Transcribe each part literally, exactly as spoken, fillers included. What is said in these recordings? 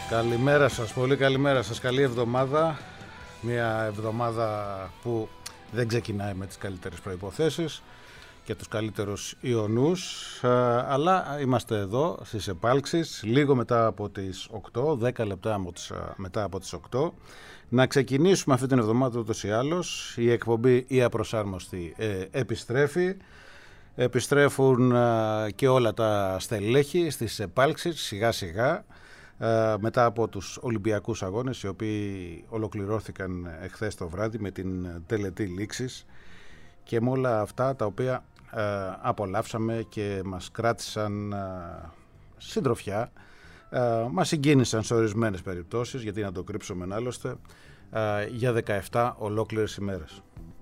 Καλημέρα σας, πολύ καλημέρα σας, καλή εβδομάδα. Μια εβδομάδα που δεν ξεκινάει με τις καλύτερες προϋποθέσεις και τους καλύτερους ιονούς, αλλά είμαστε εδώ στις επάλξεις λίγο μετά από τις οκτώ, δέκα λεπτά μετά από τις οκτώ. Να ξεκινήσουμε αυτή την εβδομάδα ούτως ή άλλως. Η εκπομπή «Η Απροσάρμοστη» ε, επιστρέφει. Επιστρέφουν ε, και όλα τα στελέχη στις επάλξεις σιγά σιγά ε, μετά από τους Ολυμπιακούς Αγώνες, οι οποίοι ολοκληρώθηκαν εχθές το βράδυ με την τελετή λήξης και με όλα αυτά τα οποία ε, απολαύσαμε και μας κράτησαν ε, συντροφιά. Uh, μας συγκίνησαν σε ορισμένες περιπτώσεις, γιατί να το κρύψουμε άλλωστε, uh, για δεκαεπτά ολόκληρες ημέρες.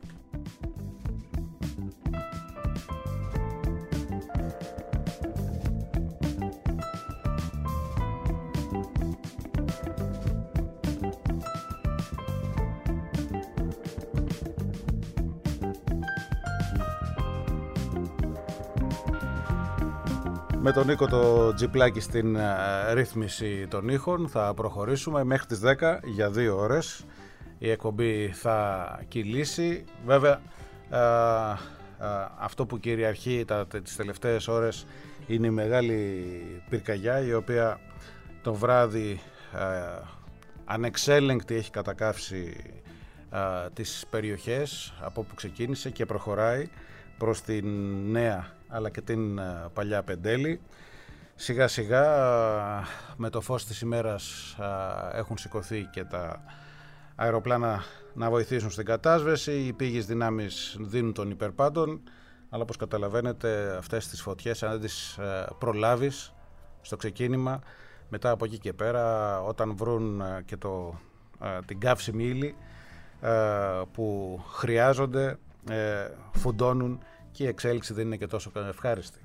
Με τον Νίκο το Τζιπλάκι στην uh, ρύθμιση των ήχων θα προχωρήσουμε μέχρι τις δέκα για δύο ώρες. Η εκπομπή θα κυλήσει. Βέβαια uh, uh, αυτό που κυριαρχεί τα, τις τελευταίες ώρες είναι η μεγάλη πυρκαγιά, η οποία το βράδυ uh, ανεξέλεγκτη έχει κατακαύσει uh, τις περιοχές από όπου ξεκίνησε και προχωράει προς την νέα αλλά και την παλιά Πεντέλη. Σιγά σιγά με το φως της ημέρας έχουν σηκωθεί και τα αεροπλάνα να βοηθήσουν στην κατάσβεση. Οι πήγες δυνάμεις δίνουν τον υπερπάντων, αλλά όπως καταλαβαίνετε αυτές τις φωτιές, αν δεν τις προλάβεις στο ξεκίνημα, μετά από εκεί και πέρα, όταν βρουν και το, την καύσιμη ύλη που χρειάζονται, φουντώνουν και η εξέλιξη δεν είναι και τόσο ευχάριστη.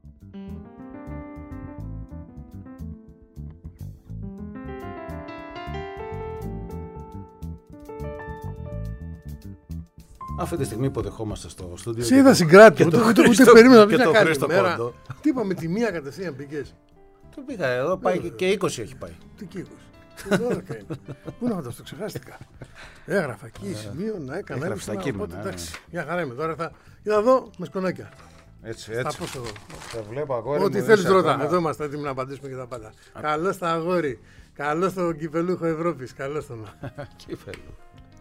Αυτή τη στιγμή υποδεχόμαστε στο στούντιο. Σε είδα συγκράτη, ούτε, ούτε, ούτε περίμενα και το Χρήστο Πόντο. Τι είπαμε, τη μία κατευθείαν πήγες? Το πήγα εδώ, πάει και, και είκοσι έχει πάει. Τι και είκοσι? δώδεκα είναι. Πού να φανταστώ, ξεχάστηκα. Έγραφα εκεί σημείο να έκανα. Έγραψα τα κείμενα. Εντάξει, μια χαρά είμαι. Τώρα θα είδα εδώ με σκονάκια. Έτσι, έτσι. Θα πω εδώ. Τα βλέπω, αγόρι. Ό,τι θέλεις ρώτα. Εδώ είμαστε έτοιμοι να απαντήσουμε και τα πάντα. Καλώς τα αγόρι. Καλώς τον κυπελούχο Ευρώπης. Καλώς τον. Κύπελο.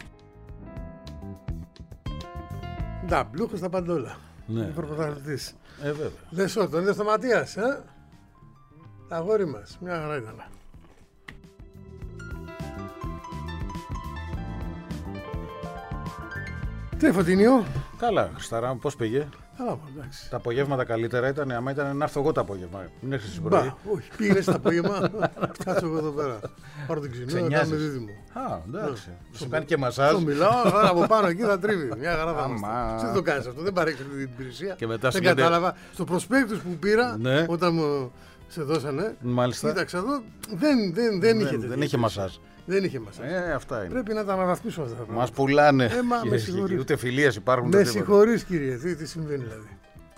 Νταμπλούχος στα παντόλα. Ναι. Πρωταθλητής. Ε, βέβαια. Λες ό, τον είδες στο Ματίας, ε? Αγόρι μας. Μια χαρά ήταν. Τι Φωτεινιό? Καλά, Χριστάρα, πώς πήγε? Καλά, εντάξει. Τα απογεύματα καλύτερα ήταν, άμα ήταν να έρθω εγώ το απόγευμα. Μην έρθεις την πρωί. Όχι, πήγαινε το απόγευμα. Κάτσω εγώ εδώ πέρα. Πάρω την ξυνό, να κάνουμε δίδυμο. Α, εντάξει. Σου κάνει και μασάζ. Το μιλάω, από πάνω εκεί θα τρίβει. Μια χαρά θα είμαστε. Δεν το κάνεις αυτό, δεν παρέχεις την υπηρεσία. Δεν κατάλαβα. Στο προσπέκτους που πήρα, όταν μου σε δώσανε, κοίταξα εδώ, δεν είχε. Δεν είχε μασάζ. Δεν είχε μασάζ. Ε, αυτά είναι. Πρέπει να τα αναβαθμίσουμε αυτά. Μας πουλάνε. Ε, μα, με συγχωρείς. Ούτε φιλίες υπάρχουν. Με συγχωρείς, κύριε. Τι, τι συμβαίνει δηλαδή.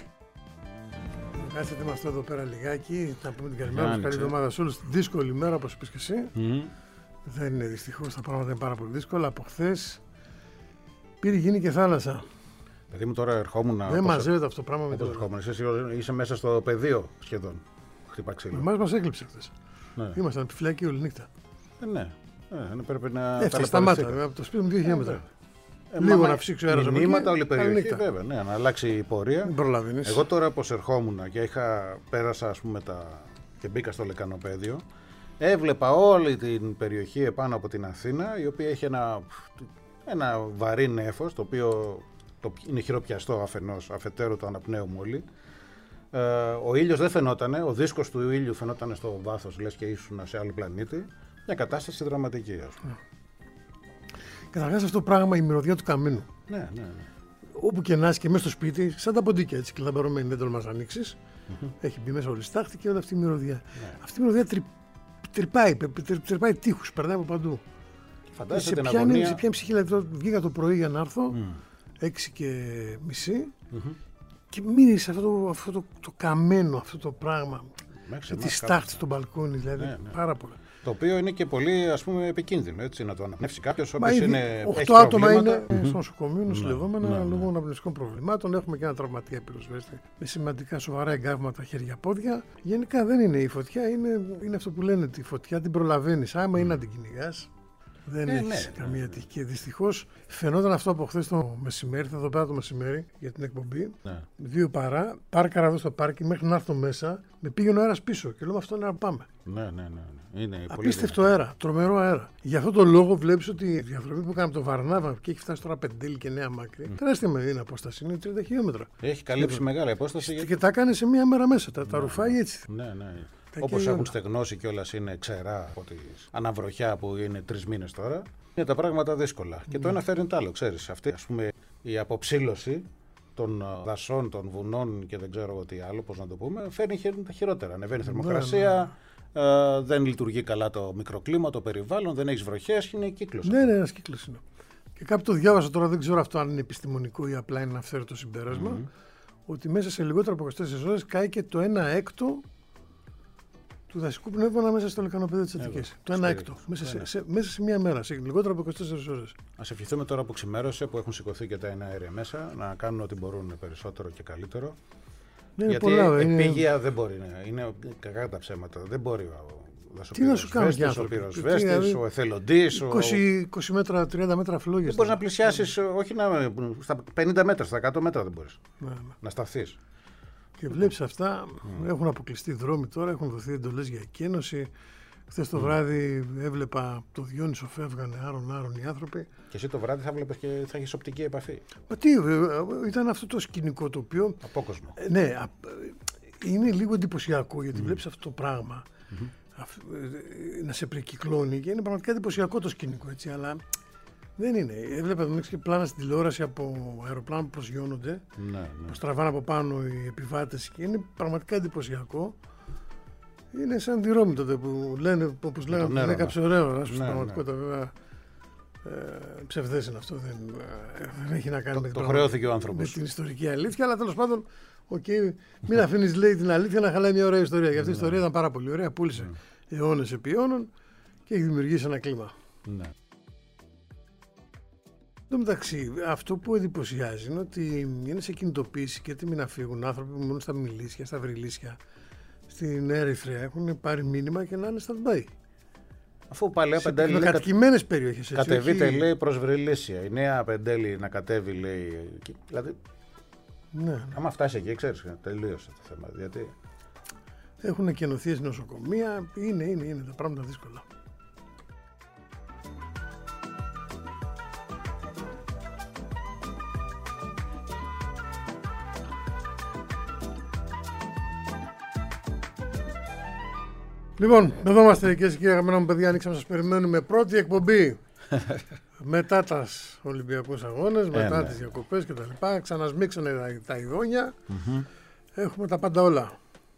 Κάτσετε με αυτό εδώ πέρα λιγάκι. Να πούμε την καλημέρα μας. Καλή εβδομάδα σε όλους. Δύσκολη μέρα, όπως είπες και εσύ. Mm. Δεν είναι δυστυχώς, τα πράγματα είναι πάρα πολύ δύσκολα. Από χθες πήρε γίνει και θάλασσα. Δηλαδή μου τώρα ερχόμουν να. Δεν μαζεύεται αυτό το πράγμα με το ερχόμουν. Εσύ είσαι μέσα στο πεδίο σχεδόν. Χτυπά ξύλο. Εμάς μας έκλειψε χθες. Ναι. Ήμασταν επιφυλακή όλη νύχτα. Ε, ναι. Ε, πρέπει να. Έφτασε σταμάτα. Από το σπίτι μου δύο χιλιόμετρα. Ε, Λίγο να ψήξω αέρα. Μηνύματα όλη η περιοχή. Βέβαια, ναι, να αλλάξει η πορεία. Δεν προλαβαίνεις. Εγώ τώρα πως ερχόμουν και είχα πέρασα ας πούμε τα... και μπήκα στο λεκανοπέδιο, έβλεπα όλη την περιοχή επάνω από την Αθήνα, η οποία έχει ένα, ένα βαρύ νέφος, το οποίο το... είναι χειροπιαστό αφενός, αφετέρου το αναπνέουμε όλοι. Ε, ο ήλιος δεν φαινότανε, ο δίσκος του ήλιου φαινόταν στο βάθος, λες και ήσουν σε άλλο πλανήτη. Μια κατάσταση δραματική, ας πούμε. Καταρχάς αυτό το πράγμα, η μυρωδιά του καμίνου. Ναι, ναι, ναι. Όπου και να είσαι και μέσα στο σπίτι, σαν τα ποντίκια έτσι, κλαμπαρωμένη, δεν τολμάς να ανοίξεις. Mm-hmm. Έχει μπει μέσα όλη στάχτη και όλη αυτή η μυρωδιά. Ναι. Αυτή η μυρωδιά τρυ, τρυπάει, τρυπάει τείχους, περνάει από παντού. Φαντάζεσαι την αγωνία. Σε ποια ψυχή, δηλαδή, βγήκα το πρωί για να έρθω, mm. έξι και μισή, mm-hmm. και μύρισε αυτό, το, αυτό το, το καμένο, αυτό το πράγμα. Με τη στάχτη στο μπαλκόνι, δηλαδή, ναι, ναι. πάρα πολλά. Το οποίο είναι και πολύ, ας πούμε, επικίνδυνο, έτσι, να το αναπνεύσει κάποιος όποιος είναι. οκτώ άτομα είναι στο νοσοκομείο, νοσηλευόμενα ναι, ναι, ναι. λόγω αναπνευστικών προβλημάτων. Έχουμε και ένα τραυματία πυροσβέστη με σημαντικά σοβαρά εγκάβματα χέρια-πόδια. Γενικά δεν είναι η φωτιά, είναι, είναι αυτό που λένε, τη φωτιά την προλαβαίνεις. Άμα mm. είναι να την κυνηγάς, δεν ε, έχει ναι, καμία ναι. τύχη. Και δυστυχώς φαινόταν αυτό από χθες το μεσημέρι, θα εδώ πέρα το μεσημέρι για την εκπομπή. Ναι. Δύο παρά, πάρκαρα εδώ στο πάρκι μέχρι να έρθω μέσα, με πήγαινε ο αέρας πίσω και λέω με αυτόν να πάμε. Ναι, ναι, ναι. Είναι απίστευτο αέρα, τρομερό αέρα. Γι' αυτό το λόγο βλέπεις ότι η διαδρομή που κάναμε από το Βαρνάβα και έχει φτάσει τώρα Πεντέλη και Νέα Μάκρη, mm. τεράστια με είναι απόσταση, είναι τριάντα χιλιόμετρα. Έχει καλύψει Εδώ. μεγάλη απόσταση. Και, και τα κάνει σε μία μέρα μέσα, τα, ναι, τα ρουφάει έτσι. Ναι, ναι. Όπως έχουν στεγνώσει κιόλας είναι ξερά από τη αναβροχιά που είναι τρεις μήνες τώρα. Είναι τα πράγματα δύσκολα. Mm. Και το ένα φέρνει το άλλο, ξέρεις. Αυτή, ας πούμε, η αποψήλωση των δασών, των βουνών και δεν ξέρω τι άλλο, πώς να το πούμε, φέρνει τα χειρότερα. Ανεβαίνει η θερμοκρασία, ναι, ναι. Ε, δεν λειτουργεί καλά το μικροκλίμα, το περιβάλλον, δεν έχεις βροχές, είναι κύκλος. Ναι, ναι, ένας κύκλος είναι. Και κάπου το διάβασα τώρα, δεν ξέρω αυτό αν είναι επιστημονικό ή απλά είναι αυθαίρετο συμπέρασμα, mm. ότι μέσα σε λιγότερο από είκοσι τέσσερις ώρες κάει και το ένα έκτο του δασικού πνεύμονα μέσα στο λεκανοπέδιο της Αττικής. Το ένα έκτο. Μέσα σε, σε, μέσα σε μία μέρα, σε λιγότερο από είκοσι τέσσερις ώρες. Ας ευχηθούμε τώρα που ξημέρωσε, που έχουν σηκωθεί και τα εναέρια μέσα, να κάνουν ό,τι μπορούν περισσότερο και καλύτερο. Ναι, γιατί πολλά, επίγεια είναι... δεν μπορεί να είναι κακά τα ψέματα. Δεν μπορεί ο δασοπυροσβέστης, ο πυροσβέστης, ο εθελοντής. είκοσι, είκοσι μέτρα, τριάντα μέτρα φλόγες. Δεν μπορείς να πλησιάσεις, όχι να, στα πενήντα μέτρα, στα εκατό μέτρα δεν μπορείς ναι, ναι. να σταθείς. Και βλέπεις αυτά, mm. έχουν αποκλειστεί δρόμοι τώρα, έχουν δοθεί εντολές για εκένωση. Χθες το mm. βράδυ έβλεπα το Διόνυσο, φεύγανε άρον-άρον οι άνθρωποι. Και εσύ το βράδυ θα βλέπεις και θα έχεις οπτική επαφή. Μα τι, ήταν αυτό το σκηνικό το οποίο. Απόκοσμο. Ναι, είναι λίγο εντυπωσιακό γιατί mm. βλέπεις αυτό το πράγμα mm-hmm. να σε πρικυκλώνει και είναι πραγματικά εντυπωσιακό το σκηνικό έτσι, αλλά. Δεν είναι. Έβλεπα τον και πλάνα στην τηλεόραση από αεροπλάνα που προσγειώνονται. Ναι, ναι. Που στραβάνε από πάνω οι επιβάτες και είναι πραγματικά εντυπωσιακό. Είναι σαν τη Ρώμη τότε που λένε, όπως λέγανε, δεν έκαψε ωραίο. Ναι, στην πραγματικότητα ναι. βέβαια ε, ψευδές είναι αυτό. Δεν, δεν έχει να κάνει το, με, το χρεώθηκε ο άνθρωπος. με την ιστορική αλήθεια. Αλλά τέλος πάντων, okay, μην αφήνεις λέει την αλήθεια να χαλάει μια ωραία ιστορία. Γιατί αυτή η ιστορία ήταν πάρα πολύ ωραία. Πούλησε ναι. αιώνες επί αιώνων και έχει δημιουργήσει ένα κλίμα. Ναι. Εν τω μεταξύ, αυτό που εντυπωσιάζει είναι ότι είναι σε κινητοποίηση και έτοιμοι να φύγουν άνθρωποι που μένουν στα Μιλίσια, στα Βρυλίσια, στην Ερυθρέα. Έχουν πάρει μήνυμα και να είναι stand-by. Αφού παλαιά Πεντέλη. Με κατοικημένες περιοχές. Κατεβείτε, όχι... λέει, προς Βρυλίσια. Η νέα Πεντέλη να κατέβει, λέει. Δηλαδή. Ναι. Άμα φτάσει εκεί, ξέρεις, τελείωσε το θέμα. Γιατί... Έχουν κενωθεί νοσοκομεία. Είναι, είναι, είναι τα πράγματα δύσκολα. Λοιπόν, εδώ είμαστε κυρίες και κύριοι αγαπημένα μου παιδιά, ανοίξαμε, σας περιμένουμε πρώτη εκπομπή μετά τα Ολυμπιακούς Αγώνες, μετά ε, ναι. τις διακοπές και τα λοιπά, ξανασμίξανε τα, τα ειδόνια, mm-hmm. έχουμε τα πάντα όλα.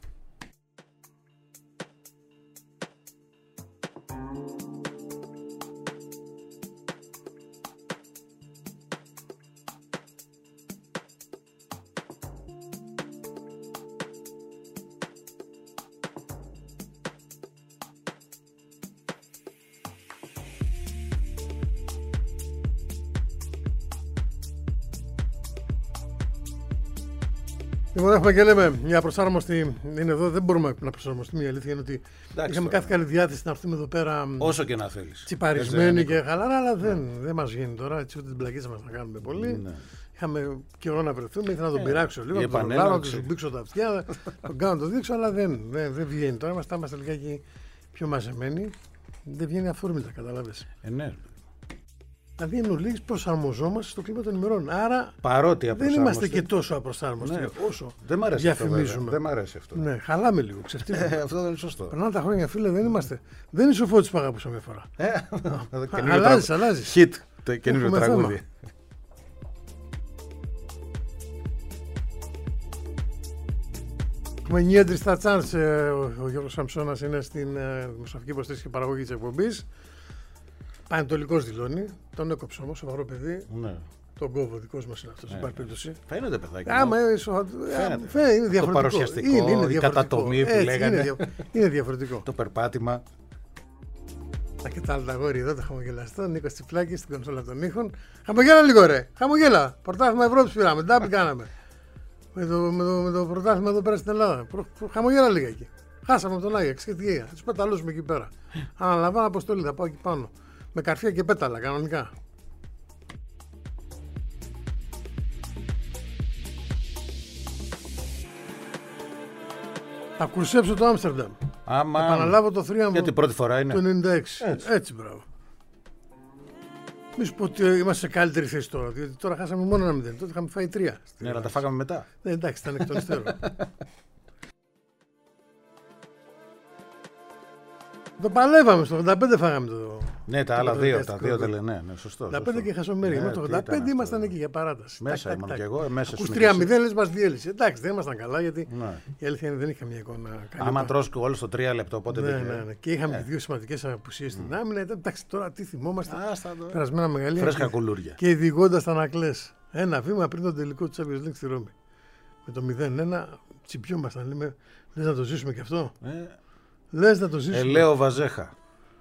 Λοιπόν, έχουμε και λέμε μια προσάρμοστη. Είναι εδώ, δεν μπορούμε να προσαρμοστούμε. Η αλήθεια είναι ότι εντάξει, είχαμε κάθε καλή διάθεση να έρθουμε εδώ πέρα. Όσο και να θέλεις. Τσιπαρισμένοι και χαλαρά, αλλά δεν, ναι. δεν μας βγαίνει τώρα. Έτσι, ούτε την πλακίτσα μας να κάνουμε πολύ. Ναι. Είχαμε καιρό να βρεθούμε, ήθελα να τον ε, πειράξω λίγο. Να τον ρολάρω, να του συμπήξω τα αυτιά, τον κάνω να το δείξω, αλλά δεν, δεν, δεν βγαίνει τώρα. Είμαστε, είμαστε λιγάκι πιο μαζεμένοι. Δεν βγαίνει αφόρμητα, καταλάβες. Ε, ναι. Δηλαδή εν ολίγης προσαρμοζόμαστε στο κλίμα των ημερών. Άρα παρότι δεν είμαστε και τόσο απροσάρμοστοι ναι. όσο δεν μ' αρέσει διαφημίζουμε. Αυτό, δεν μ' αρέσει αυτό. Ναι, χαλάμε λίγο, ξεφτύλαμε. Ε, αυτό δεν είναι σωστό. Περνάνε τα χρόνια, φίλε, δεν είμαστε. Δεν είναι Σοφώτης που αγαπούσα μια φορά. Ε, αλλάζεις, αλλάζεις. Hit, το καινούριο τραγούδι. Έχουμε Νιέντρι στα τσάνς, ο Γιώργος Σαμψώνας είναι στην δημοσιογραφική υποστήριξη και παραγωγή της εκπομπής. Πανετολικός δηλώνει, τον έκοψε όμως, σοβαρό παιδί. Ναι. Τον κόβο δικός μας είναι αυτός, δεν υπάρχει περίπτωση. Φαίνεται παιδάκι. Άμα φαίνεται. Είναι διαφορετικό. Το παρουσιαστικό, είναι, είναι η κατατομή που έτσι, λέγανε. Είναι, είναι διαφορετικό. Το περπάτημα. Τα και τα άλλα τα γόρια εδώ, το χαμογελαστό. Νίκος Τσιπλάκης στην κονσόλα των ήχων. Χαμογέλα λίγο, ρε! Χαμογέλα! Πρωτάθλημα Ευρώπης πήραμε. Ντάμπι κάναμε. Με το, με, το, με το πρωτάθλημα εδώ πέρα στην Ελλάδα. Προ, προ, χαμογέλα λίγα εκεί. Χάσαμε τον Άγιαξ και τη Γεία. Θα του πεταλώσουμε εκεί πέρα. Αναλαμβάνω αποστολή, θα πάω εκεί πάνω. Με καρφία και πέταλα, κανονικά. Θα κουρσέψω το Άμστερνταμ. Άμα. Θα επαναλάβω το θρίαμβο. Γιατί πρώτη φορά είναι. Το ενενήντα έξι. Έτσι, Έτσι μπράβο. Μη σου πω ότι είμαστε σε καλύτερη θέση τώρα. Διότι τώρα χάσαμε μόνο ένα μηδέν. Τότε είχαμε φάει τρία. Ναι, αλλά τα φάγαμε μετά. Ναι, εντάξει, ήταν εκ των υστέρων. Το παλεύαμε στο ογδόντα πέντε, φάγαμε το. Ναι, τα άλλα δύο. Τα δύο τελε, ναι, ναι, σωστό. ογδόντα πέντε και χασομέρι. Με το ογδόντα πέντε ήμασταν εκεί για παράταση. Μέσα ήμουν και εγώ. Ακούς τρία μηδέν λες μας διέλυσε. Εντάξει, δεν ήμασταν καλά γιατί η αλήθεια είναι δεν είχα μια εικόνα καλή. Άμα τρως και όλο στο τρία λεπτό, οπότε ναι, δεν. Ναι, ναι. Και είχαμε και δύο σημαντικές απουσίες στην άμυνα. Εντάξει, τώρα τι θυμόμαστε. Περασμένα μεγαλύτερα. Φρέσκα κουλούρια. Και διηγώντας τα ανακλές. Ένα βήμα πριν τον τελικό του Champions League στη Ρώμη. Με το μηδέν ένα τσιπιόμασταν. Λέμε, λες να το ζήσουμε κι αυτό. Λες να το ζήσουμε. Ελέο Βαζέχα.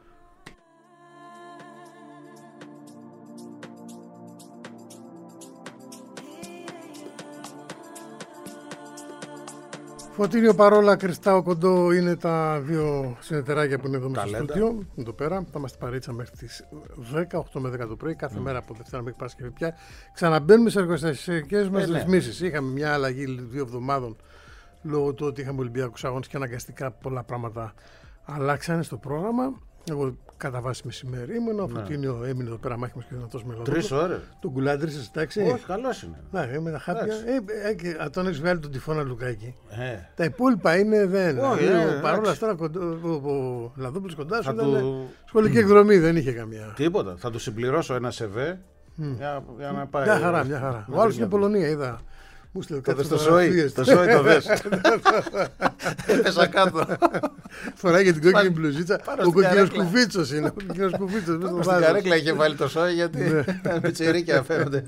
Φωτίνιο Παρόλα, Κριστάο Κοντό είναι τα δύο συνεταιράκια που είναι εδώ μέσα στο στούντιο. Εδώ πέρα. Θα είμαστε παρέτσα μέχρι τις δέκα, οκτώ με δέκα το πρωί, κάθε mm. μέρα από Δευτέρα μέχρι Παρασκευή πια. Ξαναμπαίνουμε σε εργοστασιακές μας ε, ρυθμίσεις. Ναι. Είχαμε μια αλλαγή δύο εβδομάδων λόγω του ότι είχαμε Ολυμπιακούς αγώνες και αναγκαστικά πολλά πράγματα αλλάξανε στο πρόγραμμα. Εγώ κατά βάση μεσημέρι ήμουν, ο Φωτίνιο έμεινε εδώ πέρα μάχημος και δυνατός με λαδόπουλο. Τρεις ώρες. Τον κουλάντρισες, εντάξει. Όχι, καλός είναι. Ναι, με τα χάπια. Ε, ε, ε, τον έχεις βγάλει τον τυφώνα Λουκάκη. Ε. Τα υπόλοιπα είναι δεν. Όχι, ε, παρόλα αυτά ο Λαδόπουλος κοντά σου ήταν του... σχολική εκδρομή, δεν είχε καμία. Τίποτα. Θα του συμπληρώσω ένα σεβέ mm. για, για να πάει. Μια χαρά, μια χαρά. Ο άλλος είναι Πολωνία, είδα. Μου στείλε κάτι στο σόι, το σόι το δες. Έπεσα κάτω. Φοράει για την κόκκινη μπλουζίτσα. Ο κόκκινος κουφίτσος είναι. Ο κόκκινος κουφίτσος. Στην καρέκλα είχε βάλει το σόι γιατί με τσιρίκια φαίνονται.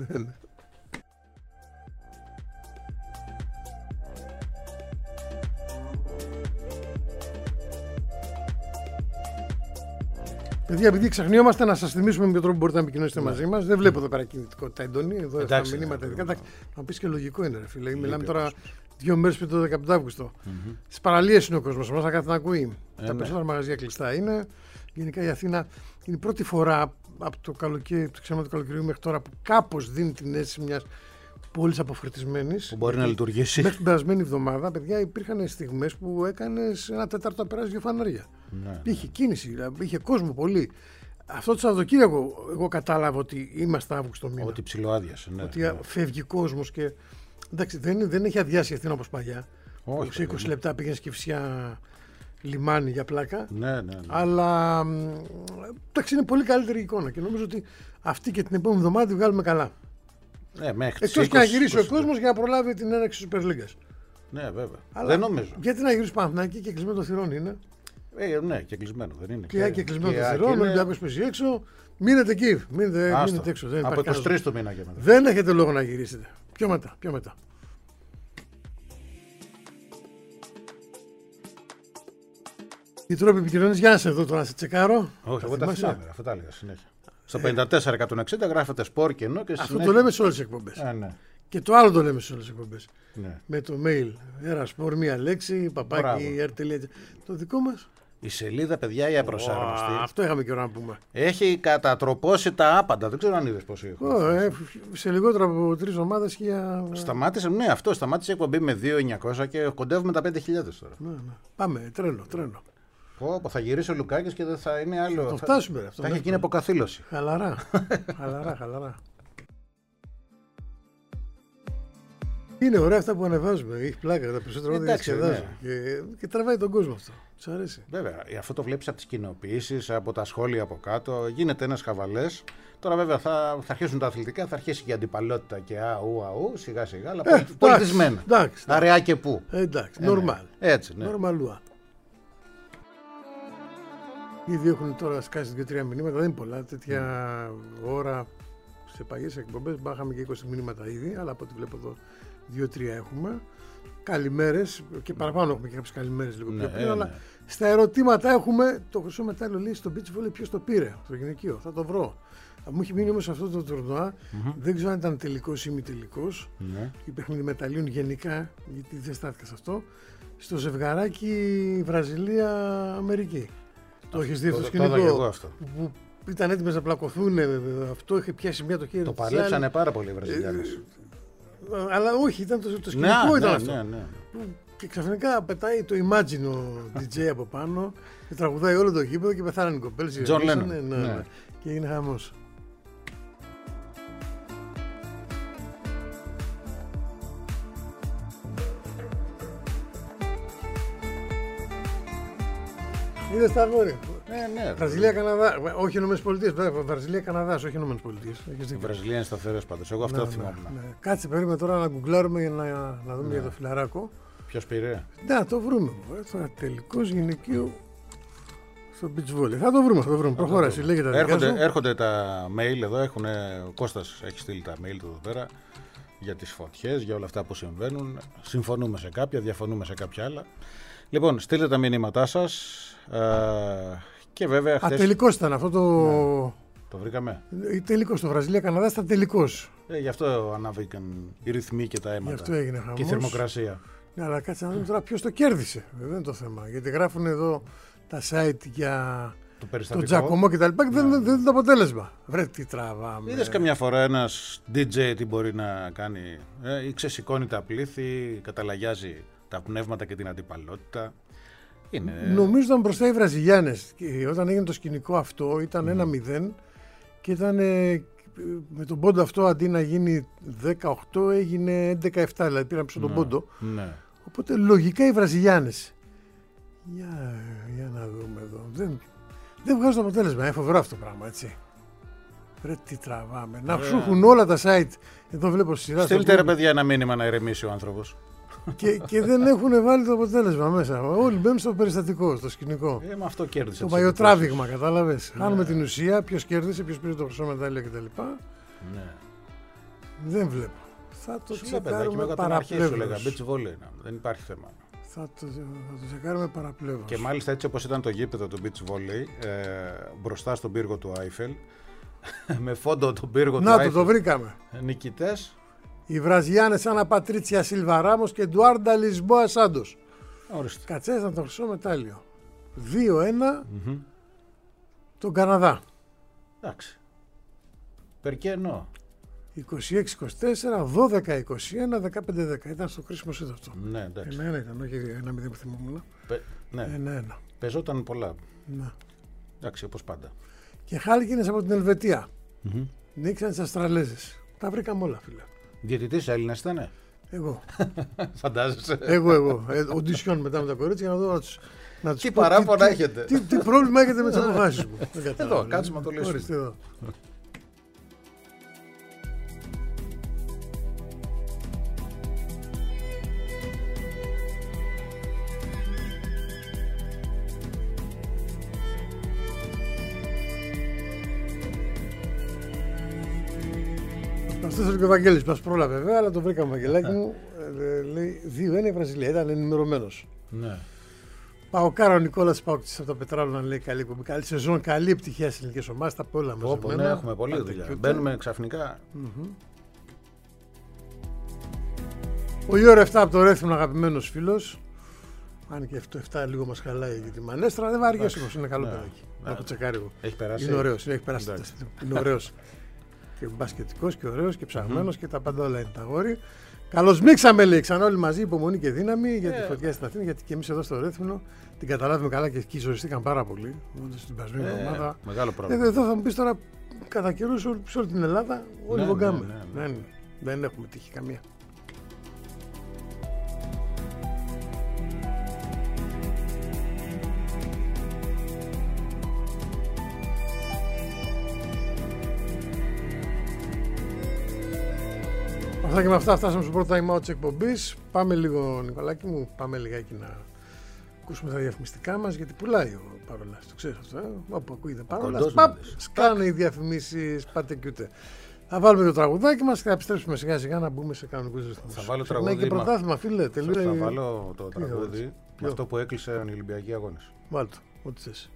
Παιδιά, επειδή ξεχνιόμαστε να σας θυμίσουμε με ποιο τρόπο μπορείτε να επικοινωνήσετε μαζί μας. Δεν βλέπω εδώ πέρα κινητικότητα έντονη. Εδώ está μηνύματα ειδικά. Να πεις και λογικό είναι, ρε φίλε. Μιλάμε τώρα δύο μέρες πριν το δεκαπέντε Αύγουστο. Στις παραλίες είναι ο κόσμος μας, θα κάθεται να ακούει. Τα περισσότερα μαγαζιά κλειστά είναι. Γενικά η Αθήνα είναι η πρώτη φορά από το καλοκαίρι, το ξέμα του καλοκαιριού μέχρι τώρα που κάπως δίνει την αίσθηση μιας πόλης αποφρετισμένης. Που μπορεί να λειτουργήσει. Μέχρι την περασμένη εβδομάδα, παιδιά, υπήρχαν στιγμές που έκανες ένα τέταρτο να περάσει δύο φανάρια. Ναι. Είχε κίνηση, είχε κόσμο πολύ. Αυτό το Σαββατοκύριακο εγώ κατάλαβα ότι είμαστε Αύγουστο μήνα. Ότι ψιλοάδιασε. Ναι, ότι ναι. φεύγει κόσμος και. Εντάξει, δεν, δεν έχει αδειάσει η Αθήνα όπως παλιά. Όχι. Σε είκοσι λεπτά πήγαινε Κηφισιά λιμάνι για πλάκα. Ναι, ναι, ναι. Αλλά εντάξει, είναι πολύ καλύτερη η εικόνα και νομίζω ότι αυτή και την επόμενη εβδομάδα τη βγάλουμε καλά. Ναι, μέχρι εκτός και να γυρίσει ο κόσμος για να προλάβει την έναρξη της Super League. Ναι, βέβαια. Αλλά δεν νομίζω. Γιατί να γυρίσει Παναθηναϊκή και κλεισμένο το θυρών είναι. Ε, ναι, και κλεισμένο δεν είναι. Και, και κλεισμένο το θυρών, ο Ολυμπιακός πέσει έξω. Μείνετε εκεί. Μείνετε, μείνετε έξω. Δεν από είκοσι τρεις το μήνα και μετά. Δεν έχετε λόγο να γυρίσετε. Πιο μετά. Πιο μετά. Οι τρόποι επικοινωνίας, για να σε δω τώρα να σε τσεκάρω. Όχι, εγώ τα θυμάμαι, αυτά τα έλεγα συνέχεια. Στο πενήντα τέσσερα εκατόν εξήντα γράφεται σπορ και ενώ και αυτό συνέχεια... το λέμε σε όλες τις εκπομπές. Α, ναι. Και το άλλο το λέμε σε όλες τις εκπομπές. Ναι. Με το mail. Ένα σπορ, μία λέξη, παπάκι, ερ. Το δικό μας. Η σελίδα, παιδιά, η απροσάρμοστη. Oh, αυτό είχαμε καιρό να πούμε. Έχει κατατροπώσει τα άπαντα. Δεν ξέρω αν είδες πώς έχω. Oh, ε, σε λιγότερο από τρεις εβδομάδες και για... Σταμάτησε, ναι, αυτό. Σταμάτησε η εκπομπή με δύο χιλιάδες εννιακόσια και κοντεύουμε τα πέντε χιλιάδες τώρα. Ναι, ναι. Πάμε, τρένο, τρένο. Πω, θα γυρίσει ο Λουκάκης και δεν θα είναι άλλο. Θα το φτάσουμε. Θα, θα έχει γίνει αποκαθήλωση. Χαλαρά. χαλαρά, χαλαρά. Είναι ωραία αυτά που ανεβάζουμε. Έχει πλάκα. Τα περισσότερα δεν διασκεδάζουν. Ναι. Και, και τραβάει τον κόσμο αυτό. Τους αρέσει. Βέβαια. Αυτό το βλέπεις από τις κοινοποιήσεις, από τα σχόλια από κάτω. Γίνεται ένας χαβαλές. Τώρα βέβαια θα, θα αρχίσουν τα αθλητικά, θα αρχίσει και η αντιπαλότητα και αού, αού, σιγά σιγά. Αλλά ε, πολιτισμένα. Αραιά και πού. Ε, εντάξει. Νορμάλ. Ε, έτσι. Ναι. Νορμαλούα. Ήδη έχουν τώρα σκάσει δύο-τρία μηνύματα, δεν είναι πολλά. Τέτοια mm. ώρα σε παλιές εκπομπές, μπάχαμε και είκοσι μηνύματα ήδη, αλλά από ό,τι βλέπω εδώ δύο-τρία έχουμε. καλημέρες και παραπάνω έχουμε και κάποιες καλημέρες λίγο πιο πριν, αλλά στα ερωτήματα έχουμε το χρυσό μετάλλιο, λέει, στο beach volley ποιος το πήρε, το γυναικείο, θα το βρω. Μου έχει μείνει όμως αυτό το τουρνουά, mm-hmm. δεν ξέρω αν ήταν τελικός ή μη τελικός, mm-hmm. οι παιχνίδι μεταλλίων γενικά, γιατί δεν στάθηκα σε αυτό, στο ζευγαράκι Βραζιλία-Αμερική. Το έχεις δει αυτό το σκηνικό που ήταν έτοιμες να πλακωθούν, αυτό είχε πιάσει μια το χέρι. Το παλέψανε πάρα πολύ οι Βραζιλιάνες. Αλλά όχι, ήταν το, το σκηνικό ναι, ήταν ναι, αυτό. Ναι, ναι. Και ξαφνικά πετάει το Imagine ο ντι τζέι από πάνω και τραγουδάει όλο το γήπεδο και πεθάνανε οι κοπέλες. Τζον Λένον. Ναι, ναι, ναι. Και έγινε χαμός. Είδες τα αγόρια. Ναι, ναι. Βραζιλία, Καναδά. Όχι Ηνωμένες Πολιτείες. Βραζιλία, Καναδάς, όχι Ηνωμένες Πολιτείες. Η Βραζιλία είναι σταθερές πάντως. Εγώ αυτό ναι, θυμάμαι. Ναι, ναι. Κάτσε περίμενε τώρα να γκουγκλάρουμε για να, να δούμε ναι. για το φιλαράκο. Ποιος πήρε? Ναι, το βρούμε. Τώρα τελικός γυναικείου στο beach volley. Θα το βρούμε, θα το βρούμε. Προχώρα, εσύ λέγεται τα έρχονται, έρχονται τα mail εδώ. Έχουν, ο Κώστας έχει στείλει τα mail του εδώ πέρα για τις φωτιές, για όλα αυτά που συμβαίνουν. Συμφωνούμε σε κάποια, διαφωνούμε σε κάποια άλλα. Λοιπόν, στείλτε τα μηνύματά σας. Ε, και βέβαια χθες... Α, τελικός ήταν αυτό το... Ναι, το βρήκαμε. Τελικός στο Βραζιλία-Καναδά ήταν τελικός. Ε, γι' αυτό ανάβηκαν οι ρυθμοί και τα αίματα. Γι' αυτό έγινε χαμός. Και η θερμοκρασία. Ναι, αλλά κάτσε να δούμε τώρα ποιος το κέρδισε. Δεν είναι το θέμα. Γιατί γράφουν εδώ τα site για το, το Τζακωμό και τα λοιπά και ναι. δεν, δεν είναι το αποτέλεσμα. Βρε τι τραβάμε. Είδες καμιά φορά ένας ντι τζέι τι μπορεί να κάνει? Ε, ή ξεσηκώνει τα πλήθη, καταλαγιάζει τα πνεύματα και την αντιπαλότητα. Είναι... Νομίζω ήταν μπροστά οι Βραζιλιάνες. Όταν έγινε το σκηνικό αυτό ήταν ένα μηδέν mm. και ήταν ε, με τον πόντο αυτό αντί να γίνει δεκαοκτώ έγινε έντεκα επτά, δηλαδή πήραν πίσω τον πόντο. Ναι. Οπότε λογικά οι Βραζιλιάνες. Για, για να δούμε εδώ. Δεν, δεν βγάζω το αποτέλεσμα. Είναι φοβερό αυτό το πράγμα, έτσι. Ρε τι τραβάμε. Να σου έχουν όλα τα site. Εδώ βλέπω σειρά. Στείλτε ρε παιδιά ένα μήνυμα να ηρεμήσει ο άνθρωπος. και, και δεν έχουν βάλει το αποτέλεσμα μέσα. Όλοι μπαίνουν στο περιστατικό, στο σκηνικό. Ε, με αυτό κέρδισε. Το παλιοτράβηγμα, κατάλαβες. Ναι. Χάνουμε την ουσία, ποιος κέρδισε, ποιος πήρε το χρυσό μετάλλιο κτλ. Ναι. Δεν βλέπω. Θα το τσεκάρουμε παραπλεύρως. Beach volley, δεν υπάρχει θέμα. Θα το, θα το τσεκάρουμε παραπλεύρως. Και μάλιστα έτσι όπως ήταν το γήπεδο του beach volley, ε, μπροστά στον πύργο του Άιφελ, με φόντο τον πύργο να, του Άιφελ. Να το, το βρήκαμε. Νικητές. Οι Βραζιλιάνες Άννα Πατρίτσια Σίλβα Ράμος και Ντουάρντα Λισμπόα Σάντος. Κατσέσαν το χρυσό μετάλλιο. δύο ένα mm-hmm. τον Καναδά. Εντάξει. Περκένο. είκοσι έξι είκοσι τέσσερα, δώδεκα είκοσι ένα, δεκαπέντε δέκα. Ήταν στο κρίσιμο σύνδεσμο αυτό. Ναι, εντάξει. Ένα ένα ήταν, όχι ένα μηδέν που θυμόμουν. Πε, ναι. Ένα ένα. Πεζόταν πολλά. Ναι. Εντάξει, όπως πάντα. Και Χάλκινες από την Ελβετία. Mm-hmm. Νίξαν τις Αστραλέζες. Τα βρήκαμε όλα, φίλε. Διαιτητής Έλληνας ήτανε? Εγώ. Φαντάζεσαι. Εγώ, εγώ. Ε, οντισιόν μετά με τα κορίτσια για να δω να τους, να τους τι πω, παράπονα τι, έχετε. Τι, τι, τι πρόβλημα έχετε με τις αποφάσεις μου. Εδώ, κάτσουμε να το λύσουμε. Ορίστε εδώ. Αυτό είναι ο Βαγγέλης, μας πρόλαβε βέβαια, αλλά το βρήκαμε, Βαγγελάκι μου. Ε, λέει δύο ένα η Βραζιλία, ήταν ενημερωμένος. Ναι. Παοκάρα ο Νικόλας Παοκτής από τα Πετράλωνα, λέει καλή, καλή σεζόν, καλή επιτυχία στις ελληνικές ομάδες, τα πολλά μαζεμένα. Ναι, έχουμε πολλή δουλειά. Μπαίνουμε ξαφνικά. Mm-hmm. Ο Ιώρο επτά από το Ρέθυμνο, αγαπημένος φίλος. Αν και αυτό επτά λίγο μας χαλάει για τη Μανέστρα, δεν βαριέσαι όμως, είναι καλό παιδάκι. Να το τσεκάρει εγώ. Έχει περάσει. Είναι ωραίος, έχει περάσει. Είναι ωραίος. Και μπασκετικός και ωραίος και ψαγμένος mm. και τα πάντα όλα είναι τα αγόρι. Καλώς μίξαμε, λέει, ξανά όλοι μαζί, υπομονή και δύναμη για τη yeah. φωτιά στην Αθήνα. Γιατί και εμείς εδώ στο Ρέθυμνο την καταλάβουμε καλά και εκεί ζοριστήκαν πάρα πολύ. Στην περασμένη εβδομάδα. Yeah, μεγάλο πρόβλημα. Ε, εδώ θα μου πεις τώρα κατά καιρούς σε όλη την Ελλάδα όλοι βογκάμε. Ναι, ναι, ναι, ναι. Δεν έχουμε τύχει καμία. Αυτά και με αυτά φτάσαμε στο πρώτο time out της εκπομπής. Πάμε λίγο, Νικολάκη μου, πάμε λιγάκι να ακούσουμε τα διαφημιστικά μας, γιατί πουλάει ο Παρολάς, το ξέρεις αυτό, ε? Όπου ακούγεται Παρολάς, παπ, σκάνε οι διαφημίσεις, πάτε κι ούτε. Θα βάλουμε το τραγουδάκι μας και θα επιστρέψουμε σιγά σιγά να μπούμε σε κανονικούς ρυθμούς. Θα βάλω τραγούδι. Ναι, και πρωτάθλημα, φίλε. Τελείω. Θα βάλω το τραγούδι με αυτό που έκλεισε οι Ολυμπιακοί Αγώνες. Βάλτε το, ό,τι θες.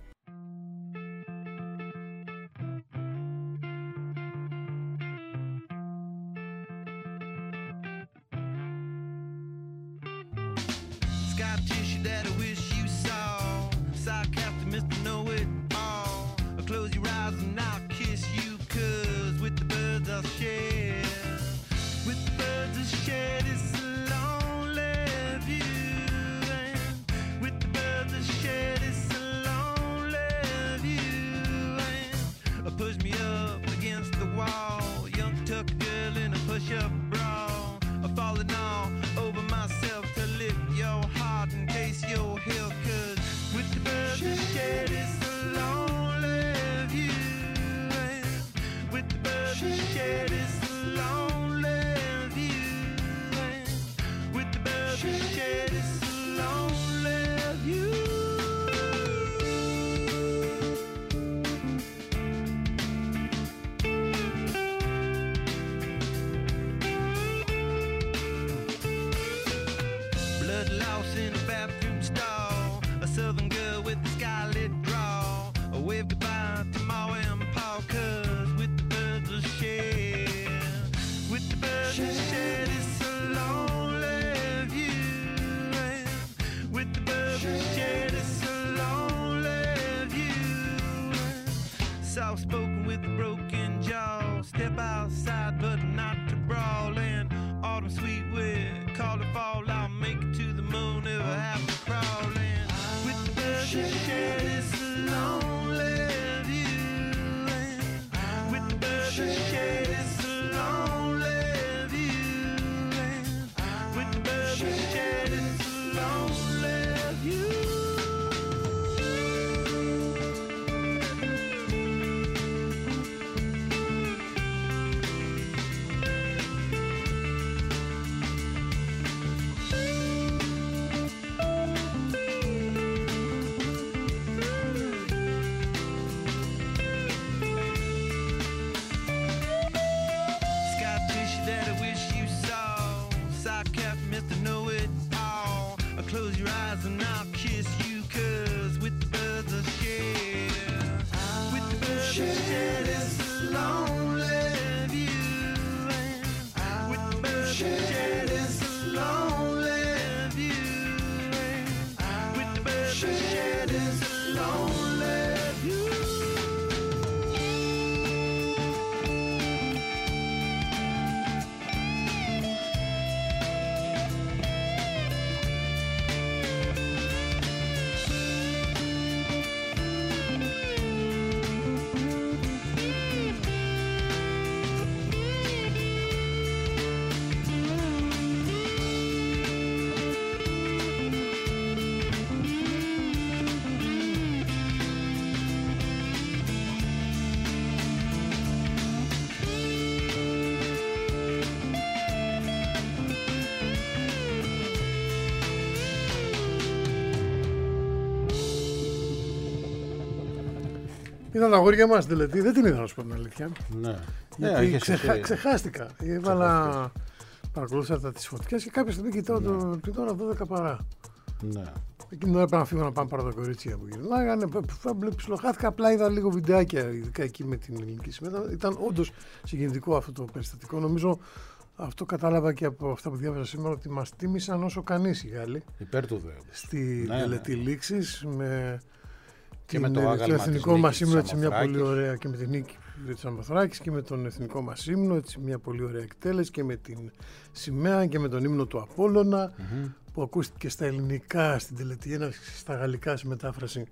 Ήταν τα αγόρια μας τελετή, δεν την είδα να σου πω την αλήθεια. Ναι. Γιατί ναι, ξεχα... ξεχάστηκα. Έβαλα, παρακολούθησα τα τις φωτιές και κάποια στιγμή κοιτάω ναι. το την ώρα δώδεκα παρά. Ναι. Εκείνη την ώρα έπρεπε να φύγω να πάμε παρά τα κορίτσια που γυρνάγανε. Ψιλοχάθηκα, απλά είδα λίγο βιντεάκια, ειδικά εκεί με την ελληνική συμμετοχή. Ήταν όντως συγκινητικό αυτό το περιστατικό. Νομίζω αυτό κατάλαβα και από αυτά που διάβασα σήμερα, ότι μας τίμησαν όσο κανείς οι Γάλλοι. Υπέρ του δε. Στη ναι, τελετή ναι. λήξης με. Και την, με το, το εθνικό μας ύμνο, έτσι μια πολύ ωραία, και με την νίκη της Αμαθράκης και με τον εθνικό μας ύμνο, έτσι μια πολύ ωραία εκτέλεση, και με την σημαία και με τον ύμνο του Απόλλωνα mm-hmm. που ακούστηκε στα ελληνικά στην τελετή, ένα στα γαλλικά στη μετάφραση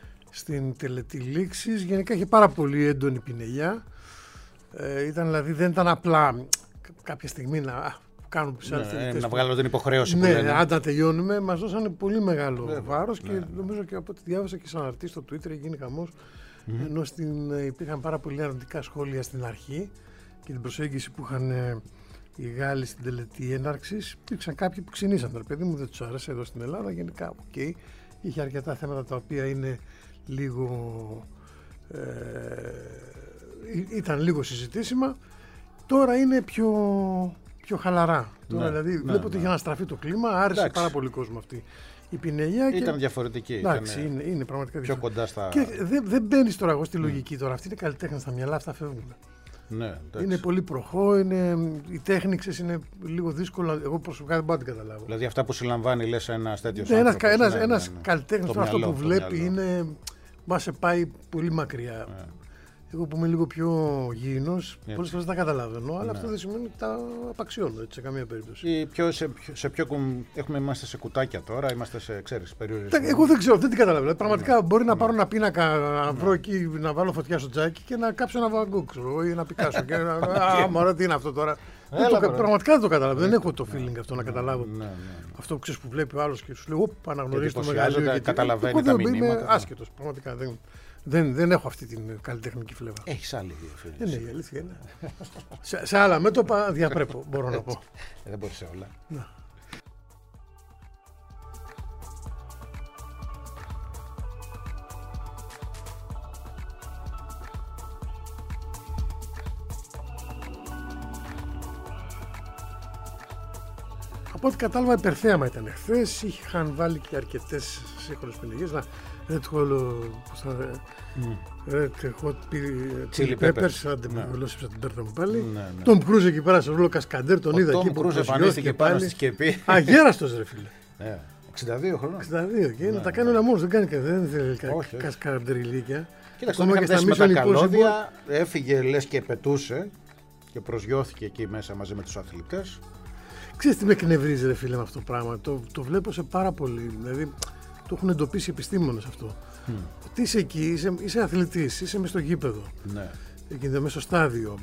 στην τελετή λήξης. Γενικά είχε πάρα πολύ έντονη πινελιά. Ε, ήταν δηλαδή, δεν ήταν απλά κάποια στιγμή να κάνουν τις άλλες τελετές. Να βγάλω την υποχρέωση ναι, που λένε. αν τα τελειώνουμε, μας δώσανε πολύ μεγάλο Βέβαια, βάρος ναι. και νομίζω και από ό,τι διάβασα και σαν αρτή στο Twitter γίνει χαμός. Mm-hmm. Ενώ στην, υπήρχαν πάρα πολύ αρνητικά σχόλια στην αρχή και την προσέγγιση που είχαν ε, οι Γάλλοι στην τελετή έναρξης. Υπήρξαν κάποιοι που ξυνήσαν, το παιδί μου δεν τους άρεσε εδώ στην Ελλάδα. Γενικά, οκ, okay, είχε αρκετά θέματα τα οποία είναι λίγο. Ε, ήταν λίγο συζητήσιμα. Τώρα είναι πιο, πιο χαλαρά. Τώρα, ναι, δηλαδή, ναι, βλέπω ναι. ότι για να στραφεί το κλίμα, άρεσε εντάξει. πάρα πολύ κόσμο αυτή η πινελιά. Ήταν και... διαφορετική. Εντάξει, ήταν... είναι, είναι πραγματικά πιο κοντά στα. Και δεν δε μπαίνει τώρα εγώ στη λογική mm. τώρα. Αυτή είναι καλλιτέχνη στα μυαλά, αυτά φεύγουν. Ναι, είναι πολύ προχώ, είναι, η τέχνη ξέρεις, είναι λίγο δύσκολο. Εγώ προσωπικά δεν μπορώ να την καταλάβω. Δηλαδή αυτά που συλλαμβάνει, λες ένα τέτοιο ναι, άνθρωπος. Ένας ναι, ναι, ναι. ναι. καλλιτέχνης, αυτό που βλέπει είναι. Μα σε πάει πολύ μακριά. Ναι. Εγώ που είμαι λίγο πιο γήινος, πολλές φορές δεν τα καταλαβαίνω, αλλά ναι. αυτό δεν σημαίνει ότι τα απαξιώνω έτσι, σε καμία περίπτωση. Ή πιο, σε, σε ποιο έχουμε, είμαστε σε κουτάκια τώρα, είμαστε σε ξέρεις, περιορισμό. Εγώ δεν ξέρω, δεν την καταλαβαίνω. Πραγματικά ναι. μπορεί να πάρω ένα πίνακα, να βρω εκεί, να βάλω φωτιά στο τζάκι και να κάψω ένα βαγκό, ξέρω, ή να πικάσω. και να... Α, μωρέ, τι είναι αυτό τώρα. Έλα, το, πραγματικά δεν το καταλαβαίνω. Δεν έχω το feeling αυτό να καταλάβω. Ναι, ναι, ναι. Αυτό που ξέρει που βλέπει ο άλλο και σου λέει: Ωπ, αναγνωρίζει το μεγαλείο. Καταλαβαίνει τα μηνύματα. Είμαι άσχετο. Πραγματικά δεν. Δεν, δεν έχω αυτή την καλλιτεχνική φλέβα. Έχεις άλλη διαφήμιση. Ναι, ναι, η αλήθεια είναι. σε, σε άλλα μέτωπα διαπρέπω, μπορώ να πω. Ε, δεν μπορεί σε όλα. Να. Από ό,τι κατάλαβα, υπερθέαμα ήταν χθες. Είχαν βάλει και αρκετές σύγχρονες πινελιές. Red Hot Chili Peppers, άντε με γλώσσεψα την πέρτα μου πάλι. Τον Cruise εκεί πέρα στο ρόλο Κασκαντέρ, τον είδα εκεί που εμφανίστηκε πάνω στη σκεπή. Αγέραστος ρε φίλε. εξήντα δύο χρόνια. εξήντα δύο και να τα κάνει όλα μόνος, δεν κάνει και δεν θέλει κασκαντεριλίκια. Κοίταξε, τον είχαν με τα καλώδια, έφυγε λες και πετούσε και προσγειώθηκε εκεί μέσα μαζί με τους αθλητές. Ξέρεις τι με εκνευρίζει ρε φίλε με αυτό το πράγμα, το βλέπω σε πάρα πολύ, δηλαδή το έχουν εντοπίσει επιστήμονες αυτό. Mm. Ότι είσαι εκεί, είσαι, είσαι αθλητής, είσαι μες στο γήπεδο, ναι. εκεί μες στο στάδιο.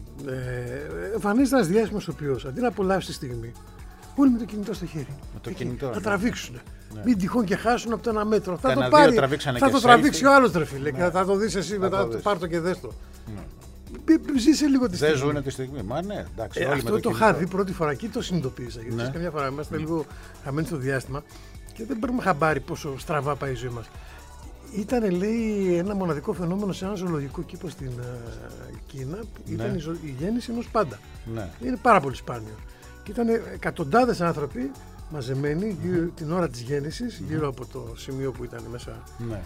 Ε, εμφανίζεται ένας διάσημος ηθοποιός, αντί να απολαύσει τη στιγμή, όλοι με το κινητό στο χέρι. Με το κινητό. Θα τραβήξουν. Ναι. Μην τυχόν και χάσουν από το ένα μέτρο. Θα το πάρει, θα το τραβήξει ο άλλος ρε φίλε. Ναι. Θα το δεις εσύ μετά, το πάρ' το και δες το. Ναι. Ζήσε λίγο τη στιγμή. Δεν ζουνε τη στιγμή. Μα ναι, εντάξει. Ε, αυτό το, το είχα δει πρώτη φορά και το συνειδητοποίησα. Γιατί ναι. καμιά φορά είμαστε mm. λίγο χαμένοι στο διάστημα και δεν παίρνουμε χαμπάρι πόσο στραβά πάει η ζωή μας. Ήταν, λέει, ένα μοναδικό φαινόμενο σε ένα ζωολογικό κήπο στην uh, Κίνα. Ναι. Ήταν η, ζω... η γέννηση ενός πάντα. Ναι. Είναι πάρα πολύ σπάνιο. Και ήταν εκατοντάδες άνθρωποι μαζεμένοι mm-hmm. γύρω, την ώρα της γέννησης, mm-hmm. γύρω από το σημείο που ήταν μέσα, ναι.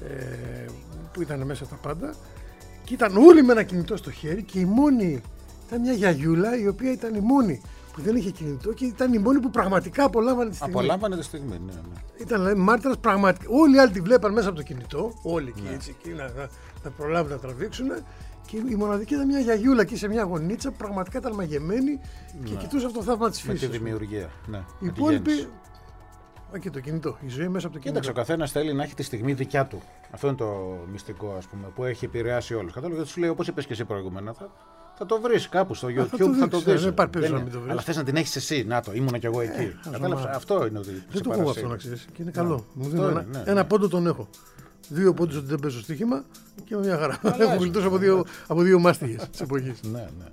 ε, που ήταν μέσα τα πάντα. Και ήταν όλοι με ένα κινητό στο χέρι και η μόνη ήταν μια γιαγιούλα η οποία ήταν η μόνη που δεν είχε κινητό και ήταν η μόνη που πραγματικά απολάμβανε τη στιγμή. Απολάμβανε τη στιγμή, ναι. ναι. Ήταν δηλαδή μάρτυρας πραγματικά. Όλοι οι άλλοι τη βλέπαν μέσα από το κινητό, όλοι ναι. και έτσι εκεί να, να, να προλάβουν να τραβήξουν. Και η μοναδική ήταν μια γιαγιούλα εκεί σε μια γωνίτσα που πραγματικά ήταν μαγεμένη ναι. και κοιτούσε αυτό το θαύμα τη φύσης. Με τη δημιουργία. Ναι. Οι υπόλοιποι. Και το κινητό, η ζωή μέσα από το κινητό. Κοίταξε, ο καθένας θέλει να έχει τη στιγμή δικιά του. Αυτό είναι το μυστικό, ας πούμε, που έχει επηρεάσει όλους. Κατάλαβε, γιατί σου λέει, όπως είπες και εσύ προηγούμενα, θα, θα το βρεις κάπου στο YouTube, θα το, θα το δεις. Δεν υπάρχει να μην το βρεις. Αλλά θες να την έχεις εσύ, να το, ήμουνα κι εγώ εκεί. Ε, Κατάλαβε, αυτό είναι ότι. Δεν το έχω αυτό να ξέρεις. Και είναι καλό. Μου δίνει ένα, ναι, ένα ναι. πόντο τον έχω. Δύο πόντους ότι δεν παίζω στοίχημα και μια χαρά. Έχω γλιτώσει από δύο, από δύο μάστιγες της εποχής. Ναι, ναι.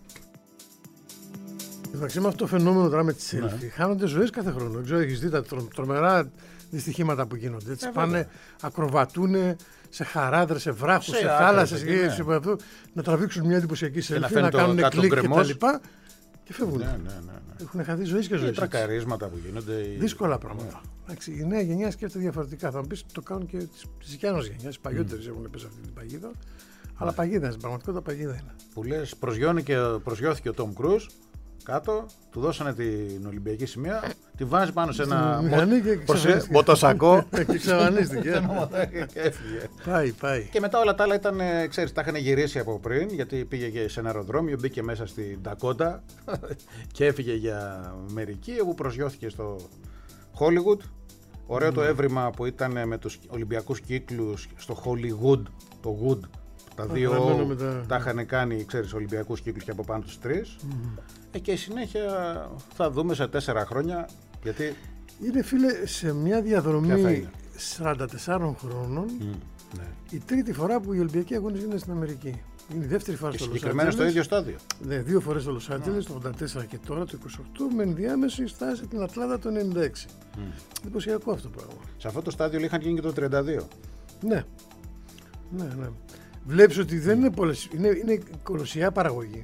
Εντάξει, με αυτό το φαινόμενο τώρα με τη selfie, ναι. χάνονται ζωές κάθε χρόνο. Δεν ξέρω, έχεις δει τα τρομερά δυστυχήματα που γίνονται. Έτσι, ε, πάνε, ακροβατούν σε χαράδρες, σε βράχους, σε, σε θάλασσες, ναι. να τραβήξουν μια εντυπωσιακή selfie, να, να κάνουν κλικ κτλ. Και φεύγουν. Ναι, ναι, ναι, ναι. Έχουν χαθεί ζωές και ζωές. Τα τρακαρίσματα που γίνονται. Δύσκολα πράγματα. Ναι. Η νέα γενιά σκέφτεται διαφορετικά. Θα μου πει το κάνουν και τη δικιά γενιά. Οι παλιότεροι mm. έχουν πέσει αυτή την παγίδα. Mm. Αλλά παγίδα είναι. Στην πραγματικότητα παγίδα είναι. Που λες, προσγειώθηκε ο Τόμ Κρούζ κάτω, του δώσανε την Ολυμπιακή σημαία, τη βάζει πάνω σε ένα μοτοσακό. Και εξαφανίστηκε. Και έφυγε. Πάει, πάει. Και μετά όλα τα άλλα ήταν, ξέρεις, τα είχαν γυρίσει από πριν, γιατί πήγε και σε ένα αεροδρόμιο, μπήκε μέσα στην Ντακότα και έφυγε για μερική, όπου προσγειώθηκε στο Hollywood. Ωραίο το έβριμα που ήταν με τους Ολυμπιακούς κύκλους στο Hollywood, το Wood. Τα δύο τα... τα είχαν κάνει, ξέρεις, Ολυμπιακούς κύκλους και από πάνω τους τρεις. Mm-hmm. Ε, και συνέχεια θα δούμε σε τέσσερα χρόνια, γιατί... Είναι, φίλε, σε μια διαδρομή σαράντα τεσσάρων χρόνων, mm, ναι. η τρίτη φορά που οι Ολυμπιακοί αγώνες είναι στην Αμερική. Είναι η δεύτερη φορά και στο Λος Άντζελες. Συγκεκριμένα στο ίδιο στάδιο. Ναι, δύο φορές στο Λος Άντζελες, το ογδόντα τέσσερα και τώρα το είκοσι οκτώ, με ενδιάμεση στάση την Ατλάντα το ενενήντα έξι. Mm. Εντυπωσιακό αυτό το πράγμα. Σε αυτό το στάδιο είχαν γίνει και το τριάντα δύο. Ναι. Ναι, ναι. Βλέπεις ότι δεν είναι πολλές, είναι, είναι κολοσσιά παραγωγή.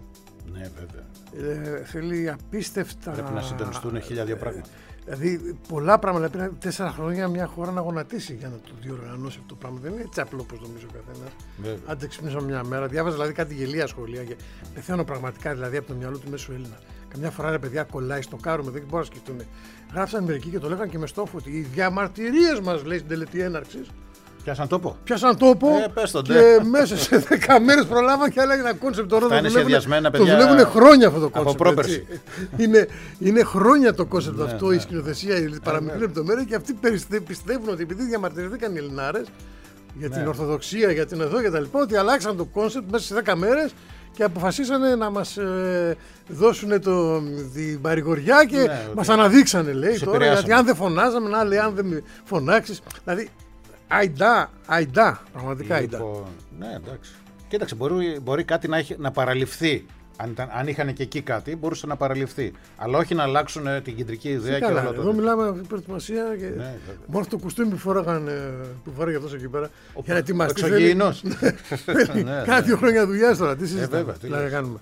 Ναι, βέβαια. Ε, θέλει απίστευτα. Πρέπει να συντονιστούν χίλια δύο πράγματα. Δηλαδή, πολλά πράγματα. Πήραν τέσσερα χρόνια μια χώρα να γονατίσει για να το διοργανώσει αυτό το πράγμα. Δεν είναι έτσι απλό όπως νομίζει ο καθένας. Άντε ξυπνήσω μια μέρα. Διάβαζα δηλαδή κάτι γελία σχολεία και πεθαίνω πραγματικά δηλαδή από το μυαλό του μέσου Έλληνα. Καμιά φορά ρε παιδιά κολλάει στο κάρουμε, δεν μπορώ να σκεφτούν. Γράψαν μερικοί και το λέγανε και με στόχο ότι οι διαμαρτυρίες μας, λέει στην τελετή έναρξης. Πιάσαν τόπο. Πιάσαν τόπο ε, και μέσα σε δέκα μέρες προλάβαν και έλεγαν ένα κόνσεπτ τώρα. Το δουλεύουν, το δουλεύουν χρόνια αυτό το κόνσεπτ. Από πρόπερση. είναι, είναι χρόνια το κόνσεπτ αυτό, η σκηνοθεσία, η παραμικρή λεπτομέρεια και αυτοί πιστεύουν ότι επειδή διαμαρτυρηθήκαν οι Ελληνάρες για την Ορθοδοξία, για την εδώ και τα λοιπά, ότι αλλάξαν το κόνσεπτ μέσα σε δέκα μέρες και αποφασίσανε να μας ε, δώσουν το, την παρηγοριά και ναι, μας okay. αναδείξανε, λέει, τώρα, γιατί αν δεν φωνάζαμε, να λέει, αν δεν φωνάξεις, δηλαδή, αϊντά, αϊντά, πραγματικά αϊντά. Λοιπόν, ναι, εντάξει. Κοίταξε, μπορεί, μπορεί κάτι να, έχει, να παραληφθεί. Αν, ήταν, αν είχαν και εκεί κάτι, μπορούσε να παραληφθεί. Αλλά όχι να αλλάξουν ε, την κεντρική ιδέα και όλα αυτά. Εδώ μιλάμε για προετοιμασία και ναι, μόνο αυτό το κουστούμι που φόραγαν, που φόραγε αυτός εκεί πέρα. Ο, για να ετοιμαστεί. Ο εξωγήινος. Κάτι δύο χρόνια δουλειά τώρα. Τι συζητάμε. Τι να κάνουμε.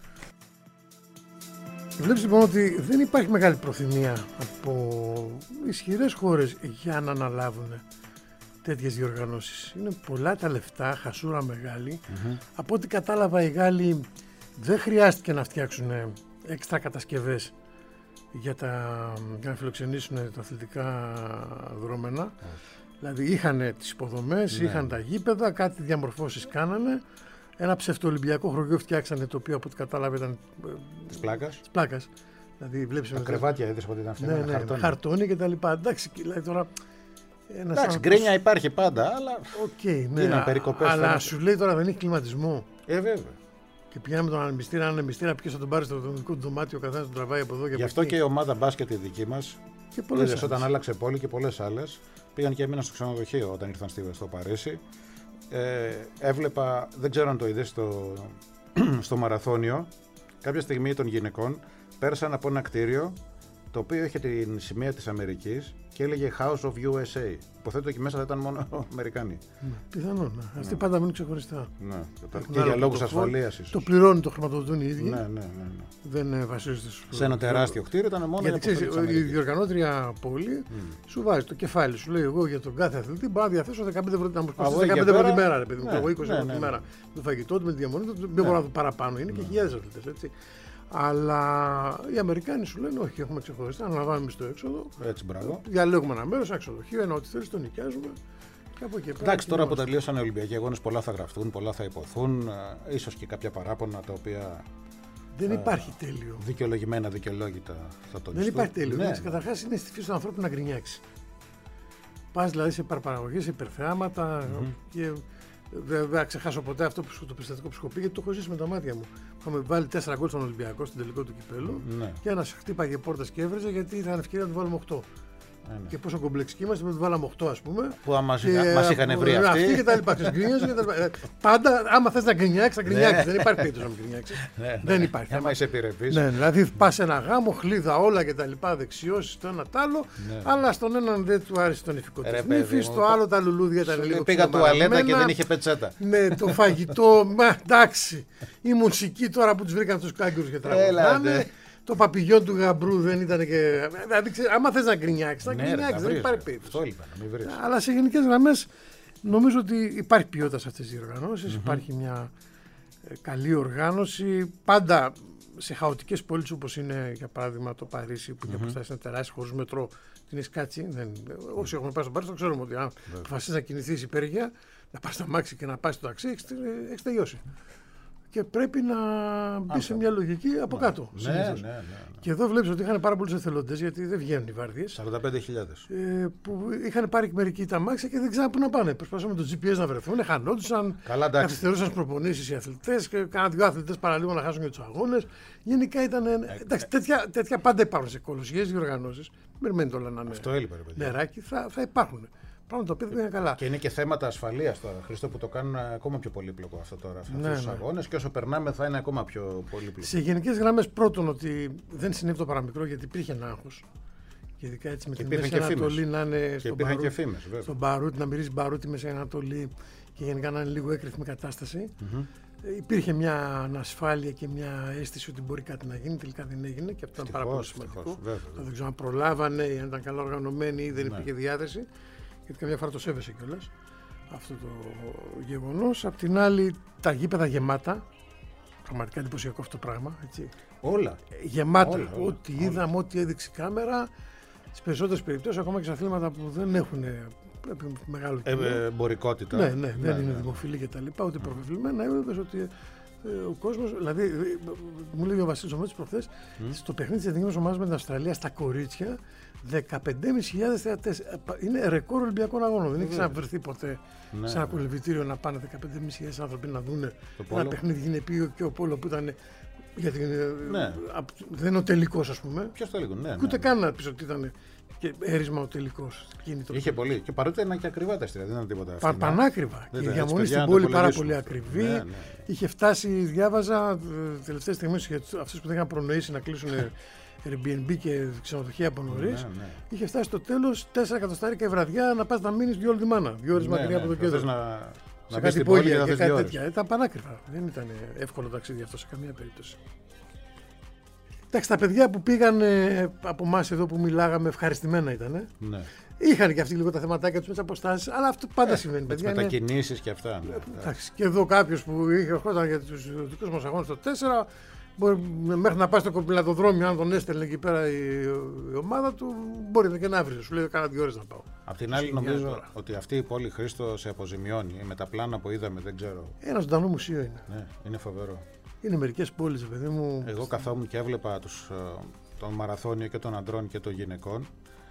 Βλέπεις λοιπόν ότι δεν υπάρχει μεγάλη προθυμία από ισχυρές χώρες για να αναλάβουν τέτοιες διοργανώσεις. Είναι πολλά τα λεφτά, χασούρα μεγάλη. Mm-hmm. Από ό,τι κατάλαβα οι Γάλλοι δεν χρειάστηκε να φτιάξουν έξτρα κατασκευές για, τα, για να φιλοξενήσουν τα αθλητικά δρόμενα. Mm. Δηλαδή είχαν τις υποδομές, ναι. είχαν τα γήπεδα, κάτι διαμορφώσεις κάνανε. Ένα ψευτοολυμπιακό χωριό φτιάξανε, το οποίο από ό,τι κατάλαβα ήταν της πλάκας. Της πλάκας. Δηλαδή, βλέπεις τα κρεβάτια είδες ότι ήταν φτιάξανε, ναι, ναι, χαρτόνι. χαρτόνι και τα λοιπά. Εντάξει, δηλαδή τώρα... Εντάξει, γκρίνια υπάρχει πάντα, αλλά okay, ναι, είναι περικοπές. Αλλά φαίνεται. Σου λέει τώρα δεν έχει κλιματισμό. Ε, βέβαια. Και πηγαίνουμε τον ανεμιστήρα, αν ανεμιστήρα, ποιος θα τον πάρει στο δικό του δωμάτιο, ο καθένας τον τραβάει από εδώ και από Γι' αυτό και η ομάδα μπάσκετ η δική μας, είδες όταν άλλαξε πόλη και πολλές άλλες, πήγαν και έμειναν στο ξενοδοχείο όταν ήρθαν στο Παρίσι. Ε, έβλεπα, δεν ξέρω αν το είδες στο, στο μαραθώνιο, κάποια στιγμή των γυναικών πέρασαν από ένα κτίριο το οποίο είχε την σημαία της Αμερικής και έλεγε House of γιου ες έι. Υποθέτω εκεί μέσα θα ήταν μόνο Αμερικάνοι. Ναι, πιθανόν. Ναι. Αυτοί πάντα μείνουν ξεχωριστά. Ναι. Και για λόγους ασφαλείας ίσως. Το πληρώνουν, το χρηματοδοτούν οι ίδιοι. Ναι, ναι, ναι, ναι. Δεν βασίζονται στους. Σε ένα τεράστιο κτίριο ήταν μόνο. Γιατί ξέρεις, η διοργανώτρια πόλη mm. σου βάζει το κεφάλι σου. Λέει: εγώ για τον κάθε αθλητή μπορώ να διαθέσω δεκαπέντε ευρώ να μου κοστίσει δεκαπέντε ευρώ τη μέρα. Ρε παιδί μου, εγώ είκοσι ευρώ τη μέρα. Το φαγητό του με τη διαμονή του δεν μπορώ να δω παραπάνω. Είναι και χιλιάδες αθλητές. Αλλά οι Αμερικάνοι σου λένε: όχι, έχουμε ξεχωριστά, αναλαμβάνουμε εμείς το έξοδο. Έτσι, μπράβο. Διαλέγουμε ένα μέρος, ένα ξενοδοχείο, ένα ό,τι θέλει, το νοικιάζουμε. Και από εκεί πέρα. Εντάξει, τώρα που τελείωσαν οι Ολυμπιακοί Αγώνες, πολλά θα γραφτούν, πολλά θα υποθούν. Ίσως και κάποια παράπονα τα οποία. Δεν υπάρχει τέλειο. Δικαιολογημένα, δικαιολόγητα θα το Δεν υπάρχει τέλειο. Ναι. Καταρχάς είναι στη φύση του ανθρώπου να γκρινιάξει. Πας δηλαδή σε παραπαραγωγές, σε υπερθεάματα mm-hmm. και. Δεν θα ξεχάσω ποτέ αυτό που το περιστατικό που σου έχω πει, γιατί το έχω ζήσει με τα μάτια μου. Είχαμε βάλει τέσσερα γκολ στον Ολυμπιακό στην τελικό του κυπέλου ναι. και ένας χτύπαγε πόρτας και έβρεζε γιατί ήταν ευκαιρία να του βάλουμε οκτώ. Ναι, ναι. Και πόσο κομπλεξικοί είμαστε που του βάλαμε οκτώ, ας πούμε. Που μας είχαν βρει αυτοί. Αυτοί και τα λοιπά. Πάντα, άμα θες να γκρινιάξεις, θα γκρινιάξεις. Δεν υπάρχει περίπτωση να μην γκρινιάξεις. Δεν υπάρχει. Άμα είσαι επιρρεπής. Δηλαδή πας σε ένα γάμο, χλίδα όλα και τα λοιπά, δεξιώσεις το ένα τ' άλλο, αλλά στον έναν δεν του άρεσε τον ηφικό της νύφης, στο άλλο τα λουλούδια ήταν λίγο. Πήγα τουαλέτα και δεν είχε πετσέτα. Ναι, το φαγητό, εντάξει. Η μουσική τώρα που τους βρήκαν τους κάγκουρους και τραγουδάνε. Το παπηγιόν του γαμπρού δεν ήταν και. Δηλαδή, άμα θες να γκρινιάξεις, θα γκρινιάξεις. Δεν υπάρχει περίπτωση. Αυτό είπα, να μην βρεις. Αλλά σε γενικές γραμμές νομίζω ότι υπάρχει ποιότητα σε αυτές τις διοργανώσεις. Mm-hmm. Υπάρχει μια ε, καλή οργάνωση. Πάντα σε χαοτικές πόλεις όπως είναι για παράδειγμα το Παρίσι, που mm-hmm. οι αποστάσεις είναι τεράστιες, χωρίς μετρό. Την έχεις κάτσει. Δεν... Όσοι έχουμε πάει στο Παρίσι, το ξέρουμε ότι αν αποφασίσεις να κινηθείς υπέργεια, να πας στο αμάξι και να πας στο ταξί, έχεις τελειώσει. Και πρέπει να μπει Άλτα. σε μια λογική από ναι. κάτω. Ναι, ναι, ναι, ναι. Και εδώ βλέπεις ότι είχαν πάρα πολλούς εθελοντές, γιατί δεν βγαίνουν οι βάρδιες. σαράντα πέντε χιλιάδες. Ε, που είχαν πάρει μερικοί τα μάξια και δεν ξέραν πού να πάνε. Προσπαθούσαν με το τζι πι ες να βρεθούν, χανόντουσαν, καθυστερούσαν προπονήσεις οι αθλητές και κάναν δύο αθλητές παραλίγο να χάσουν και τους αγώνες. Γενικά ήταν. Ε, εντάξει, ε, τέτοια, τέτοια πάντα υπάρχουν σε κολοσιαίες διοργανώσεις. Μην μένει όλα να είναι. Αυτό έλειπε, ρε παιδιά. Νεράκι, θα, θα υπάρχουν. Πράγματα τα οποία δεν είναι καλά. Και είναι και θέματα ασφαλείας τώρα, Χρήστο, που το κάνουν ακόμα πιο πολύπλοκο αυτό τώρα. Αυτούς ναι, τους ναι. αγώνες και όσο περνάμε θα είναι ακόμα πιο πολύπλοκο. Σε γενικές γραμμές, πρώτον, ότι δεν συνέβη το παραμικρό γιατί υπήρχε ένα άγχος. Και ειδικά έτσι με και τη Μέση Ανατολή να είναι στον Μπαρούτι, στον Μπαρούτι, να μυρίζει Μπαρούτι Μέση Ανατολή και γενικά να είναι λίγο έκρηθμη κατάσταση. Mm-hmm. Υπήρχε μια ανασφάλεια και μια αίσθηση ότι μπορεί κάτι να γίνει, τελικά δεν έγινε και αυτό ήταν πάρα πολύ σημαντικό. Δεν ξέρω αν προλάβανε ή αν ήταν καλά οργανωμένοι ή δεν ναι. υπήρχε διάθεση, γιατί καμιά φορά το σέβεσαι κιόλας αυτό το γεγονός. Απ' την άλλη, τα γήπεδα γεμάτα. Πραγματικά εντυπωσιακό αυτό το πράγμα. Έτσι. Όλα. Γεμάτα. Όλα, όλα, ό,τι όλα. είδαμε, ό,τι έδειξε η κάμερα. Στις περισσότερες περιπτώσεις, ακόμα και σε αθλήματα που δεν έχουν μεγάλο κοινό. Ε, εμπορικότητα. Ναι, ναι, δεν ναι, είναι ναι. δημοφιλή και τα λοιπά, ούτε προβεβλημένα. Είδες ότι ε, ο κόσμος, δηλαδή, ε, μου λέει ο Βασίλης Ομέτης προχθές, mm. στο παιχνίδι της εθνικής ομάδας με την Αυστραλία, στα κορίτσια, δεκαπέντε χιλιάδες θεατές. Είναι ρεκόρ Ολυμπιακών αγώνων. Δεν έχει ξαναβρεθεί ποτέ ναι, σε ένα ναι. κολυμπητήριο να πάνε δεκαπέντε χιλιάδες άνθρωποι να δουν ένα παιχνίδι γυναικείο και ο πόλο που ήταν. Γιατί ναι. δεν είναι ο τελικός, ας πούμε. Ποιος τελικός, ναι. Ούτε ναι. καν να πεις ότι ήταν και έρισμα ο τελικός. Είχε πολύ. Και παρότι ήταν και ακριβά τα εστία, δεν ήταν τίποτα. Πα, πανάκριβα. Και η διαμονή στην πόλη πάρα πολύ ακριβή. Ναι, ναι. Είχε φτάσει, διάβαζα τελευταίες στιγμές για αυτούς που δεν είχαν προνοήσει να κλείσουν Airbnb και ξενοδοχεία από νωρίς. Ναι, ναι. Είχε φτάσει στο τέλος τέσσερα εκατοστάρικα η βραδιά να πας να μείνεις δύο ώρες τη μάνα. Δύο ώρες ναι, μακριά ναι, από το κέντρο. Να... Σε κάτι υπόγεια και κάτι τέτοια. Ήταν πανάκριβα. Δεν ήταν εύκολο ταξίδι αυτό σε καμία περίπτωση. Εντάξει, τα παιδιά που πήγαν από εμάς εδώ που μιλάγαμε ευχαριστημένα ήταν. Ναι. Είχαν και αυτοί λίγο τα θεματάκια τους με τις αποστάσεις, αλλά αυτό πάντα ε, συμβαίνει. Με τις μετακινήσεις και αυτά. Ναι. Εντάξει, και εδώ κάποιος που είχε ερχόταν για τους δικούς μας αγώνες το τέσσερα, μπορεί, μέχρι να πάει στο κοπηλατοδρόμιο, αν τον έστελνε εκεί πέρα η, η ομάδα του, μπορεί και να βρει. Σου λέει κάνα δύο ώρες να πάω. Απ' την άλλη, νομίζω τώρα. ότι αυτή η πόλη Χρήστο σε αποζημιώνει με τα πλάνα που είδαμε, δεν ξέρω. Ένα ζωντανό μουσείο είναι. Ναι, είναι φοβερό. Είναι μερικές πόλεις, παιδί μου. Εγώ καθόμουν και έβλεπα τους, τον μαραθώνιο και των αντρών και των γυναικών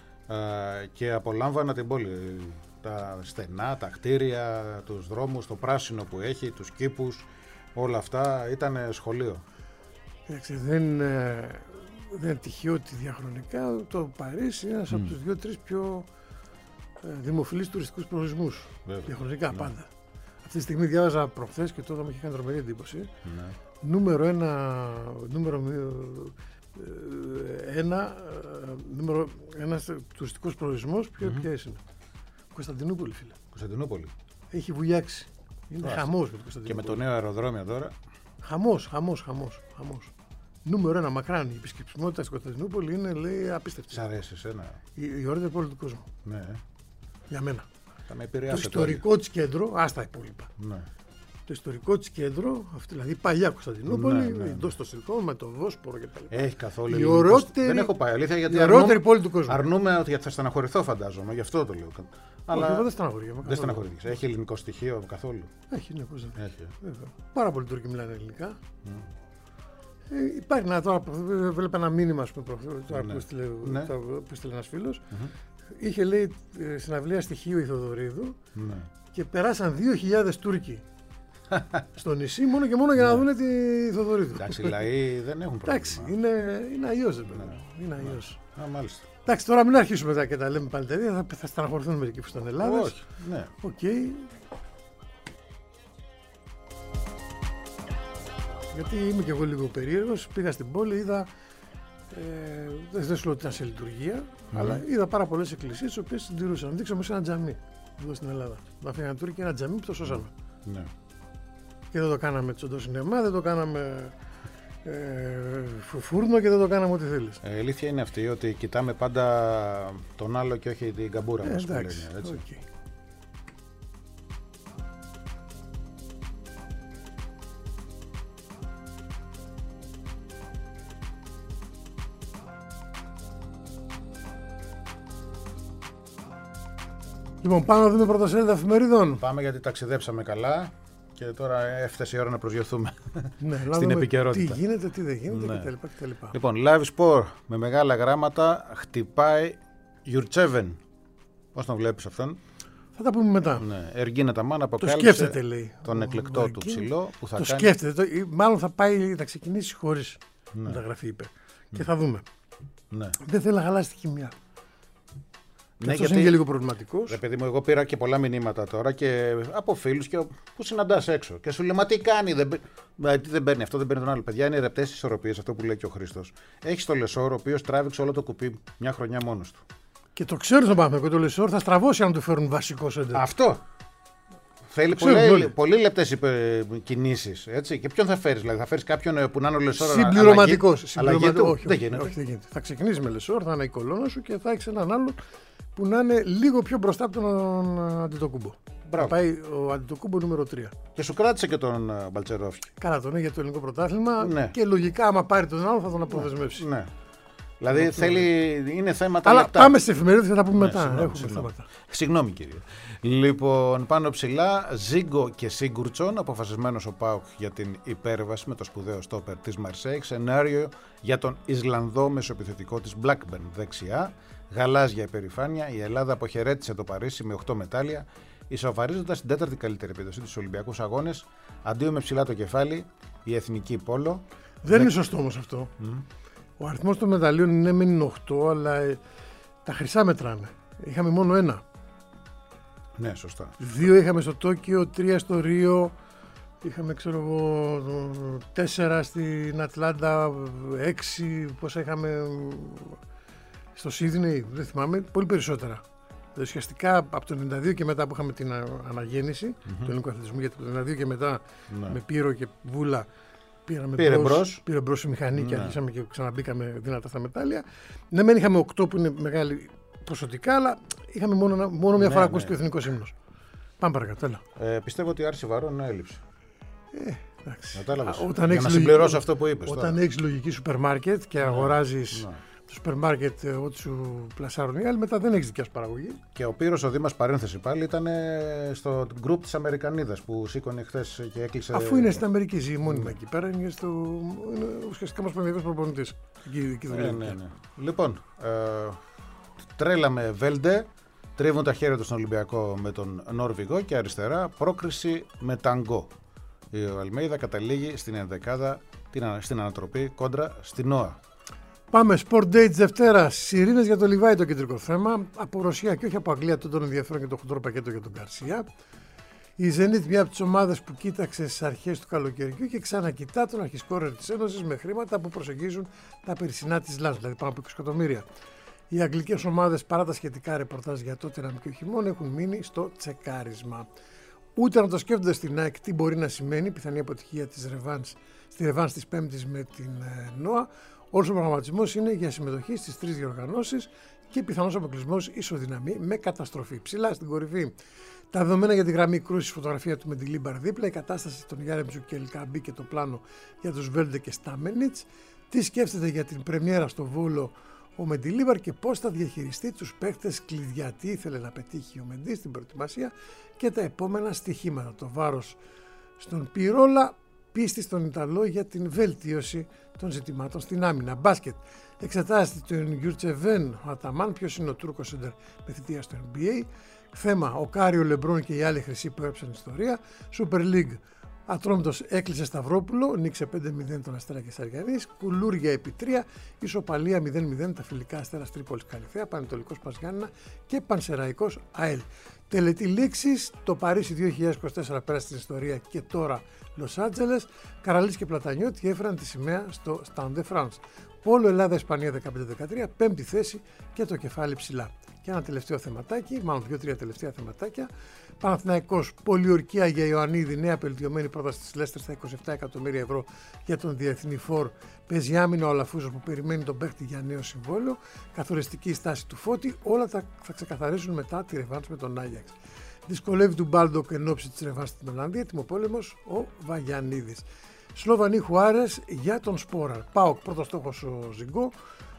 και απολάμβανα την πόλη. Τα στενά, τα κτίρια, τους δρόμους, το πράσινο που έχει, τους κήπους, όλα αυτά ήταν σχολείο. Κοιτάξτε, δεν, δεν είναι τυχαίο ότι διαχρονικά το Παρίσι είναι ένας mm. από τους δύο-τρεις πιο ε, δημοφιλείς τουριστικούς προορισμούς. Βέβαια. Διαχρονικά ναι. πάντα. Αυτή τη στιγμή διάβαζα προχθές και τότε μου είχε κάνει τρομερή εντύπωση. Ναι. Νούμερο ένα, νούμερο ε, ένα, ε, νούμερο ένας τουριστικός προορισμός, ποιο mm-hmm. ποιος είναι. Κωνσταντινούπολη, φίλε. Κωνσταντινούπολη. Έχει βουλιάξει. Είναι Άς. χαμός με το Κωνσταντινούπολη. Και με το νέο αεροδρόμιο τώρα. Χαμός, χαμός, χαμός, χαμός. Νούμερο ένα μακράν. Η επισκεψιμότητα στην Κωνσταντινούπολη είναι, λέει, απίστευτη. Σ' αρέσει εσένα. Η, η ωραίτερη πόλη του κόσμου. Ναι. Για μένα. Θα με το ιστορικό της κέντρο, άστα υπόλοιπα. Ναι. Το ιστορικό της κέντρο, αυτή, δηλαδή παλιά Κωνσταντινούπολη, ναι, ναι. εντός των συνθηκών, με το Βόσπορο και τα λοιπά. Έχει καθόλου. Η ωραιότερη, δεν έχω πάει αλήθεια γιατί. Η ωραιότερη πόλη του κόσμου. Αρνούμε ότι θα στεναχωρηθώ, φαντάζομαι, γι' αυτό το λέω. Αλλά όχι, εγώ δεν στεναχωρήθηκα. Δεν στεναχωρήθηκα. Έχει ελληνικό στοιχείο καθόλου. Έχει, ναι, πώς δεν έχει. Βέβαια. Πάρα πολλοί Τούρκοι μιλάνε ελληνικά. Mm. Ε, υπάρχει ένα τώρα, βλέπω ένα μήνυμα πούμε, τώρα, ναι. που έστειλε ναι. ένας φίλος. Mm-hmm. Είχε λέει συναυλία στοιχείου η Θοδωρίδου ναι. και περάσαν δύο χιλιάδες Τούρκοι στο νησί μόνο και μόνο για να δουν τη Θοδωρίδου. Εντάξει, οι λαοί δεν έχουν πρόβλημα. Εντάξει, είναι, είναι αλλιώς δεν ναι. είναι αλλιώς. Α, μάλιστα. Εντάξει, τώρα μην αρχίσουμε τα και τα λέμε πάλι τέτοια, θα, θα στεναχωρηθούν μερικοί που ήταν Ελλάδα. Όχι, ναι. Okay. Γιατί είμαι και εγώ λίγο περίεργος, πήγα στην πόλη, είδα, ε, δεν σου λέω ότι ήταν σε λειτουργία, mm. αλλά είδα πάρα πολλές εκκλησίες, τις οποίες συντηρούσαν. Δείξαμε όμως ένα τζαμί εδώ στην Ελλάδα. Να φύγανε Τούρκοι ένα τζαμί που το σώσαμε. Ναι. Και δεν το κάναμε τσοντοσυνεμά, δεν το κάναμε ε, φούρνο και δεν το κάναμε ό,τι θέλεις. Ε, η αλήθεια είναι αυτή, ότι κοιτάμε πάντα τον άλλο και όχι την καμπούρα μας. Ε, εντάξει, που λένε, έτσι. Okay. Λοιπόν, πάμε να δούμε πρωτοσέλιδα εφημερίδων. Πάμε γιατί ταξιδέψαμε καλά και τώρα έφτασε η ώρα να προσγειωθούμε ναι, στην επικαιρότητα. Τι γίνεται, τι δεν γίνεται ναι. κτλ, κτλ. Λοιπόν, Live Sport με μεγάλα γράμματα χτυπάει Γιουρτσέβεν. Πώς τον βλέπεις αυτόν? Θα τα πούμε μετά. Ναι. Εργίνα Ταμάν αποκάλυψε το σκέφτεται, λέει, τον εκλεκτό του ψηλό που θα το κάνει... σκέφτεται, το, μάλλον θα πάει, θα ξεκινήσει χωρίς ναι. μεταγραφή είπε. Ναι. Και θα δούμε. Ναι. Δεν θέλει να χαλάσει τη χημιά. Ναι, αυτός είναι και λίγο προβληματικός. Ρε παιδί μου, εγώ πήρα και πολλά μηνύματα τώρα και από φίλους και που συναντάς έξω. Και σου λέει, μα τι κάνει, δεν, τι δεν παίρνει αυτό, δεν παίρνει τον άλλο. Παιδιά, είναι ρεπτές ισορροπίες, αυτό που λέει και ο Χρήστος. Έχει το Λεσόρ, ο οποίος τράβηξε όλο το κουπί μια χρονιά μόνος του. Και το ξέρει στον Παναθηναϊκό, το Λεσόρ θα στραβώσει αν του φέρουν βασικό σέντερ. Αυτό. Θέλει πολύ, πολύ λεπτές κινήσεις. Και ποιον θα φέρεις, δηλαδή θα φέρεις κάποιον που να είναι ο Λεσόρ. Συμπληρωματικός. Συμπληρωματικό. Όχι, δεν γίνεται. Όχι, δεν γίνεται. Θα ξεκινήσεις με Λεσόρ, θα είναι η κολόνα σου και θα έχεις έναν άλλον που να είναι λίγο πιο μπροστά από τον Αντετοκούμπο. Θα πάει ο Αντετοκούμπο νούμερο τρία. Και σου κράτησε και τον Μπαλτσερόφσκι. Καλά, τον έχει για το ελληνικό πρωτάθλημα. Ναι. Και λογικά, άμα πάρει τον άλλο, θα τον αποδεσμεύσει. Ναι. Δηλαδή ναι, θέλει, είναι θέματα αλλά λεπτά. Πάμε σε εφημερίδες, θα τα πούμε ναι, μετά. Συγγνώμη, Έχουμε συγγνώμη. θέματα. Συγγνώμη κύριε. Λοιπόν, πάνω ψηλά, Ζίγκο και Σίγκουρτσον, αποφασισμένος ο ΠΑΟΚ για την υπέρβαση με το σπουδαίο στόπερ της Μαρσέικ. Σενάριο για τον Ισλανδό μεσοεπιθετικό της Blackburn δεξιά. Γαλάζια υπερηφάνεια. Η Ελλάδα αποχαιρέτησε το Παρίσι με οκτώ μετάλλια, ισοφαρίζοντας την τέταρτη καλύτερη επίδοση στους Ολυμπιακούς Αγώνες. Αντίο με ψηλά το κεφάλι, η εθνική πόλο. Δεν Δε... είναι σωστό όμως αυτό. Mm. Ο αριθμός των μεταλλίων είναι μεν οκτώ, αλλά ε, τα χρυσά μετράνε. Είχαμε μόνο ένα. Ναι, σωστά. Δύο είχαμε στο Τόκιο, τρία στο Ρίο, είχαμε ξέρω εγώ τέσσερα στην Ατλάντα, έξι πόσα είχαμε στο Σίδνεϊ, δεν θυμάμαι, πολύ περισσότερα. Ουσιαστικά από το ενενήντα δύο και μετά που είχαμε την αναγέννηση mm-hmm. του ελληνικού αθλητισμού, γιατί από το ενενήντα δύο και μετά ναι. με Πύρο και Βούλα πήραμε πήρε μπρος, μπρος. Πήρε μπρος η μηχανή ναι. και αρχίσαμε και ξαναμπήκαμε δυνατά στα μετάλλια. Ναι, μεν είχαμε οκτώ που είναι μεγάλη ποσοτικά, αλλά είχαμε μόνο, μόνο μια ναι, φορά ακούσει ναι. ο εθνικός ύμνος. Πάμε παρακάτω, έλα. Ε, πιστεύω ότι η άρση βαρών έλειψε. Ε, εντάξει. Κατάλαβες. Για να συμπληρώσω λογική, αυτό που είπες. Όταν έχεις λογική σούπερ μάρκετ και ναι. αγοράζεις ναι. το σούπερ μάρκετ ό,τι σου πλασάρουν οι άλλοι, μετά δεν έχεις δικιά σου παραγωγή. Και ο Πύρος ο Δήμας, παρένθεση πάλι, ήταν στο γκρουπ της Αμερικανίδας που σήκωνε χθες και έκλεισε. Αφού είναι στην Αμερική, ζει μόνιμα mm. εκεί πέρα, είναι, στο... είναι ουσιαστικά μας πανδιακός προπονητής. Εκεί, εκεί ναι, ναι, ναι. Λοιπόν, ε, τρέλα με Βέλντε, τρίβουν τα χέρια του στον Ολυμπιακό με τον Νόρβηγο και αριστερά πρόκριση με ταγκό. Ο Αλμέιδα καταλήγει στην ενδεκάδα, στην ανατροπή κόντρα στην ΟΑ. Πάμε, Sport Day της Δευτέρας. Σιρήνες για το Λιβάι το κεντρικό θέμα. Από Ρωσία και όχι από Αγγλία, τον τον ενδιαφέρον και το χοντρό πακέτο για τον Γκαρσία. Η Zenit, μια από τις ομάδες που κοίταξε στις αρχές του καλοκαιριού και ξανακοιτά τον αρχισκόρερ της Ένωσης με χρήματα που προσεγγίζουν τα περσινά της Λάνς, δηλαδή πάνω από είκοσι εκατομμύρια. Οι αγγλικές ομάδες, παρά τα σχετικά ρεπορτάζ για τότε να και ο χειμώνα, έχουν μείνει στο τσεκάρισμα. Ούτε να το σκέφτονται στην ΑΕΚ τι μπορεί να σημαίνει πιθανή αποτυχία της ρεβάνς, στη ρεβάνς της Πέμπτης με την ε, ΝΟΑ. Όλος ο προγραμματισμός είναι για συμμετοχή στις τρεις διοργανώσεις και πιθανός αποκλεισμός ισοδυναμή με καταστροφή. Ψηλά στην κορυφή τα δεδομένα για τη γραμμή κρούσης, φωτογραφία του Μεντιλίμπαρ δίπλα, η κατάσταση των Γιάρεμτσου και Ελκαμπή και το πλάνο για τους Βέλντε και Στάμενιτς. Τι σκέφτεται για την πρεμιέρα στο Βόλο ο Μεντιλίμπαρ και πώς θα διαχειριστεί τους παίχτες κλειδιά. Τι ήθελε να πετύχει ο Μεντί στην προετοιμασία και τα επόμενα στοιχήματα. Το βάρος στον Πυρόλα, πίστη στον Ιταλό για την βελτίωση των ζητημάτων στην άμυνα. Μπάσκετ. Εξετάζεται τον Γιουρτσεβέν ο Αταμάν, ποιος είναι ο Τούρκος σέντερ με θητεία στο N B A. Θέμα, ο Κάριο Λεμπρόν και οι άλλοι χρυσοί που έγραψαν ιστορία. Super League. Ατρόμητος έκλεισε Σταυρόπουλο, νίξε πέντε μηδέν τον Αστέρα και Σαργανής. Κουλούρια επί τρία, ισοπαλία μηδέν μηδέν τα φιλικά Αστέρας Τρίπολης Καλυθέα, Πανετολικός Πασγάννα και Πανσεραϊκός ΑΕΛ. Τελετή λήξης, το Παρίσι δύο χιλιάδες είκοσι τέσσερα πέρασε στην ιστορία και τώρα Λος Άντζελες. Καραλής και Πλατανιώτη έφεραν τη σημαία στο Stade de France. Πόλο Ελλάδα-Ισπανία δεκαπέντε δεκατρία, πέμπτη θέση και το κεφάλι ψηλά. Και ένα τελευταίο θεματάκι, μάλλον δύο-τρία τελευταία θεματάκια. Παναθηναϊκός, πολιορκία για Ιωαννίδη, νέα απελτιωμένη πρόταση της Λέστερ στα είκοσι επτά εκατομμύρια ευρώ για τον διεθνή φορ. Παίζει άμυνα ο Λαφούζος που περιμένει τον παίχτη για νέο συμβόλαιο. Καθοριστική στάση του Φώτη, όλα τα θα ξεκαθαρίσουν μετά τη ρεβάνς με τον Άγιαξ. Δυσκολεύει του Μπάλντοκ εν ώψη της ρεβάνς στην Ολλανδία, τιμοπόλεμος ο Βαγιανίδης. Σλοβανί Χουάρες για τον Σπόραρ. Πάοκ, πρώτο στόχος ο Ζιγκό.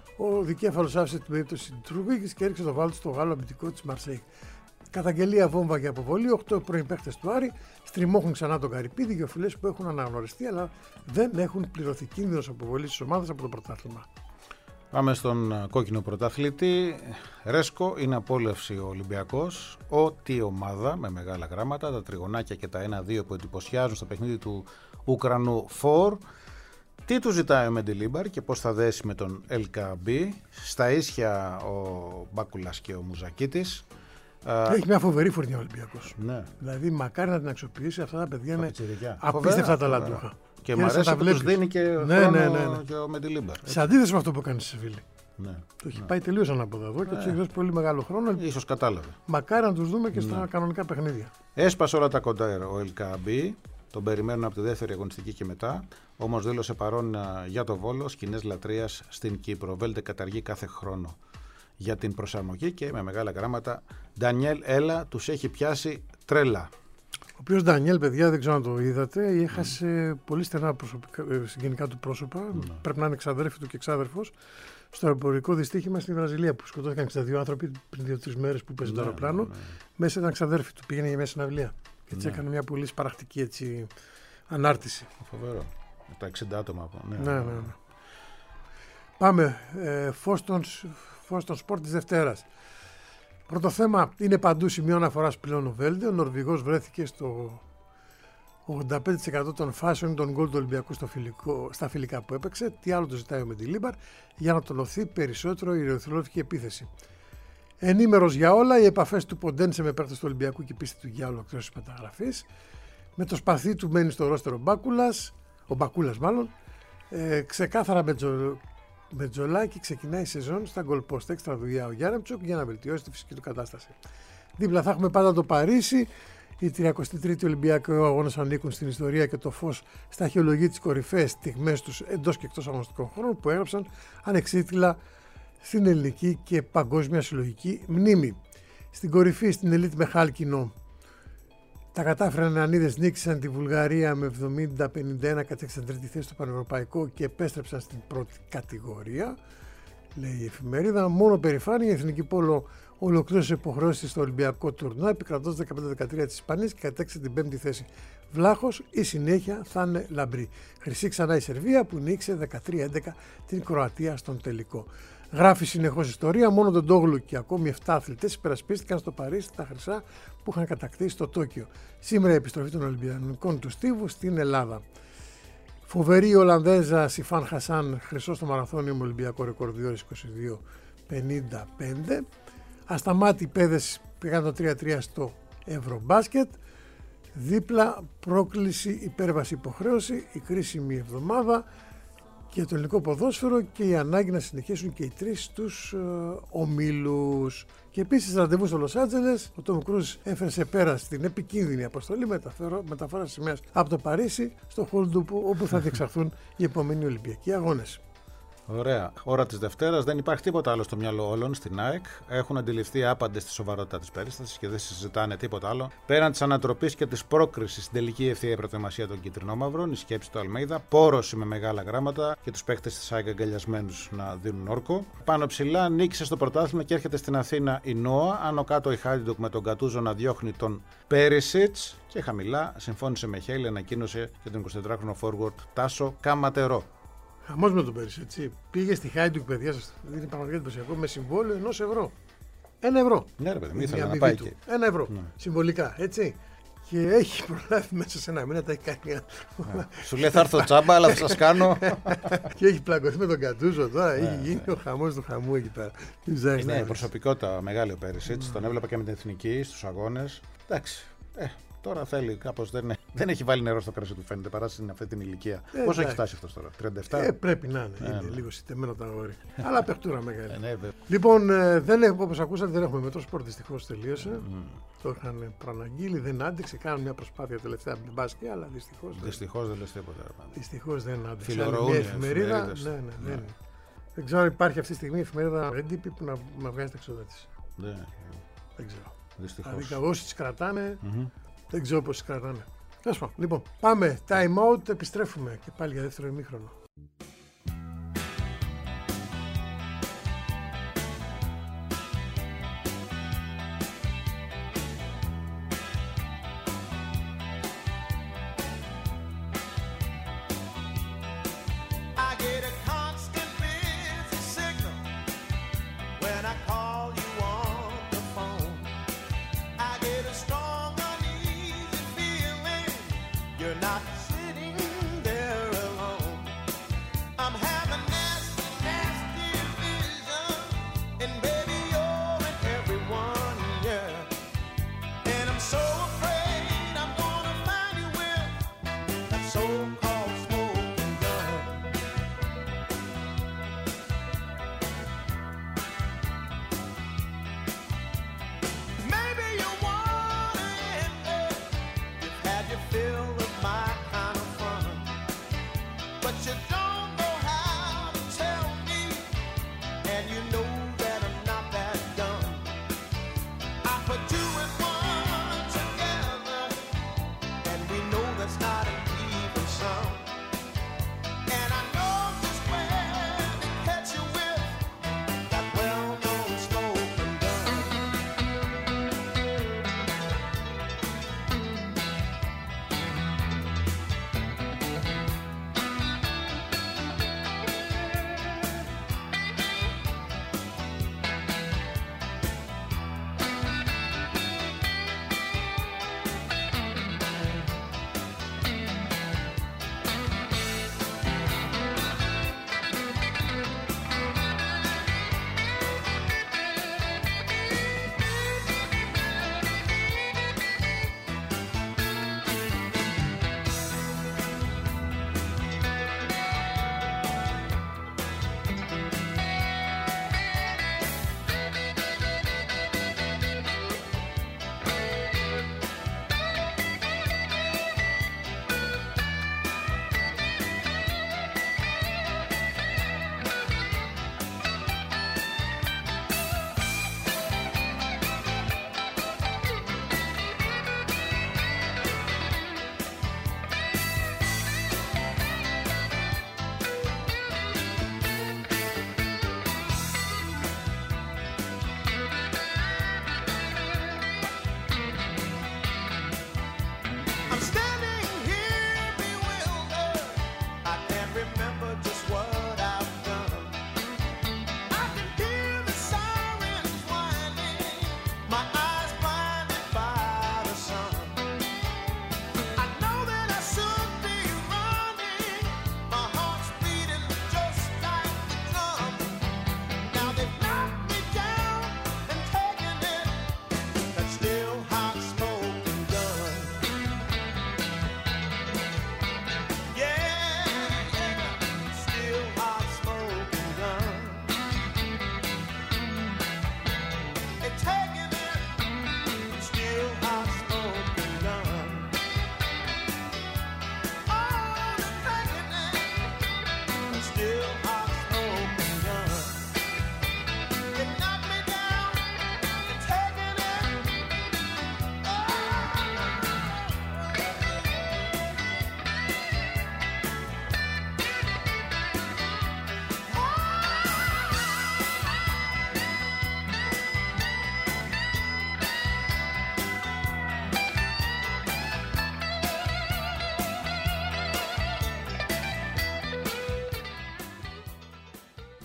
Ο δικέφαλος άφησε την περίπτωση του Τρουβίκης και έριξε το βάλτο στο Γάλλο αμυντικό της Μαρσέικ. Καταγγελία βόμβα για αποβολή. οκτώ πρώην παίκτες του Άρη στριμώχνουν ξανά τον Καρυπίδη για οφειλές που έχουν αναγνωριστεί αλλά δεν έχουν πληρωθεί. Κίνδυνος αποβολής της ομάδας από το πρωτάθλημα. Πάμε στον κόκκινο πρωταθλητή. Ρέσκο, είναι απόλαυση ο Ολυμπιακός. Ό,τι ομάδα με μεγάλα γράμματα, τα τριγωνάκια και τα ένα δύο που εντυπωσιάζουν στο παιχνίδι του Ουκρανού Φορ. Τι του ζητάει ο Μεντιλίμπαρ και πώς θα δέσει με τον Ελκαμπή. Στα ίσια ο Μπάκουλας και ο Μουζακίτης. Έχει μια φοβερή φουρνιά ο Ολυμπιακός. Ναι. Δηλαδή, μακάρι να την αξιοποιήσει, αυτά τα παιδιά είναι απίστευτα ταλαντούχα. Και μου αρέσει που τους δίνει και ναι, χρόνο ναι, ναι, ναι. και ο Μεντιλίμπαρ. Σε αντίθεση με αυτό που έκανε στη Σεβίλη. Ναι. Το έχει ναι. πάει τελείως ανάποδα εδώ και ναι. του έχει δώσει πολύ μεγάλο χρόνο. Ίσως κατάλαβε. Μακάρι να τους δούμε και στα ναι. κανονικά παιχνίδια. Έσπασε όλα τα κοντά ο Ελκαμπή. Τον περιμένουν από τη δεύτερη αγωνιστική και μετά. Όμως δήλωσε παρόν για το Βόλο σκηνές λατρείας στην Κύπρο. Βέλτε καταργεί κάθε χρόνο για την προσαρμογή και με μεγάλα γράμματα Ντανιέλ Έλα τους έχει πιάσει τρέλα. Ο οποίος Ντανιέλ, παιδιά, δεν ξέρω αν το είδατε, έχασε mm. πολύ στενά προσωπικά, συγγενικά του πρόσωπα. Mm. Πρέπει να είναι εξαδέρφη του και εξάδερφος. Στο αεροπορικό δυστύχημα στη Βραζιλία που σκοτώθηκαν εξήντα δύο άνθρωποι πριν δύο-τρεις μέρες που παίζει mm. το αεροπλάνο. Mm. Μέσα ήταν εξαδέρφη του, πήγαινε για μια συναυλία. Και έτσι mm. έκανε μια πολύ σπαραχτική έτσι, ανάρτηση. Φοβερό. Με τα εξήντα άτομα από. Ναι, ναι, ναι. ναι. Πάμε. Ε, φως στον σπορ της Δευτέρας. Πρώτο θέμα είναι παντού σημείο αναφοράς πλέον ο Βέλντε. Ο Νορβηγός βρέθηκε στο ογδόντα πέντε τοις εκατό των φάσεων των γκολ του Ολυμπιακού στο φιλικό, στα φιλικά που έπαιξε. Τι άλλο το ζητάει ο Μεντιλίμπαρ για να τονωθεί περισσότερο η ρεοθυλώδικη επίθεση. Ενήμερος για όλα, οι επαφές του Ποντένσε με παίκτες του Ολυμπιακού και η πίστη του για ολοκλήρωση μεταγραφής. Με το σπαθί του μένει στο ρόστερο Μπάκουλας, ο Μπακούλας μάλλον. Ε, ξεκάθαρα με, τζο, με τζολάκι ξεκινάει η σεζόν στα goal post. Έξτρα δουλειά ο Γιάννεμτσοκ για να βελτιώσει τη φυσική του κατάσταση. Δίπλα θα έχουμε πάντα το Παρίσι. Οι τριακοστή τρίτη Ολυμπιακοί αγώνες ανήκουν στην ιστορία και το φως στα αρχαιολογεί τις κορυφαίες στιγμές τους εντός και εκτός αγωνιστικών χρόνων που έγραψαν ανεξίτηλα στην ελληνική και παγκόσμια συλλογική μνήμη. Στην κορυφή, στην ελίτ με χάλκινο, τα κατάφεραν οι Ανίδες, νίκησαν τη Βουλγαρία με εβδομήντα πενήντα ένα, κατέξαν τρίτη θέση στο πανευρωπαϊκό και επέστρεψαν στην πρώτη κατηγορία, λέει η εφημερίδα. Μόνο περηφάνεια, η Εθνική Πόλο ολοκλήρωσε υποχρεώσεις στο Ολυμπιακό τουρνουά, επικρατώντας δεκαπέντε δεκατρία της Ισπανίας και κατέξε την πέμπτη θέση. Βλάχος, η συνέχεια θα είναι λαμπρή. Χρυσή ξανά η Σερβία που νίκησε δεκατρία έντεκα την Κροατία στον τελικό. Γράφει συνεχώς ιστορία, μόνο τον Ντόγλου και ακόμη επτά αθλητές υπερασπίστηκαν στο Παρίσι τα χρυσά που είχαν κατακτήσει στο Τόκιο. Σήμερα η επιστροφή των Ολυμπιακών του Στίβου στην Ελλάδα. Φοβερή Ολλανδέζα Σιφάν Χασάν, χρυσό στο μαραθώνιο με Ολυμπιακό ρεκόρ δύο ώρες είκοσι δύο πενήντα πέντε. Ασταμάτη παιδες πήγαν το τρία τρία στο Ευρωμπάσκετ. Δίπλα πρόκληση, υπέρβαση, υποχρέωση, η κρίσιμη εβδομάδα και το ελληνικό ποδόσφαιρο και η ανάγκη να συνεχίσουν και οι τρεις τους ε, ομίλους. Και επίσης ραντεβού στο Λος Άντζελες, ο Τόμ Κρούζ έφερε σε πέρα στην επικίνδυνη αποστολή μεταφορά σημαίας από το Παρίσι στο Χόλντουπο, όπου θα διεξαχθούν οι επόμενοι Ολυμπιακοί αγώνες. Ωραία. Ώρα της Δευτέρας, δεν υπάρχει τίποτα άλλο στο μυαλό όλων στην ΑΕΚ. Έχουν αντιληφθεί άπαντες τη σοβαρότητα της περίστασης και δεν συζητάνε τίποτα άλλο. Πέραν της ανατροπής και της πρόκρισης στην τελική ευθεία προετοιμασία των κυτρινόμαυρων, η σκέψη του Αλμέιδα, πόρωση με μεγάλα γράμματα και τους παίκτες της ΑΕΚ αγκαλιασμένους να δίνουν όρκο. Πάνω ψηλά νίκησε στο πρωτάθλημα και έρχεται στην Αθήνα η Νόα. Άνω κάτω η Χάιντουκ με τον Κατούζο να διώχνει τον Πέρισιτς. Και χαμηλά συμφώνησε με Χέλη, ανακοίνωσε και τον εικοσιτετράχρονο forward Τάσο Καματερό. Χαμός με τον Πέρυσι, έτσι. Πήγε στη Χάιντουκ, παιδιά σας, είναι πραγματικά εντυπωσιακό, με συμβόλαιο ενός ευρώ. Ένα ευρώ. Ναι, ρε παιδί, μη ήθελα να πάει εκεί. Ένα ευρώ. Ναι. Συμβολικά, έτσι. Και έχει προλάβει μέσα σε ένα μήνα, τα έχει κάνει. Ναι. Σου λέει θα έρθω τσάμπα, αλλά θα σας κάνω. Και έχει πλακωθεί με τον Κατούζο τώρα. Ναι. Έχει γίνει ο χαμός του χαμού εκεί πέρα. Είναι προσωπικότητα μεγάλη ο Πέρυσι. Mm. Τον έβλεπα και με την εθνική στους αγώνες. Εντάξει. Ε. Τώρα θέλει κάπως, δεν, δεν έχει βάλει νερό στο κρασί του, φαίνεται, παρά στην αυτή την ηλικία. Ε, Πόσο έχει φτάσει αυτός τώρα, τριάντα επτά? Ε, πρέπει να είναι, ε, είναι ναι. λίγο σιτεμένο το αγόρι. Αλλά παιχτούρα μεγάλη. Ε, ναι, λοιπόν, ε, δεν έχουμε, όπως ακούσατε, δεν έχουμε μετρό σπορ, δυστυχώς τελείωσε. Mm. Το είχαν προαναγγείλει, δεν άντεξε, κάνουν μια προσπάθεια τελευταία από την μπάσκετ, αλλά δυστυχώς. Δυστυχώς δεν λες τίποτα. Δυστυχώς δεν άντεξε. Φιλορωούνια, εφημερίδα. Ναι, ναι, ναι. ναι. Δεν ξέρω αν υπάρχει αυτή τη στιγμή εφημερίδα έντυπη που να, να βγάζει τα εξοδότηση. Ναι. Δεν ξέρω. Δυστυχώς. Δηλαδή, όσοι τις κρατάνε. Mm-hmm. Δεν ξέρω πώς κρατάνε. Λοιπόν, πάμε. Time out, επιστρέφουμε και πάλι για δεύτερο ημίχρονο.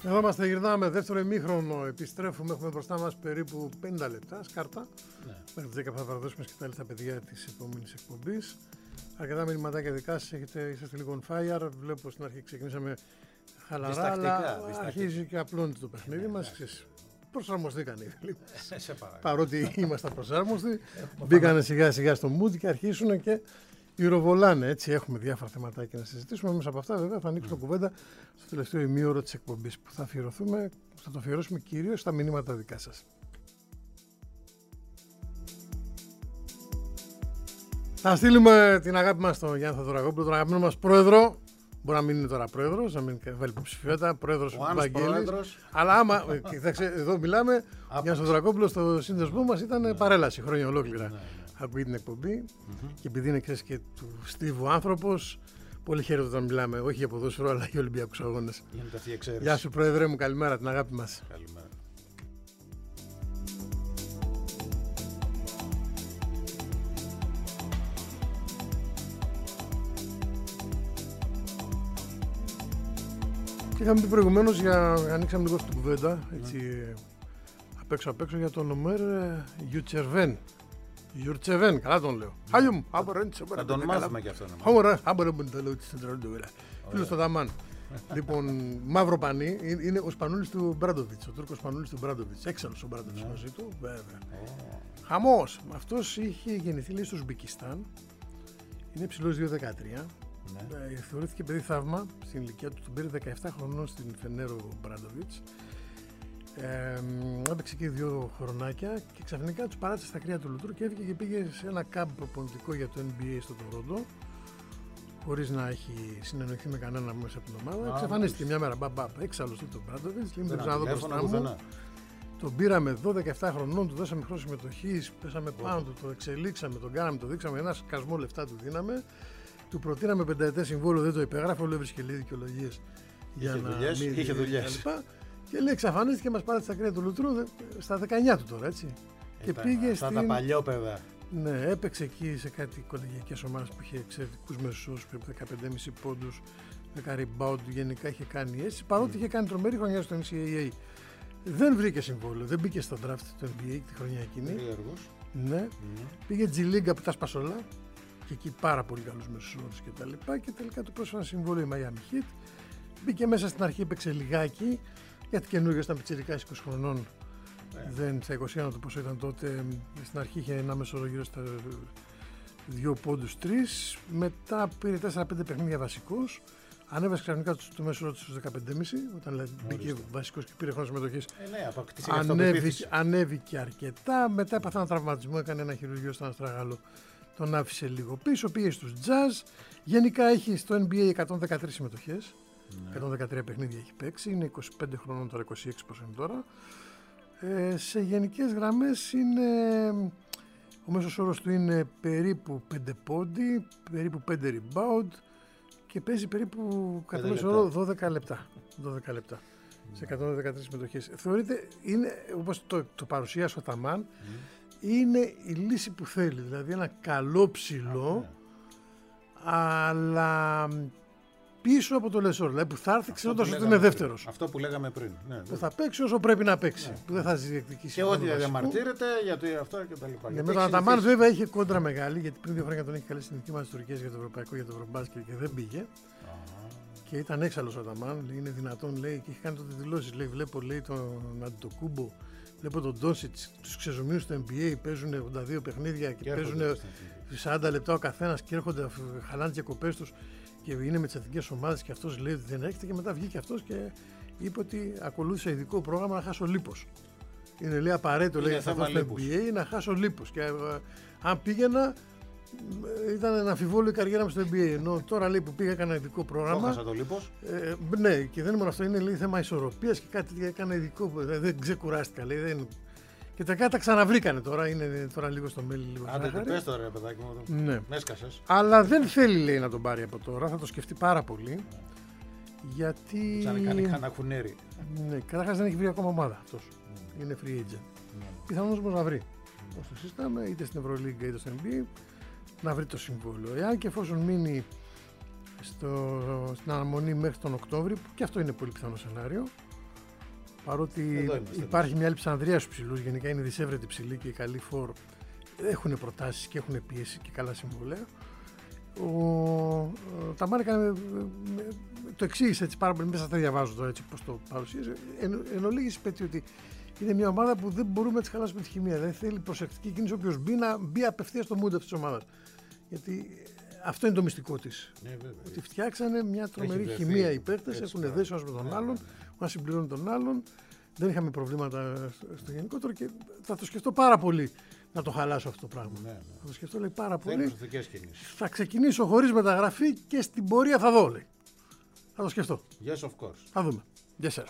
Εδώ είμαστε, γυρνάμε δεύτερο ημίχρονο. Επιστρέφουμε. Έχουμε μπροστά μας περίπου πενήντα λεπτά σκάρτα. Ναι. Μέχρι τις δέκα θα παραδώσουμε σκητάλη στα παιδιά της επόμενης εκπομπής. Αρκετά μηνυματάκια δικά σας. Είσαστε λίγο on fire. Βλέπω στην αρχή ξεκινήσαμε χαλαρά. Διστακτικά, αλλά διστακτικά. Αρχίζει και απλώνεται το παιχνίδι μας. Προσαρμοστήκαν οι φίλοι μας. Παρότι ήμασταν προσάρμοστοι, μπήκανε σιγά σιγά στο mood και αρχίσουν και ηροβολάνε. Έτσι έχουμε διάφορα θεματάκια να συζητήσουμε. Μέσα από αυτά, βέβαια, θα ανοίξουμε mm. κουβέντα στο τελευταίο ημίωρο της εκπομπής που θα αφιερωθούμε, θα το αφιερώσουμε κυρίως στα μηνύματα δικά σας. Θα στείλουμε την αγάπη μας στον Γιάννη Θεοδωρακόπουλο, τον αγαπημένο μας πρόεδρο. Μπορεί να μην είναι τώρα πρόεδρος, να μην βάλει υποψηφιότητα, πρόεδρος του Βαγγέλης. Αλλά άμα, κοιτάξτε, εδώ μιλάμε, Γιάννης Θεοδωρακόπουλος στο σύνδεσμό μας ήταν ναι. παρέλαση χρόνια ολόκληρα. Ναι, ναι. Ακούει την εκπομπή mm-hmm. και επειδή είναι ξέρεις, και του στίβου άνθρωπος, πολύ χαίρομαι όταν μιλάμε, όχι για ποδόσφαιρο αλλά για Ολυμπιακούς αγώνες. Γεια σου πρόεδρε μου, καλημέρα, την αγάπη μας. Καλημέρα. Και είχαμε πει προηγουμένως, για, ανοίξαμε λίγο στην κουβέντα, έτσι, mm. απ' έξω απ' έξω για τον Ομέρ Γιουτσεβέν. Γιουρτσεβέν, καλά τον λέω. Mm. Θα τον μάθουμε και αυτόν. Ωραία, άμπορε μου το λέω της Σεντραλντοβέλα. Φίλος στο Δαμάν. Λοιπόν, μαύρο πανί, είναι ο Σπανούλης του Μπράντοβιτς, ο Τούρκος Σπανούλης του Μπράντοβιτς. Έξαλλος ο Μπράντοβιτς μαζί του, βέβαια. Χαμός. Αυτός είχε γεννηθεί λέει στο Ουσμπεκιστάν. Είναι ψηλός δύο δεκατρία. Ναι. Ε, θεωρήθηκε παιδί θαύμα στην ηλικία του, τον πήρε δεκαεπτά χρονών στην Φενέρο Μπράντοβιτς. Ε, έπαιξε και δύο χρονάκια και ξαφνικά τους παράτησε στα κρύα του Λουτρού και έφυγε και πήγε σε ένα κάμπ προπονητικό για το N B A στο Τορόντο, χωρίς να έχει συνεννοηθεί με κανένα μέσα από την ομάδα. Εξαφανίστηκε μια μέρα, μπαμπαπ, έξαλλος του τον Μπράντοβιτς. Λέει: δεν ξέρω να δω μπροστά μου. Τον πήραμε εδώ δεκαεπτά χρονών, του δώσαμε χρόνο συμμετοχής, πέσαμε πάνω του, το εξελίξαμε, τον κάναμε, το δείξαμε, ένα σκασμό λεφτά του δίναμε. Του προτείναμε πενταετές συμβόλαιο, δεν το υπεγράφει, όλο έβρισκε λέει δικαιολογίες για είχε να δουλειές, μην είχε δουλειές. Και, και λέει εξαφανίστηκε και μας πάρε στα κρύα του Λουτρού στα δεκαεννιά του τώρα, έτσι. Ε, και τα, πήγε αυτά στην... τα παλιόπαιδα. Ναι, έπαιξε εκεί σε κάτι κολεγιακές ομάδες που είχε εξαιρετικούς μεσούς, περίπου δεκαπέντε κόμμα πέντε πόντους, δέκα rebound, γενικά είχε κάνει έτσι, παρότι mm. είχε κάνει τρομερή χρονιά στο N C A A. Δεν βρήκε συμβόλαιο, δεν μπήκε στο draft του N B A τη χρονιά εκείνη. Ναι, mm. πήγε G League από τα Σπασόλα. Και εκεί πάρα πολύ καλούς μεσούς όρους και τα λοιπά και τελικά του πρόσφεραν συμβόλαιο η Miami Heat. Μπήκε μέσα στην αρχή, έπαιξε λιγάκι γιατί καινούργιος ήταν πιτσιρικάς είκοσι χρονών. Yeah. Δεν στα είκοσι ένα το πόσο ήταν τότε. Στην αρχή είχε ένα μέσο όρο γύρω στα δύο πόντους τρεις. Μετά πήρε τέσσερα πέντε παιχνίδια βασικός. Ανέβασε ξαφνικά το μέσο όρο στους δεκαπέντε κόμμα πέντε όταν δηλαδή, μπήκε βασικός και πήρε χρόνο συμμετοχής. Ε, ναι, ανέβηκε, ανέβηκε αρκετά. Μετά έπαθε ένα τραυματισμό, έκανε ένα χειρουργείο στον αστραγάλο. Τον άφησε λίγο πίσω, πήγε στους Jazz. Γενικά έχει στο N B A εκατόν δεκατρείς συμμετοχές. Ναι. εκατόν δεκατρία παιχνίδια έχει παίξει. Είναι είκοσι πέντε χρονών τώρα, είκοσι έξι πώς είναι τώρα. Ε, σε γενικές γραμμές είναι... ο μέσος όρος του είναι περίπου πέντε πόντι, περίπου πέντε rebound και παίζει περίπου κατά μέσο όρο δώδεκα λεπτά. δώδεκα λεπτά. Mm. Σε εκατόν δεκατρείς συμμετοχές. Θεωρείται, είναι όπως το, το παρουσίασε ο Ταμάν, mm. είναι η λύση που θέλει, δηλαδή ένα καλό ψηλό, okay. αλλά πίσω από το Λεσόρ, δηλαδή που θα έρθει ξέροντας ότι είναι δεύτερος. Αυτό που λέγαμε πριν. Ναι, που θα παίξει όσο πρέπει να παίξει, ναι. που δεν θα διεκδικήσει. Και ό,τι διαμαρτύρεται γιατί αυτό και τα λοιπά. Ναι, με τον Αταμάν βέβαια είχε κόντρα μεγάλη, γιατί πριν δύο χρόνια τον είχε καλέσει στην δική μας Τουρκίας για το Ευρωπαϊκό, για το Ευρωμπάσκετ και δεν πήγε. Uh-huh. Και ήταν έξαλλος ο Αταμάν, είναι δυνατόν λέει και είχε κάνει τότε δηλώσεις. Λέει: βλέπω λέει, τον Αντιτοκούμπο, βλέπω τον Ντόσιτς, τους ξεζουμίους στο N B A, παίζουν ογδόντα δύο παιχνίδια και, και παίζουν σαράντα λεπτά ο καθένας και έρχονται, χαλάνε τις διακοπές τους και είναι με τις εθνικές ομάδες και αυτός λέει ότι δεν έρχεται και μετά βγήκε αυτός και είπε ότι ακολούθησε ειδικό πρόγραμμα να χάσω λίπος. Είναι λέει απαραίτητο λέει αυτό στο N B A να χάσω λίπος και uh, αν πήγαινα ήταν ένα αμφιβόλιο η καριέρα μου στο N B A. Ενώ τώρα λέει που πήγα έκανα ειδικό πρόγραμμα. Το χάσα το λίπος. Ε, ναι, και δεν είναι μόνο αυτό, είναι λέει, θέμα ισορροπίας και κάτι έκανα ειδικό. Δεν ξεκουράστηκα. Λέει, δεν... Και τελικά τα ξαναβρήκανε τώρα. Είναι τώρα λίγο στο μέλι. Λίγο άντε, το πες τώρα, παιδάκι μου. Ναι. Με έσκασες. Αλλά δεν θέλει λέει να τον πάρει από τώρα. Θα το σκεφτεί πάρα πολύ. Γιατί. Σαν κάνει κανένα κουνέρι. Ναι, καταρχάς δεν έχει βρει ακόμα ομάδα αυτός. Mm. Είναι free agent. Mm. Πιθανώς όμως να βρει. Mm. Όσο συζητάμε, είτε στην Ευρωλίγκα είτε στο N B A. Να βρει το συμβόλαιο. Εάν και εφόσον μείνει στο, στην αναμονή μέχρι τον Οκτώβριο, που και αυτό είναι πολύ πιθανό σενάριο, Παρότι υπάρχει μια Αλεξανδρία στους ψηλούς, γενικά είναι δυσέβρετη ψηλή και οι καλοί φορ έχουν προτάσεις και έχουν πίεση και καλά συμβόλαια. Ο, ο Ταμάν έκανε, το εξήγησε έτσι πάρα πολύ, μέσα τα διαβάζω τώρα έτσι πώς το παρουσίασε. Εν, εν ολίγης πέτει ότι είναι μια ομάδα που δεν μπορούμε να τη χαλάσουμε τη χημεία. Δεν θέλει προσεκτική κίνηση, όποιος μπει να μπει απευθείας στο mood αυτής της ομάδας. Γιατί αυτό είναι το μυστικό της. Ναι, ότι φτιάξανε μια τρομερή χημεία οι παίκτες, έχουν δέσει ένας με τον άλλον, ο ένας συμπληρώνει τον άλλον. Δεν είχαμε προβλήματα στο γενικότερο και θα το σκεφτώ πάρα πολύ να το χαλάσω αυτό το πράγμα. Ναι, ναι. Θα το σκεφτώ λέει, πάρα πολύ. Θα ξεκινήσω χωρίς μεταγραφή και στην πορεία θα δω. Λέει. Θα το σκεφτώ. Yes, of course. Θα δούμε. Γεια σας.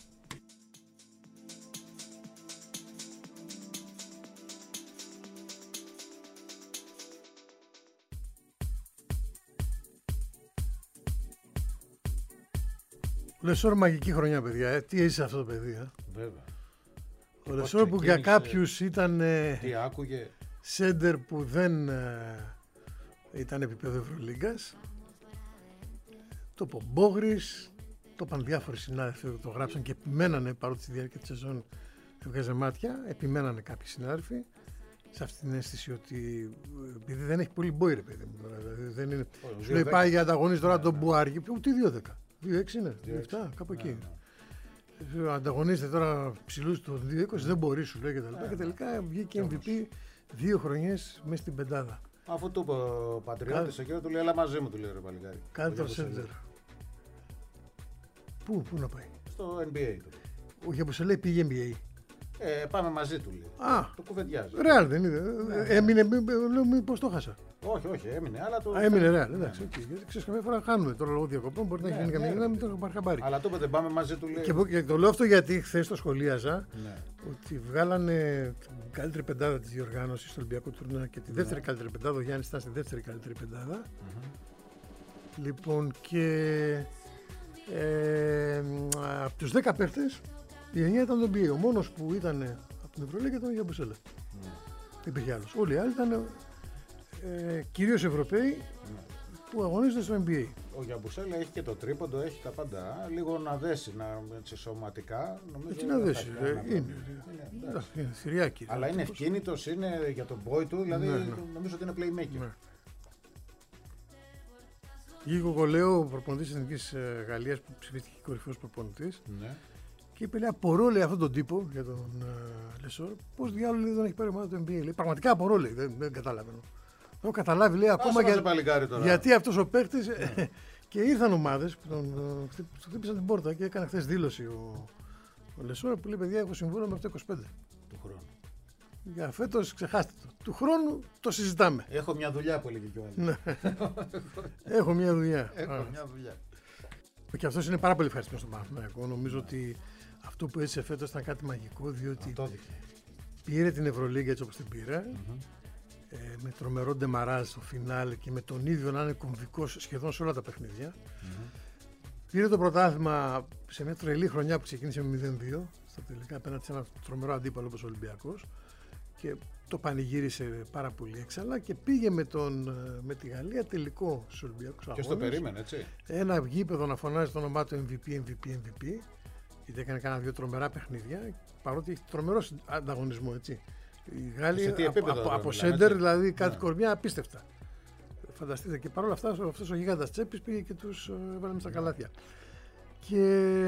Λεσόρ μαγική χρονιά, παιδιά. Ε. Τι έζησε αυτό το παιδί. Ε. Βέβαια. Ο Λεσόρ που για κάποιους ήταν ε, τι άκουγε. σέντερ που δεν ε, ήταν επίπεδο Ευρωλίγκας. Το είπε ο Μπόγρης, το είπαν διάφοροι συνάδελφοι που το γράψαν και επιμένανε, παρότι στη διάρκεια της σεζόν έβγαζε μάτια, επιμένανε κάποιοι συνάδελφοι σε αυτή την αίσθηση ότι επειδή δεν έχει πολύ μπόι, ρε παιδί μου. Δηλαδή, δεν είναι. Σου λέει πάει για ανταγωνίζει τώρα τον Μπουάργη, ούτε δύο δέκα. δύο έξι είναι, δύο επτά, κάπου εκεί. Ναι, ναι. Ανταγωνίζεται τώρα ψηλούς του δύο είκοσι, δεν μπορεί, σου λέει και τα λοιπά. Και τελικά βγήκε εμ βι πι δύο χρονιές μέσα στην πεντάδα. Αφού του είπε ο Πατριώτης εκεί, του λέει έλα μαζί μου, του λέει ρε παλικάρι. Καλύτερο σέντερ. Πού, πού να πάει? Στο εν μπι έι του. Όχι, όπως σε λέει πήγε εν μπι έι. Ε, πάμε μαζί του λέει. Α, το κουβεντιάζει. Ρεάλ δεν είναι. Ναι, έμεινε, λέω μήπως το χάσα. Όχι, όχι, έμεινε. Αλλά το... Α, έμεινε Ρεάλ, εντάξει. Okay. Γιατί ξέρεις, καμιά φορά χάνουμε τώρα λόγω διακοπών. Μπορεί ναι, να γίνει καμιά φορά, μην το έχω πάρει χαμπάρι. Αλλά το είπατε, πάμε μαζί του λέει. Και, και το λέω αυτό γιατί χθες το σχολίαζα ναι. ότι βγάλανε την καλύτερη πεντάδα της διοργάνωσης στο Ολυμπιακό Τουρνουά και τη δεύτερη ναι. καλύτερη πεντάδα. Ο Γιάννης ήταν στη δεύτερη καλύτερη πεντάδα. Mm-hmm. Λοιπόν και ε, από τους δέκα παίχτες η εννιά ήταν το εν μπι έι. Ο μόνος που ήταν από την Ευρωλίγκα ήταν ο Γιαμπουσέλα. Mm. Δεν υπήρχε άλλος. Όλοι οι άλλοι ήταν ε, κυρίως Ευρωπαίοι mm. που αγωνίζονται στο εν μπι έι. Ο Γιαμπουσέλα έχει και το τρίποντο, έχει τα πάντα. Λίγο να δέσει, να, έτσι, σωματικά. Νομίζω έτσι να δέσει. Ε, είναι. Είναι, είναι, είναι θηριάκι. Αλλά είναι ευκίνητος, είναι για τον boy του, δηλαδή ναι, ναι. νομίζω ότι είναι playmaker. Ναι. Γίγο Κολέο, ο προπονητής της Εθνικής Γαλλίας που ψηφίστηκε κορυφαίος προπονητής. Ναι. Και είπε, λέει, απορώ, λέει, αυτόν τον τύπο για τον uh, Λεσόρ, πώς διάλογο δεν έχει πάρει ομάδα του εν μπι έι. Λέει, πραγματικά απορώ, λέει, δεν, δεν καταλαβαίνω. Το έχω καταλάβει, λέει, ακόμα για, γιατί αυτός ο παίκτης. Yeah. Και ήρθαν ομάδες που τον uh, χτύπησαν την πόρτα και έκανε χθες δήλωση ο, ο Λεσόρ που λέει, παιδιά, έχω συμβόλαιο μέχρι το είκοσι πέντε του χρόνου. Για φέτος ξεχάστε το. Του χρόνου το συζητάμε. Έχω μια δουλειά που έλεγε και ο άλλος. Έχω μια δουλειά. Έχω μια δουλειά. Και αυτός είναι πάρα πολύ ευχαριστημένος στον Παναθηναϊκό. Νομίζω ότι αυτό που έζησε φέτος ήταν κάτι μαγικό, διότι πήρε την Ευρωλίγκα έτσι όπως την πήρε, mm-hmm. ε, με τρομερό ντεμαράζ στο φινάλε και με τον ίδιο να είναι κομβικός σχεδόν σε όλα τα παιχνίδια. Mm-hmm. Πήρε το πρωτάθλημα σε μια τρελή χρονιά που ξεκίνησε με μηδέν δύο, στα τελικά απέναντι σε ένα τρομερό αντίπαλο όπως ο Ολυμπιακός, και το πανηγύρισε πάρα πολύ έξαλα και πήγε με, τον, με τη Γαλλία τελικό στους Ολυμπιακούς Αγώνες. Και στο περίμενε, έτσι. Ένα γήπεδο να φωνάζει το όνομά του εμ βι πι, εμ βι πι, εμ βι πι. Γιατί έκανε κάνα δύο τρομερά παιχνίδια, παρότι έχει τρομερό ανταγωνισμό, έτσι. Οι Γάλλοι από, από, από σέντερ, δηλαδή κάτι ναι. κορμιά απίστευτα. Φανταστείτε, και παρόλα αυτά αυτός ο γίγαντας Τσέπης πήγε και τους έβαλε με στα καλάθια. Και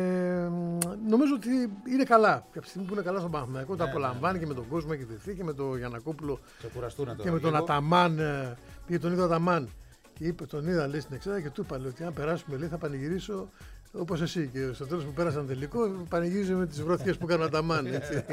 νομίζω ότι είναι καλά. Και από τη στιγμή που είναι καλά στον Παναθηναϊκό, τα απολαμβάνει και με τον κόσμο έχει δεθεί και με τον Γιαννακόπουλο και με τον Αταμάν. Πήγε τον ίδιο Αταμάν και είπε, τον είδα λέει στην εξέδρα και του είπα ότι αν περάσουμε λέει θα πανηγυρίσω όπως εσύ. Και στο τέλος που πέρασαν τελικό, πανηγύριζε με τις βρώθηκες που έκανε ο Αταμάν.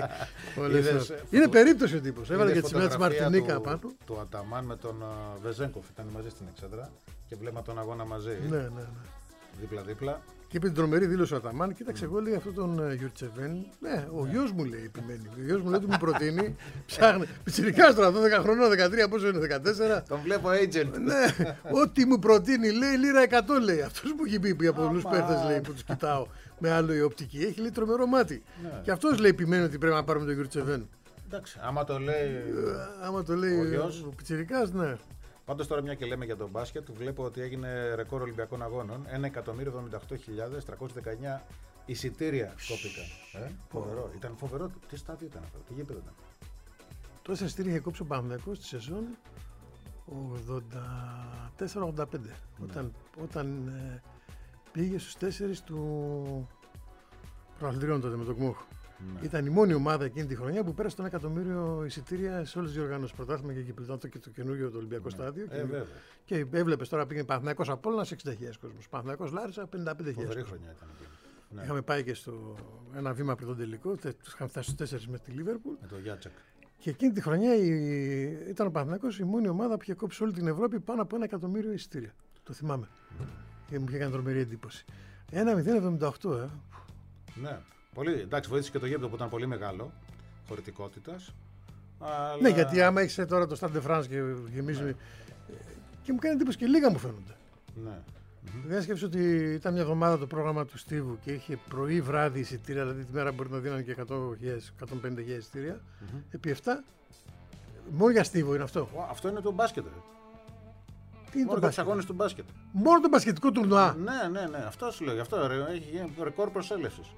Είναι περίπτωση ο τύπος. Έβαλε και τη σημαία της Μαρτινίκα πάνω. Το Αταμάν με τον Βεζέγκοφ ήταν μαζί στην εξέδρα και βλέπαμε τον αγώνα μαζί. Ναι, ναι, ναι. Δίπλα-δίπλα. Και είπε την τρομερή δήλωση ο Αταμάν, κοίταξε, εγώ λέει αυτόν τον Γιουρτσεβέν. Ναι, ο γιος μου λέει επιμένει. Ο γιος μου λέει ότι μου προτείνει. Ψάχνει. Πιτσιρικάς τώρα, δώδεκα χρονών, δεκατρία, πόσο είναι, δεκατέσσερα. Τον βλέπω agent. Ναι, ό,τι μου προτείνει λέει λίρα εκατό λέει. Αυτός που έχει πει από πολλούς παίχτες λέει που τους κοιτάω με άλλο η οπτική. Έχει λέει τρομερό μάτι. Και αυτός λέει επιμένει ότι πρέπει να πάρουμε τον Γιουρτσεβέν. Εντάξει, άμα το λέει. Άμα το λέει ο Πιτσιρικάς, ναι. Πάντως τώρα μια και λέμε για τον μπάσκετ, βλέπω ότι έγινε ρεκόρ Ολυμπιακών Αγώνων. ένα εκατομμύριο εβδομήντα οκτώ χιλιάδες τριακόσιες δεκαεννιά Εισιτήρια κόπηκαν. Ε, φοβερό. Ήταν φοβερό. Τι στάδιο ήταν αυτό, τι γήπεδο ήταν. Τόσα εισιτήρια είχε κόψει ο Παναθηναϊκός στη σεζόν ογδόντα τέσσερα ογδόντα πέντε. Ναι. Όταν, όταν ε, πήγε στους τέσσερις του προαθλητριών τότε με τον Κμόχ. Ναι. Ήταν η μόνη ομάδα εκείνη τη χρονιά που πέρασε τον εκατομμύριο εισιτήρια σε όλες τις διοργανώσεις. Πρωτάθλημα και κύπελλο. Και το καινούριο το Ολυμπιακό ναι. στάδιο. Ε, και, και έβλεπες τώρα πήγαινε Παναθηναϊκός Απόλλωνας εξήντα χιλιάδες κόσμος. Παναθηναϊκός Λάρισα πενήντα πέντε χιλιάδες. Φοβερή χρονιά ήταν εκεί. Ναι. Είχαμε πάει και στο ένα βήμα πριν τον τελικό. Είχαμε φτάσει στους τέσσερις με τη Λίβερπουλ. Με το Γιάτσεκ. Και εκείνη τη χρονιά η... ήταν ο Παναθηναϊκός η μόνη ομάδα που είχε κόψει όλη την Ευρώπη πάνω από ένα εκατομμύριο εισιτήρια. Το θυμάμαι. Mm. Και μου είχε κάνει τρομερή εντύπωση. ένα μηδέν εβδομήντα οκτώ, ε. Ναι. Πολύ, εντάξει, βοήθησε και το γήπεδο που ήταν πολύ μεγάλο χωρητικότητας. Αλλά... Ναι, γιατί άμα έχεις τώρα το Stade de France και γεμίζει. Ναι. Και μου κάνει εντύπωση και λίγα μου φαίνονται. Ναι. Δεν σκέφτεσαι ότι ήταν μια εβδομάδα το πρόγραμμα του Στίβου και είχε πρωί βράδυ εισιτήρια, δηλαδή τη μέρα μπορεί να δίνανε και εκατό χιλιάδες, εκατόν πενήντα χιλιάδες εισιτήρια. Mm-hmm. Επί επτά. Μόνο για Στίβο είναι αυτό. Oh, αυτό είναι το μπάσκετ. Τι είναι μόνο το μπάσκετ. Αγώνες του μπάσκετ. Μόνο το μπασκετικό τουρνουά. Ναι, ναι, ναι. Αυτό σου λέω. Αυτό ρε, έχει γίνει ρεκόρ προσέλευσης.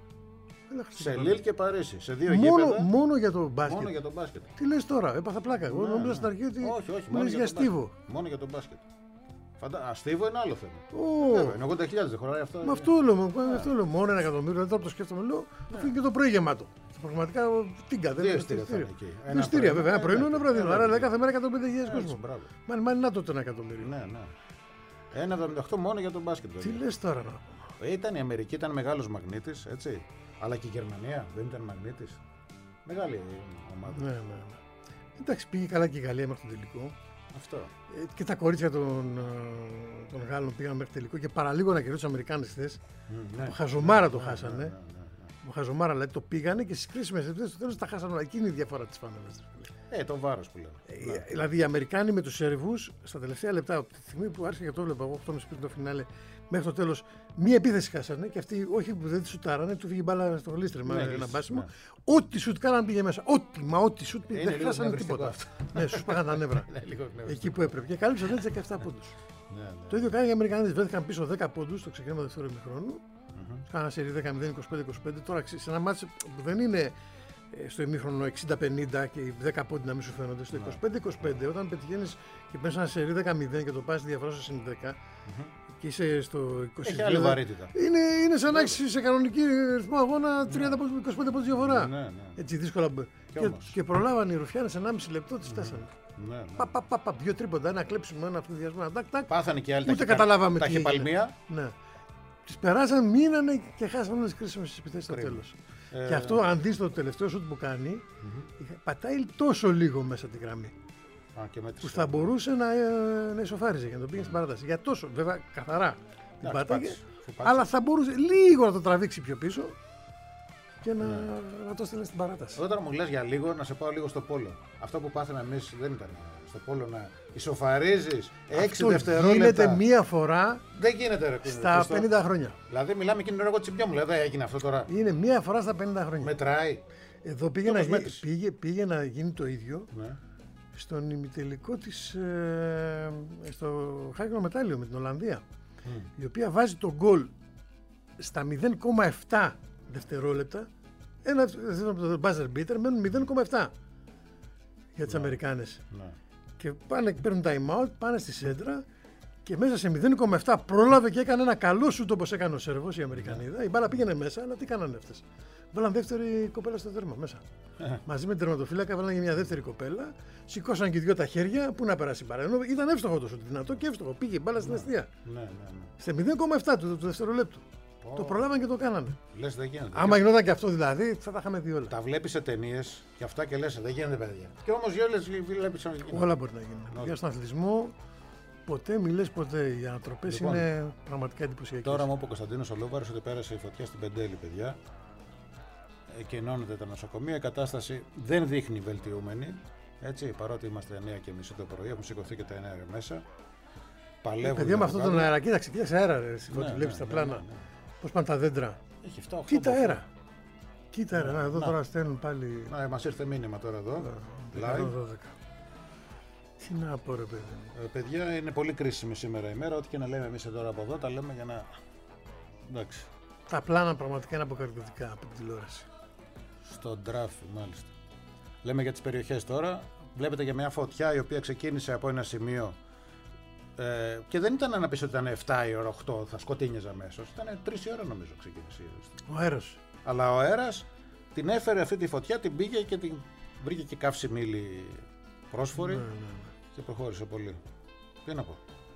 Σε Λίλ και Παρίσι. Σε δύο μόνο, γήπεδα. Μόνο για το μπάσκετ. Μόνο για το μπάσκετ. Τι λες τώρα, έπαθα πλάκα. Εγώ ναι, νόμιζα ναι. στην αρχή ότι. Όχι, όχι. Μόνο για, για Στίβο. Μόνο για το μπάσκετ. Φαντα... Α, Στίβο είναι άλλο θέμα. Oh. Βέβαια, είναι ογδόντα χιλιάδες, δεν χωράει αυτό. Με αυτό λέω, yeah. αυτό λέω. Μόνο ένα εκατομμύριο, δεν τώρα το σκέφτομαι. Λέω, yeah. αφήνει και το πρωί γεμάτο. Πραγματικά τίγκα, δεν είναι εισιτήρια. Δύο εισιτήρια, βέβαια. Ένα πρωινό, ένα βραδινό. Άρα κάθε μέρα εκατόν πενήντα χιλιάδες κόσμο. Μα είναι να το ένα εκατομμύριο. Ναι, ναι. ένα εβδομήντα οκτώ μόνο για τον μπάσκετ. Τι λες τώρα να Ήταν η Αμερική, ήταν μεγάλος μαγνήτης, έτσι. Αλλά και η Γερμανία δεν ήταν μαγνήτης. Μεγάλη ομάδα. Ναι, ναι, ναι. Εντάξει, πήγε καλά και η Γαλλία μέχρι τον τελικό. Αυτό. Ε, και τα κορίτσια των, των Γάλλων πήγαν μέχρι τελικό και παραλίγο να κερδίσουν τους Αμερικάνες χθες. Mm, ναι. Από χαζομάρα ναι, το ναι, χάσανε. Ναι, ναι, ναι, ναι. Από χαζομάρα δηλαδή το πήγανε και στις κρίσιμες ευθύνες στο τέλος τα χάσανε. Εκείνη η διαφορά της φάνελας. Ε, το βάρος που λέμε. Ε, δηλαδή οι Αμερικάνοι με τους Σερβούς στα τελευταία λεπτά, από τη στιγμή που άρχισε και το έβλεπα εγώ οκτώ και μισή πριν το φινάλε, μέχρι το τέλος, μία επίθεση χάσανε και αυτοί όχι που δεν τη σουτάρανε, του βγήκε μπάλα στο γλίστρεμα ναι, ένα μπάσιμο. Ναι. Ό,τι σουτ κάναν πήγε μέσα. Ό,τι, μα ό,τι σουτ πήγε. Δεν χάσανε τίποτα. Ναι, σου πάγαν τα νεύρα. Εκεί που έπρεπε. Και κάλυψαν έτσι δεκαεπτά πόντους. Το ίδιο κάνει οι Αμερικανοί. Βρέθηκαν πίσω δέκα πόντους στο ξεκίνημα του δεύτερου ημιχρόνου. Κάναν σερί δέκα μηδέν είκοσι πέντε είκοσι πέντε. Τώρα σε ένα μάτσο που δεν είναι στο ημίχρονο εξήντα πενήντα και οι δέκα πόντι να μην σου φαίνονται. Στο είκοσι πέντε είκοσι πέντε όταν πετυχαίνεις και παίρνεις ένα σερί δέκα μηδέν και το πας στη διαφορά στο συν δέκα και είσαι στο είκοσι. Έχει άλλη βαρύτητα. Είναι, είναι σαν να έχεις σε κανονική ρυθμό αγώνα τριάντα με είκοσι πέντε πόντους διαφορά. Ναι, ναι. Έτσι δύσκολα. Και, και, και προλάβανε οι Ρουφιάνες ενάμιση λεπτό, τις φτάσανε. Ναι, ναι. Πα, πα, πα, πα, δύο τρίποντα, ένα κλέψιμο, ένα αυτοδιασμό. Πάθανε και άλλοι. Ούτε καταλάβαμε τι έγινε. Ναι. Τις περάσαν, μείνανε και χάσανε όλες τις κρίσιμες επιθέσεις στο τέλος. Ε... Και αυτό, αν δεις το τελευταίο σουτ που κάνει, mm-hmm. πατάει τόσο λίγο μέσα τη γραμμή. Α, και που θα μπορούσε να, να ισοφάριζε για να το πήγαινε στην παράταση. Για τόσο, βέβαια, καθαρά την πάταγε, αλλά θα μπορούσε λίγο να το τραβήξει πιο πίσω και να, ναι. να το στείλει στην παράταση. Όταν μου λες για λίγο, να σε πάω λίγο στο πόλο. Αυτό που πάθαμε εμείς δεν ήταν στο πόλο να ισοφαρίζεις έξι δευτερόλεπτα. Γίνεται μία φορά. Δεν γίνεται ρε στα πενήντα χρόνια. Δηλαδή μιλάμε εκείνη την ώρα εγώ τσιμπιά μου, λέει δεν έγινε αυτό τώρα. Είναι μία φορά στα πενήντα χρόνια. Μετράει. Εδώ πήγε, να, γι... πήγε, πήγε να γίνει το ίδιο ναι. στον ημιτελικό της ε, στο χάλκινο μετάλλιο με την Ολλανδία mm. η οποία βάζει το γκολ στα μηδέν κόμμα επτά δευτερόλεπτα, ένα το buzzer beater, μένουν μηδέν κόμμα επτά για τις ναι. Αμερικάνες ναι. και πάνε, παίρνουν time out, πάνε στη σέντρα και μέσα σε μηδέν κόμμα επτά πρόλαβε και έκανε ένα καλό σουτ όπως έκανε ο Σερβός η Αμερικανίδα. Ναι. Η μπάλα πήγαινε μέσα, αλλά τι κάνανε αυτές? Βάλαν δεύτερη κοπέλα στο τέρμα μέσα. Ε. Μαζί με την τερματοφύλακα βάλαν και μια δεύτερη κοπέλα. Σηκώσαν και δυο τα χέρια. Πού να περάσει η μπάλα? Ενώ ήταν εύστοχο το σουτ, δυνατό και εύστοχο. Πήγε η μπάλα στην αιστεία. Ναι, ναι, ναι. Σε μηδέν κόμμα επτά του, του δευτερολέπτου. Oh. Το προλάβαν και το κάνανε. Λες δεν γίνεται. Άμα γινόταν και αυτό δηλαδή, θα τα είχαμε δει όλα. Τα βλέπεις σε ταινίες και αυτά και λες δεν γίνεται παιδιά. Και όμως οι βλέπεις να γίνουν. Όλα μπορεί να γίνουν. Για στον αθλητισμό ποτέ μιλές ποτέ. Οι ανατροπές λοιπόν, είναι πραγματικά εντυπωσιακές. Τώρα μου είπε ο Κωνσταντίνος Ολόβαρος ότι πέρασε η φωτιά στην Πεντέλη, παιδιά. Εκενώνεται τα νοσοκομεία. Η κατάσταση δεν δείχνει βελτιούμενη. Έτσι, παρότι είμαστε εννιά και μισή το πρωί, έχουν σηκωθεί και τα εννιά μέσα. Παλεύουν. Παιδιά με αυτόν τον αέρα, κοίταξε, κοίταξε αέρα. Ρε, ναι, ναι, βλέπεις ναι, τα πλάνα. Ναι, ναι, ναι. Πώς πάνε τα δέντρα. Έχει φτώχεια. Κοίτα αέρα. Κοίτα αέρα. Ναι, εδώ να. Τώρα στέλνουν πάλι. Ναι, μας ήρθε μήνυμα τώρα εδώ. Live. Τι να πω, ρε παιδί. Ε, παιδιά, είναι πολύ κρίσιμη σήμερα η μέρα. Ό,τι και να λέμε εμείς τώρα από εδώ, τα λέμε για να. Εντάξει. Τα πλάνα πραγματικά είναι αποκαρδιωτικά από την τηλεόραση. Στον τράφι, μάλιστα. Λέμε για τις περιοχές τώρα. Βλέπετε για μια φωτιά η οποία ξεκίνησε από ένα σημείο ε, και δεν ήταν να πεις ότι ήταν επτά η ώρα, οκτώ, θα σκοτίνιαζε αμέσως. Ήταν τρεις η ώρα νομίζω ξεκίνησε. Ο αέρας. Αλλά ο αέρας την έφερε αυτή τη φωτιά, την πήγε και την βρήκε και καύσιμη ύλη πρόσφορη, ναι, ναι, ναι. Και προχώρησε πολύ. Τι να πω.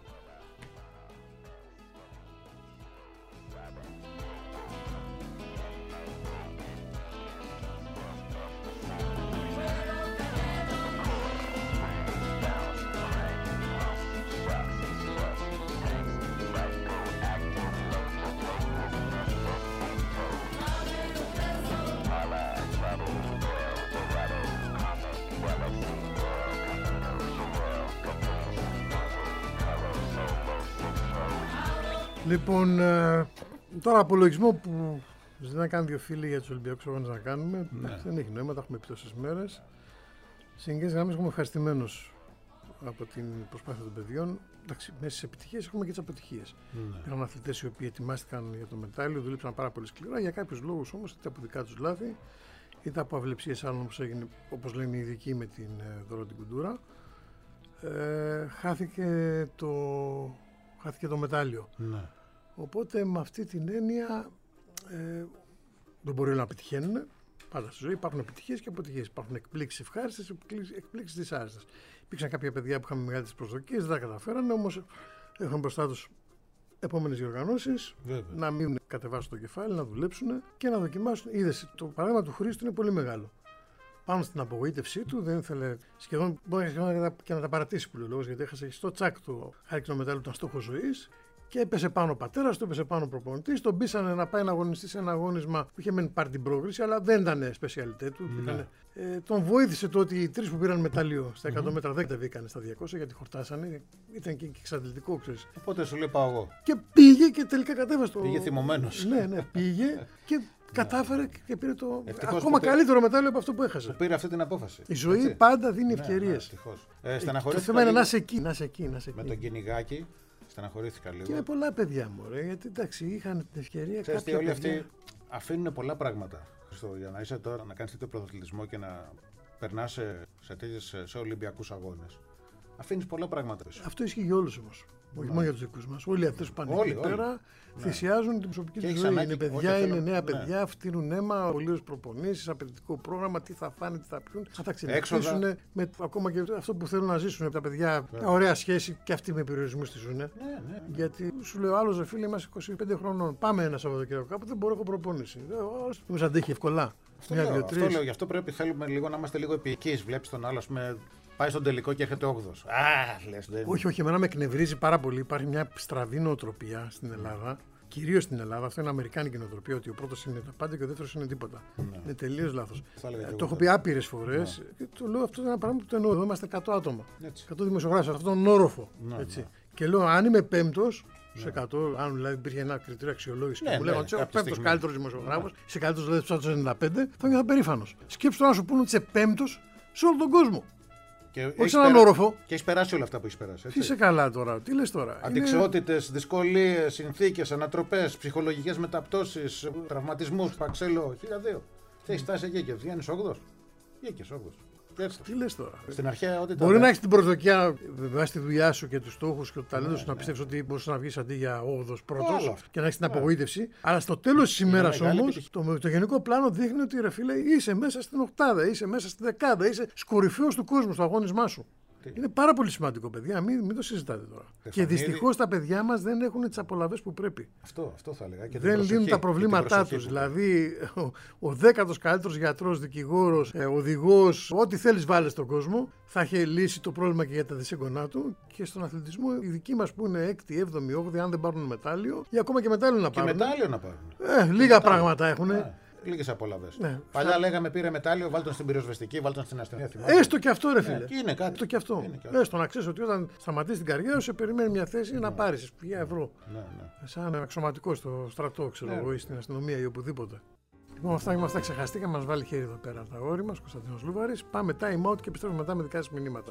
Λοιπόν, ε, τώρα απολογισμό που ζητάνε να κάνουν δύο φίλοι για τους Ολυμπιακούς Αγώνες να κάνουμε, ναι. Δεν έχει νόημα, τα έχουμε πει τόσες μέρες. Σε γενικές γραμμές έχουμε ευχαριστημένος από την προσπάθεια των παιδιών. Εντάξει, μέσα στις επιτυχίες έχουμε και τις αποτυχίες. Ναι. Είχαμε αθλητές οι οποίοι ετοιμάστηκαν για το μετάλλιο, δούλεψαν πάρα πολύ σκληρά. Για κάποιους λόγους όμως, είτε από δικά τους λάθη, είτε από αυλεψίες άλλων όπως έγινε, όπως λένε οι ειδικοί με την Δώρο την Κουντούρα, ε, χάθηκε, το, χάθηκε το μετάλλιο. Ναι. Οπότε με αυτή την έννοια ε, δεν μπορεί να πετυχαίνουν. Πάντα στη ζωή υπάρχουν επιτυχίες και αποτυχίες. Υπάρχουν εκπλήξεις ευχάριστες, εκπλήξεις δυσάρεστες. Υπήρξαν κάποια παιδιά που είχαν μεγάλες προσδοκίες, δεν τα καταφέρανε, όμως έχουν μπροστά τους επόμενες διοργανώσεις, να μην κατεβάσουν το κεφάλι, να δουλέψουν και να δοκιμάσουν. Είδες, το παράδειγμα του Χρήστου είναι πολύ μεγάλο. Πάνω στην απογοήτευσή του, δεν ήθελε σχεδόν, μπορεί και να τα παρατήσει που λέει ο λόγος, γιατί έχασε στο τσάκ του, χάρηκε το μετάλλιο, ήταν στόχος ζωής. Και έπεσε πάνω ο πατέρας του, έπεσε πάνω ο προπονητής. Τον πείσανε να πάει να αγωνιστεί σε ένα αγώνισμα που είχε μεν πάρει την πρόκριση, αλλά δεν ήταν σπεσιαλιτέ του. Ναι. Ήτανε, ε, τον βοήθησε το ότι οι τρεις που πήραν μετάλλιο στα εκατό mm-hmm. μέτρα δεν κατεβήκαν στα διακόσια γιατί χορτάσανε. Ήταν και εξαντλητικό, ξέρεις. Οπότε σου λέει πάω εγώ. Και πήγε και τελικά κατέβασε το. Πήγε θυμωμένος. Ναι, ναι, πήγε και κατάφερε και πήρε το. Ευτυχώς ακόμα πήρε... καλύτερο μετάλλιο από αυτό που έχασε. Που πήρε αυτή την απόφαση. Η ζωή έτσι. Πάντα δίνει ευκαιρίες. Ναι, ναι, ε, το θέμα είναι να είσαι εκεί, να είσαι εκεί. Με τον κυνηγάκι. Στεναχωρήθηκα λίγο. Και με πολλά παιδιά μου, ρε, γιατί εντάξει, είχαν την ευκαιρία. Ξέρεις τι, όλοι παιδιά... αυτοί αφήνουν πολλά πράγματα. Χριστό, για να είσαι τώρα, να κάνεις τέτοιο πρωταθλητισμό και να περνάς σε, σε, σε, σε Ολυμπιακούς αγώνες. Αφήνεις πολλά πράγματα πίσω. Αυτό ισχύει για όλους όμως. Όχι μόνο για τους δικούς μας. Όλοι αυτοί που πάνε εκεί πέρα θυσιάζουν την προσωπική τους ζωή. Είναι παιδιά, είναι νέα παιδιά, φτύνουν αίμα, πολλές προπονήσεις, απαιτητικό πρόγραμμα, τι θα φάνε, τι θα πιούν. Θα τα ξενυχτήσουν με ακόμα και αυτό που θέλουν να ζήσουν τα παιδιά. Μια ωραία σχέση και αυτοί με περιορισμούς τη ζουν. Γιατί σου λέω άλλο ρε φίλε, είμαστε είκοσι πέντε χρονών. Πάμε ένα Σαββατοκύριακο κάπου, δεν μπορώ, έχω προπόνηση. Μου αντέχει ευκολά. Αυτό λέω, γι' αυτό πρέπει θέλουμε λίγο να είμαστε λίγο επικείς. Βλέπει τον άλλο με. Πάει στον τελικό και έρχεται όγδοος. Α, λες, δεν... Όχι, όχι, εμένα με εκνευρίζει πάρα πολύ. Υπάρχει μια στραβή νοοτροπία στην Ελλάδα, κυρίως στην Ελλάδα. Αυτό είναι αμερικάνικη νοοτροπία, ότι ο πρώτος είναι τα πάντα και ο δεύτερος είναι τίποτα. Ναι. Είναι τελείως λάθος. Ε, το έχω πει άπειρες φορές. Ναι. Και το λέω αυτό είναι ένα πράγμα που το εννοώ. Εδώ είμαστε εκατό άτομα. Έτσι. εκατό δημοσιογράφοι, αυτόν τον όροφο. Ναι, έτσι. Ναι. Και λέω, αν είμαι πέμπτος. Σε εκατό, αν δηλαδή υπήρχε ένα κριτήριο αξιολόγηση ναι, και μου λέγανε ότι είσαι ο πέμπτος καλύτερος δημοσιογράφος, ναι. Είσαι καλύτερος δηλαδή από τους ενενήντα πέντε, θα ήμουν περήφανος. Σκέψου τώρα να σου πούνε ότι είσαι πέμπτος σε όλο τον κόσμο. Και όχι σε έναν όροφο. Και έχει περάσει όλα αυτά που έχει περάσει. Τι είσαι καλά τώρα, τι λες τώρα. Αντιξιότητες, είναι... δυσκολίες, συνθήκες, ανατροπές, ψυχολογικές μεταπτώσεις, τραυματισμούς, παξέλο, χίλια δύο. Και έχει φτάσει εκεί και βγαίνει όγδοος. Βγήκε όγδοος. Τι λες τώρα. Στην αρχαία, ό,τι μπορεί να έχει την προσδοκία βάσει τη δουλειά σου και του στόχου και το ταλέντο ναι, σου ναι. να πιστεύει ότι μπορεί να βγει αντί για όγδοος πρώτος και να έχει την απογοήτευση. Ναι. Αλλά στο τέλος τη ημέρα όμως, το, το γενικό πλάνο δείχνει ότι ρε φίλε είσαι μέσα στην οκτάδα, είσαι μέσα στη δεκάδα, είσαι κορυφαίος του κόσμου στο αγώνισμά σου. Είναι πάρα πολύ σημαντικό, παιδιά. Μην, μην το συζητάτε τώρα. Εφανίδη... Και δυστυχώς τα παιδιά μας δεν έχουν τις απολαυές που πρέπει. Αυτό, αυτό θα έλεγα. Και δεν λύνουν τα προβλήματά τους. Δηλαδή, ο, ο δέκατος καλύτερος γιατρός, δικηγόρος, ε, οδηγός, ό,τι θέλεις βάλε στον κόσμο, θα έχει λύσει το πρόβλημα και για τα δυσέγγονά του. Και στον αθλητισμό, οι δικοί μας που είναι έκτη, έβδομη, όγδοη, αν δεν πάρουν μετάλλιο, ή ακόμα και μετάλλιο να πάρουν. Και μετάλλιο να πάρουν. Ε, λίγα πράγματα έχουν. Λίγες απολαυές. Ναι. Παλιά θα... λέγαμε πήρε μετάλλιο, βάλτε τον στην πυροσβεστική, βάλτε τον στην αστυνομία. Έστω και αυτό, ρε φίλε. Ναι, είναι κάτι. Έστω και αυτό. Είναι και Έστω να ξέρει ότι όταν σταματήσει την καριέρα σου, σε περιμένει μια θέση ναι. να πάρει χίλια ευρώ. Ναι, ναι. Σαν αξιωματικό στο στρατό, ξέρω εγώ, ναι. ή στην αστυνομία ή οπουδήποτε. Λοιπόν, αυτά είμαστε ξεχαστήκα, μας βάλει χέρι εδώ πέρα από τα αγόρι μας, Κωνσταντίνος Λούβαρης. Πάμε time out και επιστρέφουμε μετά με δικά σας μηνύματα.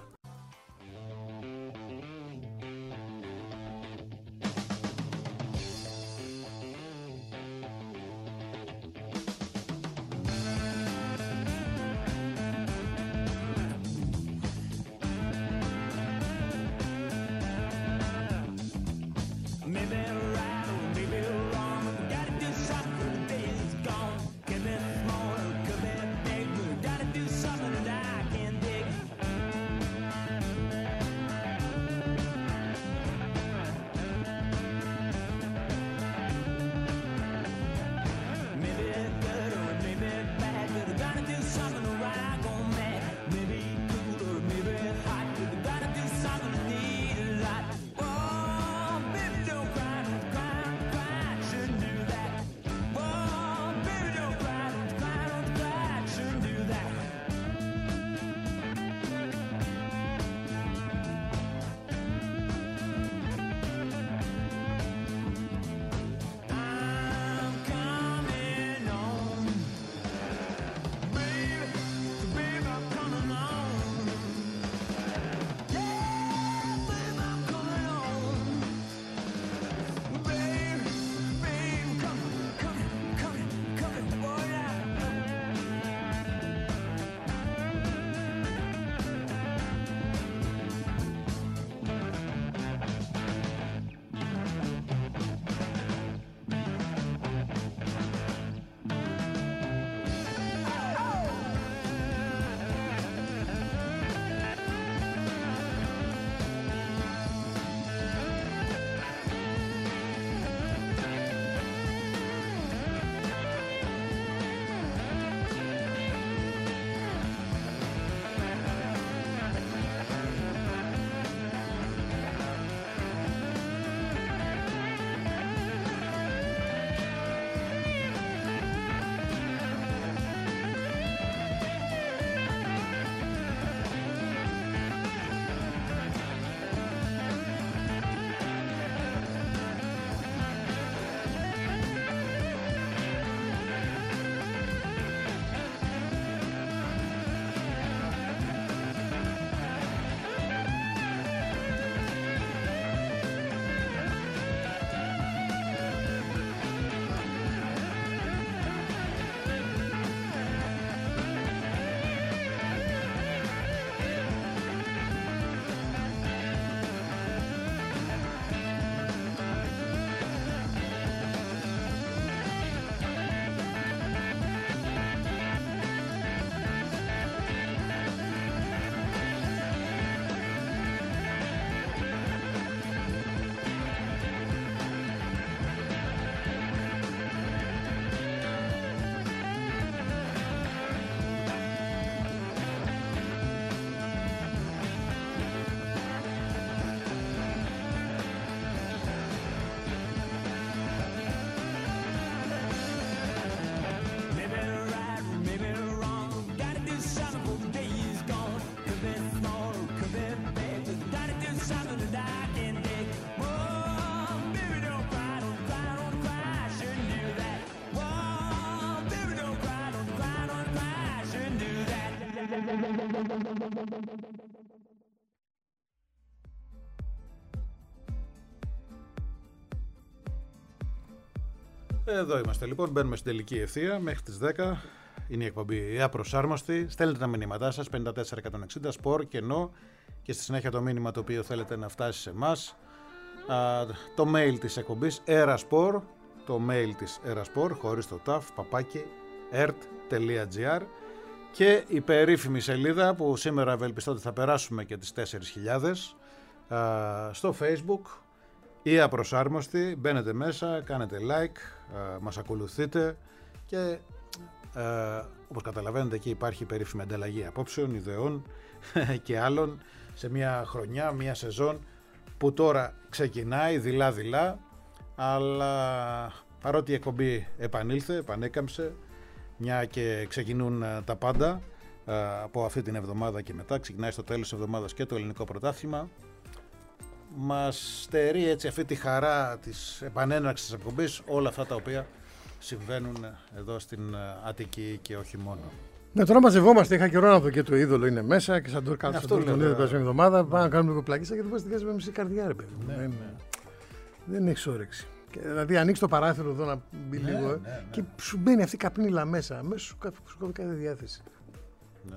Εδώ είμαστε λοιπόν, μπαίνουμε στην τελική ευθεία μέχρι τις δέκα. Είναι η εκπομπή Απροσάρμοστη. Στέλνετε τα μηνύματά σας πέντε τέσσερα ένα εξήντα σπορ κενό και στη συνέχεια το μήνυμα το οποίο θέλετε να φτάσει σε εμάς. Το mail της εκπομπής eraspor, το mail της eraspor χωρίς το ταφ, παπάκι ert.gr και η περίφημη σελίδα που σήμερα ευελπιστώ ότι θα περάσουμε και τις τέσσερις χιλιάδες στο Facebook, η Απροσάρμοστη. Μπαίνετε μέσα, κάνετε like, μας ακολουθείτε και όπως καταλαβαίνετε εκεί υπάρχει περίφημη ανταλλαγή απόψεων, ιδεών και άλλων σε μια χρονιά, μια σεζόν που τώρα ξεκινάει δειλά-δειλά, αλλά παρότι η εκπομπή επανήλθε, επανέκαμψε, μια και ξεκινούν τα πάντα από αυτή την εβδομάδα και μετά, ξεκινάει στο τέλος της εβδομάδας και το ελληνικό πρωτάθλημα, μας στερεί έτσι αυτή τη χαρά της επανέναρξης της εκπομπής, όλα αυτά τα οποία συμβαίνουν εδώ στην Αττική και όχι μόνο. Ναι, τώρα μαζευόμαστε. Είχα καιρό να δω και το είδωλο είναι μέσα και σαν το κάτω στον τον είδωλο την εβδομάδα. Πάμε να κάνουμε λίγο πλακίστα γιατί δεν τη με μισή καρδιά, ρε παιδί. Ναι, δεν ναι. δεν έχει όρεξη. Και, δηλαδή, ανοίξει το παράθυρο εδώ να μπει ναι, λίγο ναι, ναι. και σου μπαίνει αυτή η καπνίλα μέσα. Αμέσως σου, σου κόβει κάθε διάθεση. Ναι.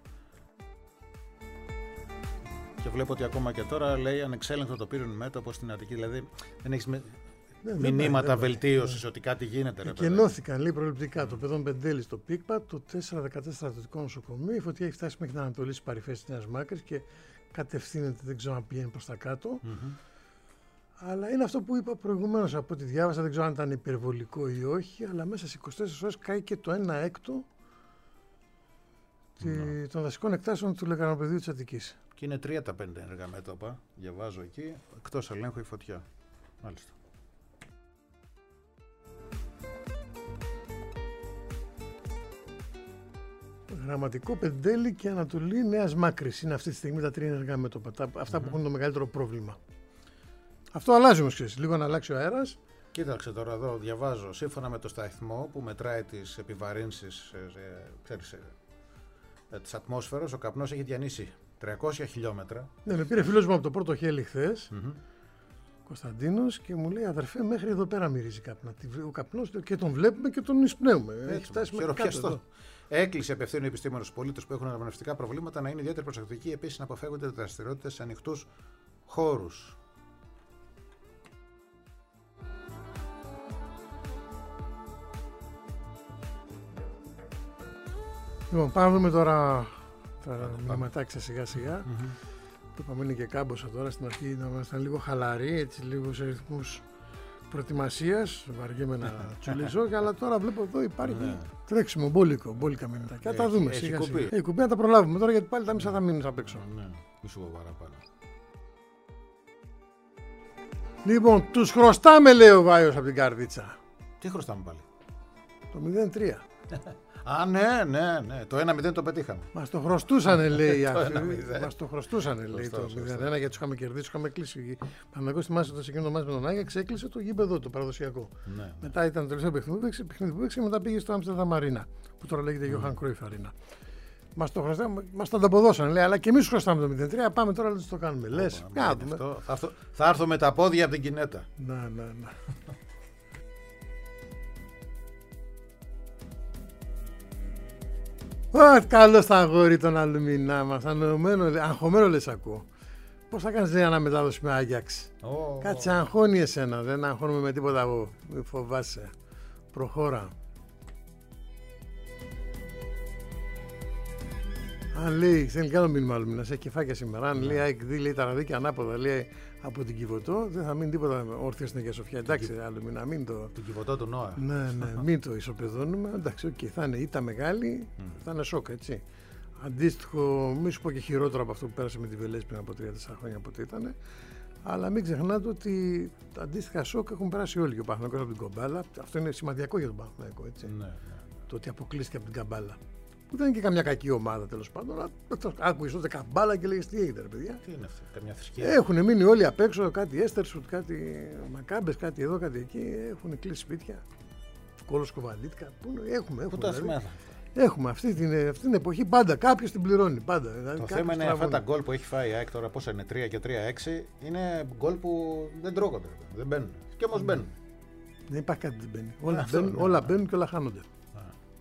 Και βλέπω ότι ακόμα και τώρα λέει ανεξέλεγκτο το πύρον μέτωπο στην Αττική. Δηλαδή δεν έχει με... ναι, μηνύματα βελτίωσης ναι. ότι κάτι γίνεται. Ρε, εκενώθηκαν λέει προληπτικά το παιδόν Πεντέλη στο Πίκπα, το τέσσερα δεκατέσσερα στρατιωτικό νοσοκομείο. Η φωτιά έχει φτάσει μέχρι την Ανατολή στις παρυφές της Νέας Μάκρης και κατευθύνεται, δεν ξέρω αν πηγαίνει προς τα κάτω. Mm-hmm. Αλλά είναι αυτό που είπα προηγουμένως από ό,τι διάβασα, δεν ξέρω αν ήταν υπερβολικό ή όχι, αλλά μέσα στις είκοσι τέσσερις ώρες κάει και το ένα έκτο mm. των δασικών εκτάσεων του λεκανοπεδίου της Αττικής. Και είναι τρία τα πέντε ενεργά μέτωπα, διαβάζω εκεί, εκτός ελέγχου η φωτιά. Μάλιστα. Γραμματικό, Πεντέλη και Ανατολή Νέας Μάκρης είναι αυτή τη στιγμή τα τρία ενεργά μέτωπα, τα, αυτά mm-hmm. που έχουν το μεγαλύτερο πρόβλημα. Αυτό αλλάζει όμως, ξέρεις, λίγο να αλλάξει ο αέρας. Κοίταξε τώρα εδώ, διαβάζω, σύμφωνα με το σταθμό που μετράει τις επιβαρύνσεις ε, ε, της ατμόσφαιρας, ο καπνός έχει διανύσει τριακόσια χιλιόμετρα. Ναι, με πήρε φίλος μου από το πρώτο χέλι χθες, mm-hmm. Κωνσταντίνος, και μου λέει αδερφέ, μέχρι εδώ πέρα μυρίζει καπνά. Ο καπνός και τον βλέπουμε και τον εισπνέουμε. Έχει φτάσει μέχρι κάτω εδώ. Έκκληση απευθύνουν οι επιστήμονες στους πολίτες που έχουν αναπνευστικά προβλήματα να είναι ιδιαίτερα προσεκτικοί, επίσης να αποφεύγονται δραστηριότητες σε ανοιχτούς χώρους. Λοιπόν, πάμε να δούμε τώρα τα μηνυματάκια σιγά σιγά. Mm-hmm. Το είπαμε είναι και κάμποσα τώρα, στην αρχή να ήμασταν λίγο χαλαροί, έτσι λίγο σε ρυθμούς προετοιμασίας, βαριέμαι να τσουλήσω, αλλά τώρα βλέπω εδώ υπάρχει τρέξιμο, μπόλικο, μπόλικα μηνυματάκια. Θα τα δούμε σιγά σιγά. Η κουμπί να τα προλάβουμε τώρα γιατί πάλι τα μισά θα μείνουν απ' έξω. Ναι, μη σου πω παραπάνω. Λοιπόν, τους χρωστάμε, λέει ο Βάιος από την Καρδίτσα. Τι χρωστάμε πάλι? Το μηδέν τρία. Α, ναι, ναι, ναι. Το ένα μηδέν το πετύχαμε. Μας το χρωστούσανε, λέει. Μας το χρωστούσανε, λέει, το μηδέν ένα, γιατί τους είχαμε κερδίσει, τους είχαμε κλείσει. Παναγιώτης θυμάσαι όταν ξεκίνησε το μάτς με τον Άγιαξ, έκλεισε το γήπεδο, το παραδοσιακό. Ναι. Μετά ήταν το τελευταίο παιχνίδι που παίξει και μετά πήγε στο Άμστερνταμ Αρίνα, που τώρα λέγεται Johan Cruyff Αρίνα. Μας το χρωστάμε, μας το ανταποδώσανε, λέει, αλλά και εμείς χρωστάμε το μηδέν τρία. Πάμε τώρα να το κάνουμε. Λες, θα έρθω με τα πόδια από την Κινέτα. Να, να, να. Ω, καλό στα αγόρι τον αλουμινά μας, αγχωμένο λες ακούω. Πώς θα κάνεις λέει αναμετάδοση με Άγιαξ? Oh. Κάτσε, αγχώνει εσένα, δεν αγχώνουμε με τίποτα εγώ, μη φοβάσαι. Προχώρα. Αν λέει, στέλνει καλό μήνυμα αλουμινά, σε κεφάκια σήμερα, αν λέει ΑΕΚ δει, λέει τα ραδίκια ανάποδα, λέει από την Κιβωτό, δεν θα μείνει τίποτα όρθιο στην Αγία Σοφιά. Εντάξει, αλουμινά, μην το... Την Κιβωτό του Νόα. Ναι, ναι, μην το ισοπεδώνουμε. Εντάξει, okay, θα είναι ήττα μεγάλη, mm. θα είναι σοκ, έτσι. Αντίστοιχο, μη σου πω και χειρότερο από αυτό που πέρασε με τη Βελέζη πριν από τρία τέσσερα χρόνια από ό,τι ήταν. Αλλά μην ξεχνάτε ότι τα αντίστοιχα σοκ έχουν περάσει όλοι. Και ο Παναθηναϊκός από την Καμπάλα. Αυτό είναι σημαντικό για τον Παναθηναϊκό, έτσι. Ναι, ναι. Το ότι αποκλείστηκε από την Καμπάλα. Που δεν είναι και καμιά κακή ομάδα τέλος πάντων. Αλλά άκουγες τότε Καμπάλα και λέγες τι έγινε, ρε παιδιά. Τι είναι αυτό, καμιά θρησκεία. Έχουν μείνει όλοι απ' έξω, κάτι Έστερσουτ, κάτι Μακάμπες, κάτι εδώ, κάτι εκεί. Έχουν κλείσει σπίτια. Κόλος Κοβαλίτικα. Έχουμε, έχουμε. Πού τα Έχουμε αυτή την, αυτή την εποχή πάντα κάποιος την πληρώνει. Πάντα, δηλαδή, το θέμα είναι αυτά τα γκολ που έχει φάει η ΑΕΚ τώρα, πόσα είναι, τρία και τρία έξι, είναι γκολ που δεν τρώγονται, δεν μπαίνουν. Και όμως mm. μπαίνουν. Δεν υπάρχει κάτι που δεν μπαίνει. Όλα, αυτό, μπαίνουν, ναι, όλα ναι. μπαίνουν και όλα χάνονται. Ναι.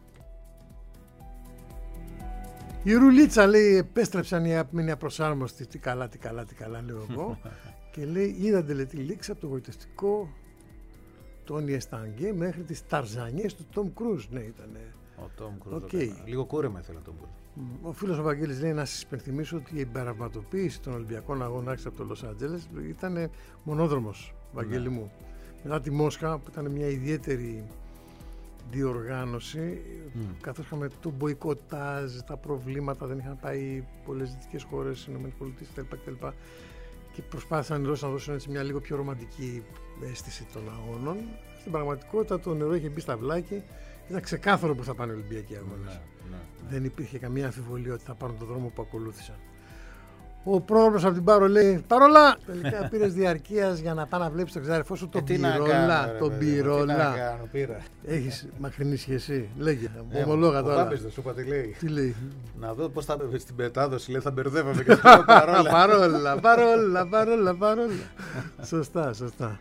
Η Ρουλίτσα λέει επέστρεψαν οι απ' απροσάρμοστοι. Τι καλά, τι καλά, τι καλά λέω εγώ. Και λέει είδα τελετή λήξη από το γοητευτικό Τόνι Εστανγκέ μέχρι τις ταρζανιές του Τόμ Κρούζ. Ναι, ήτανε. Ο Τόμ Κρούζ. Okay. Λίγο κούρεμα ήθελε ο Τόμ Κρούζ. Ο φίλος ο Βαγγέλης λέει να σας υπενθυμίσω ότι η εμπεραυματοποίηση των Ολυμπιακών Αγώνων άρχισε από το Λος Άντζελες. Ήταν μονόδρομος, Βαγγέλη ναι. μου. Μετά τη Μόσχα που ήταν μια ιδιαίτερη διοργάνωση, mm. καθώς είχαμε το μποϊκοτάζ, τα προβλήματα, δεν είχαν πάει πολλές δυτικές χώρες, ΗΠΑ κτλ. Και προσπάθησαν οι Ρώσοι να δώσουν έτσι μια λίγο πιο ρομαντική αίσθηση των αγώνων. Στην πραγματικότητα το νερό είχε μπει στα βλάκι, ήταν ξεκάθαρο που θα πάνε οι Ολυμπιακοί Αγώνες. Ναι, ναι, ναι. Δεν υπήρχε καμία αμφιβολία ότι θα πάρουν τον δρόμο που ακολούθησαν. Ο πρόγραμμος από την Πάρο λέει: Παρόλα! Τελικά πήρες διαρκείας για να πάει να βλέπεις τον ξαδερφό σου τον Πυρόλα. Τον Πυρόλα. Έχεις μακρινή σχέση. Λέγε, ομολόγα τώρα. Ο Πάπης δεν σου είπα τι λέει. Τι λέει. Να δω πώς θα έπαιζε στην μετάδοση. Λέει θα μπερδεύαμε και θα πω παρόλα. Παρόλα, παρόλα, παρόλα, παρόλα. Σωστά, σωστά.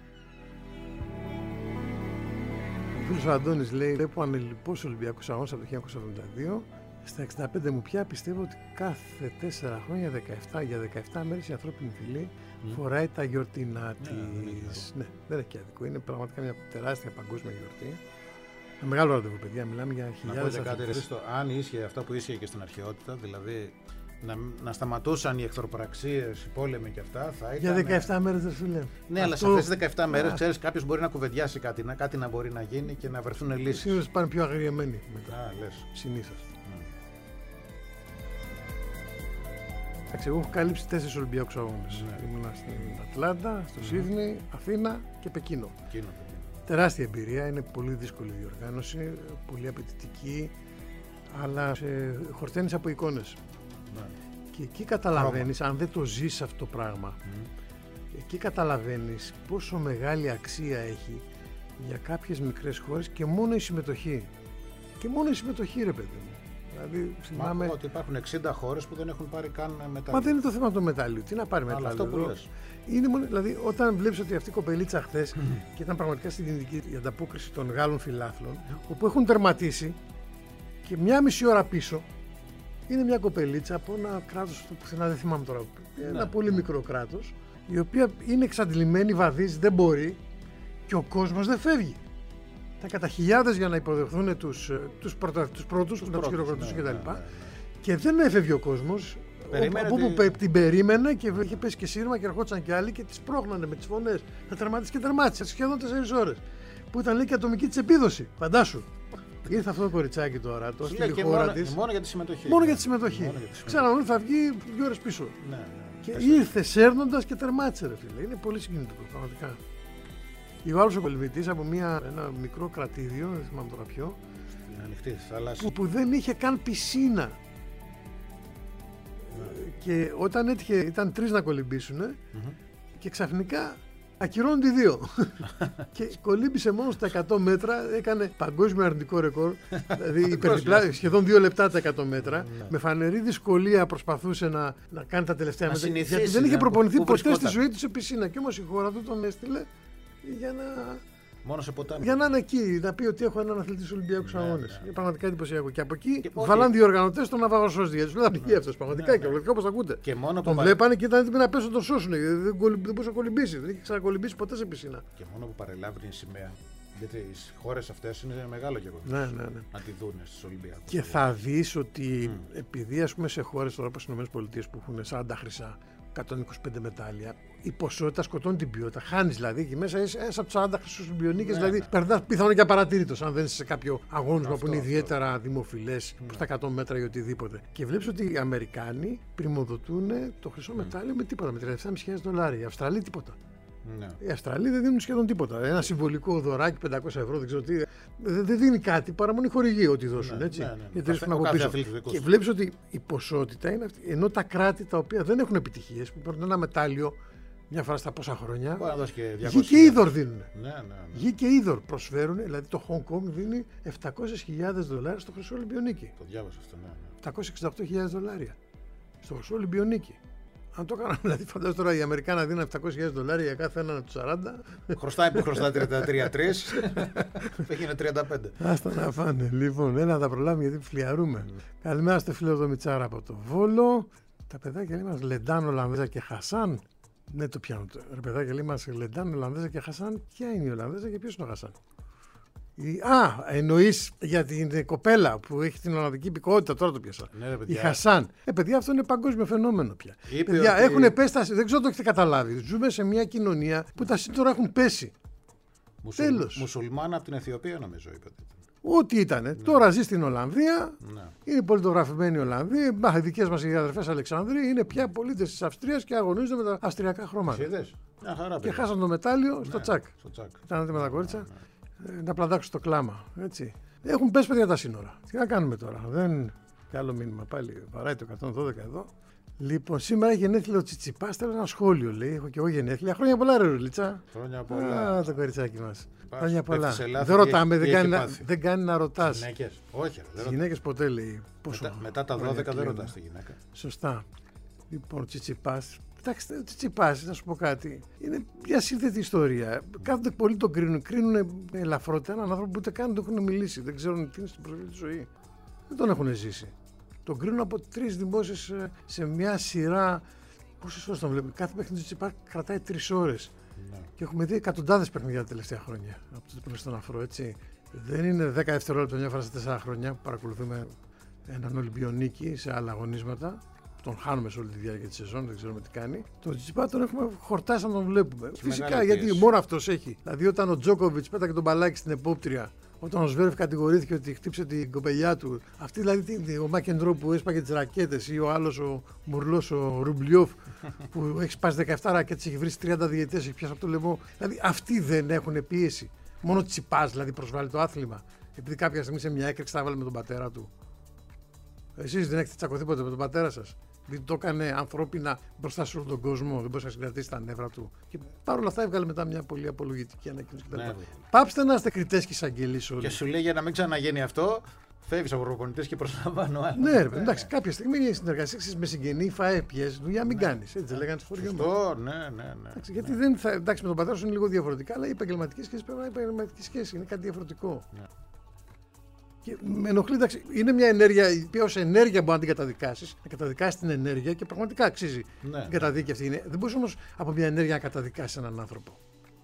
Ο φίλος ο Αντώνης λέει: Βλέπω ανελειπώς Ολυμπιακούς Αγώνες από το χίλια εννιακόσια εβδομήντα δύο. Στα εξήντα πέντε μου πια πιστεύω ότι κάθε τέσσερα χρόνια δεκαεπτά, για δεκαεπτά μέρες η ανθρώπινη φυλή mm. φοράει τα γιορτινά της. Ναι, ναι, δεν έχει άδικο. Είναι πραγματικά μια τεράστια παγκόσμια γιορτή. Ένα μεγάλο ραντεβού, παιδιά. Μιλάμε για χιλιάδες αθλητές. Αν ίσχυε αυτό που ίσχυε και στην αρχαιότητα, δηλαδή να, να σταματούσαν οι εχθροπραξίες, οι πόλεμοι και αυτά, θα ήταν. Για δεκαεπτά μέρες δεν φίλε. Ναι, αυτό... αλλά σε αυτές τις δεκαεπτά μέρες, ξέρεις, κάποιος μπορεί να κουβεντιάσει κάτι, να, κάτι να μπορεί να γίνει και να βρεθούν λύσεις. Συνήθως πάνε πιο αγριεμένοι μετά. Α, λες. Συνήθως. Εντάξει, εγώ έχω καλύψει τέσσερις Ολυμπιακούς Αγώνες. Ναι. Ήμουνα στην Ατλάντα, στο mm. Σίδνεϊ, Αθήνα και Πεκίνο. Πεκίνο. Τεράστια εμπειρία, είναι πολύ δύσκολη διοργάνωση, πολύ απαιτητική, αλλά σε χορταίνεις από εικόνες. Ναι. Και εκεί καταλαβαίνεις, αν δεν το ζεις αυτό το πράγμα, mm. εκεί καταλαβαίνεις πόσο μεγάλη αξία έχει για κάποιες μικρές χώρες και μόνο η συμμετοχή. Και μόνο η συμμετοχή, ρε παιδί μου. Δηλαδή, θυμάμαι... Μα ότι υπάρχουν εξήντα χώρες που δεν έχουν πάρει καν μετάλλιο. Μα δεν είναι το θέμα του μετάλλιου. Τι να πάρει μετάλλιο. Αυτό που λες. Είναι μόνο, δηλαδή, όταν βλέπεις ότι αυτή η κοπελίτσα χθες και ήταν πραγματικά στην κινητική η ανταπόκριση των Γάλλων φιλάθλων, όπου έχουν τερματίσει και μια μισή ώρα πίσω είναι μια κοπελίτσα από ένα κράτος που πουθενά δεν θυμάμαι τώρα. Ένα ναι, πολύ ναι. μικρό κράτος, η οποία είναι εξαντλημένη, βαδίζει, δεν μπορεί και ο κόσμος δεν φεύγει. Τα κατά χιλιάδες για να υποδεχθούν τους, τους, πρωτα, τους πρώτους που να τους χειροκροτήσουν κτλ. Ναι, ναι, ναι. Και δεν έφευγε ο κόσμος. Από όπου τη... την περίμενε και είχε πέσει και σύρμα και ερχόντουσαν και άλλοι και τις πρόχνανε με τις φωνές. Θα τερματίσει και τερμάτισε σχεδόν τέσσερις ώρες. Που ήταν λέει και ατομική της επίδοση. Φαντάσου. Ήρθε αυτό το κοριτσάκι τώρα, το στη χώρα της. Μόνο για τη συμμετοχή. Μόνο για τη συμμετοχή. Ξέραμε ότι θα βγει δύο ώρες πίσω. Ναι, ναι. Και ήρθε σέρνοντας και τερμάτισε, ρε φίλε. Είναι πολύ συγκινητικό πραγματικά. Ο άλλος ο κολυμβητής από μια, ένα μικρό κρατήδιο, δεν θυμάμαι τώρα ποιο, ανοιχτή θάλασσα, που, που δεν είχε καν πισίνα. Ναι. Και όταν έτυχε, ήταν τρεις να κολυμπήσουν mm-hmm. και ξαφνικά ακυρώνονται οι δύο. Και κολύμπησε μόνο στα εκατό μέτρα, έκανε παγκόσμιο αρνητικό ρεκόρ, δηλαδή υπερδιπλά, σχεδόν δύο λεπτά τα εκατό μέτρα. Με φανερή δυσκολία προσπαθούσε να, να κάνει τα τελευταία μέτρα, γιατί δεν είχε προπονηθεί ποτέ στη ζωή του σε πισίνα. Και όμως η χώρα του τον έστειλε για να... Μόνο σε ποτάμι. Για να είναι εκεί, να πει ότι έχω έναν αθλητή στους Ολυμπιακούς ναι, Αγώνες. Ναι. Είναι πραγματικά εντυπωσιακό. Και από εκεί και βάλαν διοργανωτές τον Ναυαγοσώστια. Γιατί του λέγανε αυτό πραγματικά ναι, και ναι. όπως ακούτε. Και μόνο τον παρε... βλέπανε και ήταν έτοιμοι να πέσουν τον σώσουν. Δεν, δεν μπορούσε να κολυμπήσει. Δεν είχε ξανακολυμπήσει ποτέ σε πισίνα. Και μόνο που παρελάβει την σημαία. Γιατί οι χώρες αυτές είναι μεγάλο γεγονός. Ναι, ναι, ναι. Να τη δουν στους Ολυμπιακούς. Και θα δεις ότι mm. επειδή ας πούμε σε χώρες τώρα όπως οι ΗΠΑ που έχουν σαράντα χρυσά, εκατόν είκοσι πέντε μετάλλια, η ποσότητα σκοτώνει την ποιότητα. Χάνεις δηλαδή και μέσα είσαι από τους σαράντα χρυσούς Ολυμπιονίκες, ναι, δηλαδή ναι. περνάς πιθανόν και απαρατήρητος αν δεν είσαι σε κάποιο αγώνισμα αυτό, που είναι αυτό. ιδιαίτερα δημοφιλές ναι. προς τα εκατό μέτρα ή οτιδήποτε. Και βλέπεις ότι οι Αμερικάνοι πριμοδοτούν το χρυσό mm. μετάλλιο με τίποτα, με τριάντα επτά χιλιάδες πεντακόσια δολάρια. Οι Αυστραλοί τίποτα. Ναι. Οι Αυστραλοί δεν δίνουν σχεδόν τίποτα. Ένα συμβολικό δωράκι πεντακόσια ευρώ, δεν ξέρω τι. Δεν δε δίνει κάτι παρά μόνο η χορηγία ότι δώσουν. Ναι, έτσι. Ναι, ναι, ναι. Γιατί ήρθαν από πίσω. Και βλέπεις ότι η ποσότητα είναι αυτή. Ενώ τα κράτη τα οποία δεν έχουν επιτυχίες, που παίρνουν ένα μετάλλιο μια φορά στα πόσα χρόνια, γη και είδωρ δίνουν. Ναι, ναι, ναι. Γη και είδωρ προσφέρουν. Δηλαδή το Hong Kong δίνει επτακόσιες χιλιάδες δολάρια στο χρυσό Ολυμπιονίκη. Το διάβασα αυτό, ναι. ναι. επτακόσιες εξήντα οκτώ χιλιάδες δολάρια στο χρυσό Ολυμπιονίκη. Αν το έκαναν, δηλαδή, φαντάζομαι τώρα οι Αμερικάνοι δίνουν επτακόσιες χιλιάδες δολάρια για κάθε έναν από τους σαράντα. Χρωστάει που χρωστάει τριάντα τρία τρία. Έγινε τριάντα πέντε. Άστα να φάνε. Λοιπόν, ένα θα προλάβουμε γιατί φλιαρούμε. Mm. Καλημέρα στο φίλο Δομητσάρα από το Βόλο. Τα παιδάκια λέει μας Λεντάν, Ολλανδέζα και Χασάν. Ναι, το πιάνω. Ρε παιδάκια λέει μας Λεντάν, Ολλανδέζα και Χασάν. Ποια είναι η Ολλανδέζα και ποιος είναι ο Χασάν? Η... Α, εννοείς για την κοπέλα που έχει την Ολλανδική υπηκότητα, τώρα το πιάσα. Ναι, η Χασάν. Ε, παιδιά, αυτό είναι παγκόσμιο φαινόμενο πια. Παιδιά, ότι... έχουν πέσει, δεν ξέρω το έχετε καταλάβει. Ζούμε σε μια κοινωνία που τα σύντορα έχουν πέσει. Μουσουλ... Τέλος. Μουσουλμάνα από την Αιθιοπία, νομίζω είπατε. Ό,τι ήταν. Ναι. Τώρα ζει στην Ολλανδία. Ναι. Είναι πολιτογραφημένοι Ολλανδοί. Οι δικές μας οι αδερφές Αλεξανδροί είναι πια πολίτες της Αυστρίας και αγωνίζονται με τα αυστριακά χρώματα. Χαρά, και χάσαν το μετάλλιο στο ναι, τσακ. Στο τσακ. Κάνατε με τα κορίτσα. Ναι, ναι. Να πλαντάξουν το κλάμα. Έτσι. Έχουν πέσει παιδιά τα σύνορα. Τι να κάνουμε τώρα. Δεν... Και άλλο μήνυμα πάλι. Βαράει το εκατόν δώδεκα εδώ. Λοιπόν, σήμερα έχει γενέθλια ο Τσιτσιπάς. Θέλω ένα σχόλιο, λέει. Έχω και εγώ γενέθλια. Χρόνια πολλά, ρε Ρουλίτσα. Χρόνια πολλά. Α, το κοριτσάκι μας. Χρόνια πολλά. Δεν ρωτάμε, δεν κάνει, να, δεν κάνει να ρωτά. Γυναίκες. Όχι, δεν ρωτά. Γυναίκες ποτέ λέει. Πόσο μετά, μετά τα δώδεκα δεν ρωτά τη γυναίκα. Σωστά. Λοιπόν, Τσιτσιπάς. Κοιτάξτε, ο Τσιτσιπάς, να σου πω κάτι. Είναι μια σύνθετη ιστορία. Κάθονται πολλοί τον κρίνουν. Κρίνουν ελαφρότερα έναν άνθρωπο που ούτε καν δεν έχουν μιλήσει. Δεν ξέρουν τι είναι στην προσωπική ζωή. Δεν τον έχουν ζήσει. Τον κρίνουν από τρεις δημόσιες σε μια σειρά. Πόσες ώρες τον βλέπουμε? Κάθε παιχνίδι του Τσιτσιπά κρατάει τρεις ώρες. Ναι. Και έχουμε δει εκατοντάδες παιχνίδια τα τελευταία χρόνια από το που στον αφρό, έτσι. Δεν είναι δέκα δευτερόλεπτα μια φορά σε τέσσερα χρόνια που παρακολουθούμε έναν Ολυμπιονίκη σε άλλα αγωνίσματα. Τον χάνουμε σε όλη τη διάρκεια τη σεζόν, δεν ξέρουμε τι κάνει. Τον Τσιτσιπά τον έχουμε χορτάσει να τον βλέπουμε. Και φυσικά γιατί πίεση. Μόνο αυτός έχει. Δηλαδή όταν ο Τζόκοβιτς πέταξε τον μπαλάκι στην επόπτρια, όταν ο Σβέρεφ κατηγορήθηκε ότι χτύψε την κοπελιά του, αυτή δηλαδή ο Μακεντρό που έσπαγε τις ρακέτες ή ο άλλος ο Μουρλός, ο Ρουμπλιόφ που έχει σπάσει δεκαεπτά ρακέτες, έχει βρει τριάντα διαιτητές, έχει πιάσει από το λαιμό. Δηλαδή αυτοί δεν έχουν πίεση. Μόνο Τσιπάς δηλαδή προσβάλλει το άθλημα. Επειδή κάποια στιγμή σε μια έκρηξη θα βάλει με τον πατέρα του. Εσείς δεν έχετε τσακωθεί ποτέ με τον πατέρα σας? Δεν το έκανε ανθρώπινα μπροστά σε όλο τον κόσμο, δεν μπορούσε να συγκρατήσει τα νεύρα του. Και παρόλα αυτά έβγαλε μετά μια πολύ απολογητική ανακοίνωση. Ναι, πάψτε να είστε κριτές και εισαγγελείς όλοι. Και σου λέει για να μην ξαναγίνει αυτό, φεύγει από προπονητές και προσλαμβάνω άλλο. Ναι, ρε, εντάξει, κάποια στιγμή η συνεργασία με συγγενή φάε πιέζει, δουλειά μην κάνει. Έτσι λέγανε στο χωριό μου. Ναι, ναι, ναι. Εντάξει, γιατί δεν θα, εντάξει, με τον πατέρα σου είναι λίγο διαφορετικά, αλλά η επαγγελματική σχέση πρέπει να είναι επαγγελματική σχέση. Είναι κάτι διαφορετικό. Ναι. Και με ενοχλεί, εντάξει, είναι μια ενέργεια, η οποία ως ενέργεια μπορεί να την καταδικάσεις, να καταδικάσεις την ενέργεια και πραγματικά αξίζει ναι, την καταδίκη αυτή. Είναι. Δεν μπορείς όμως από μια ενέργεια να καταδικάσεις έναν άνθρωπο.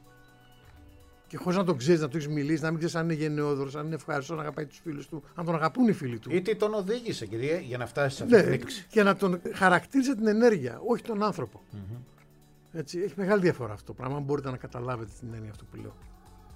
Και χωρίς να τον ξέρεις, να του έχεις μιλήσει, να μην ξέρεις αν είναι γενναιόδωρος, αν είναι ευχαριστός, να αγαπάει τους φίλους του, αν τον αγαπούν οι φίλοι του. Ή τι τον οδήγησε, κυρία, για να φτάσει σε αυτή ναι, την έκρηξη. Και να τον χαρακτήριζε την ενέργεια, όχι τον άνθρωπο. Mm-hmm. Έτσι, έχει μεγάλη διαφορά αυτό το πράγμα, αν μπορείτε να καταλάβετε την έννοια αυτό που λέω.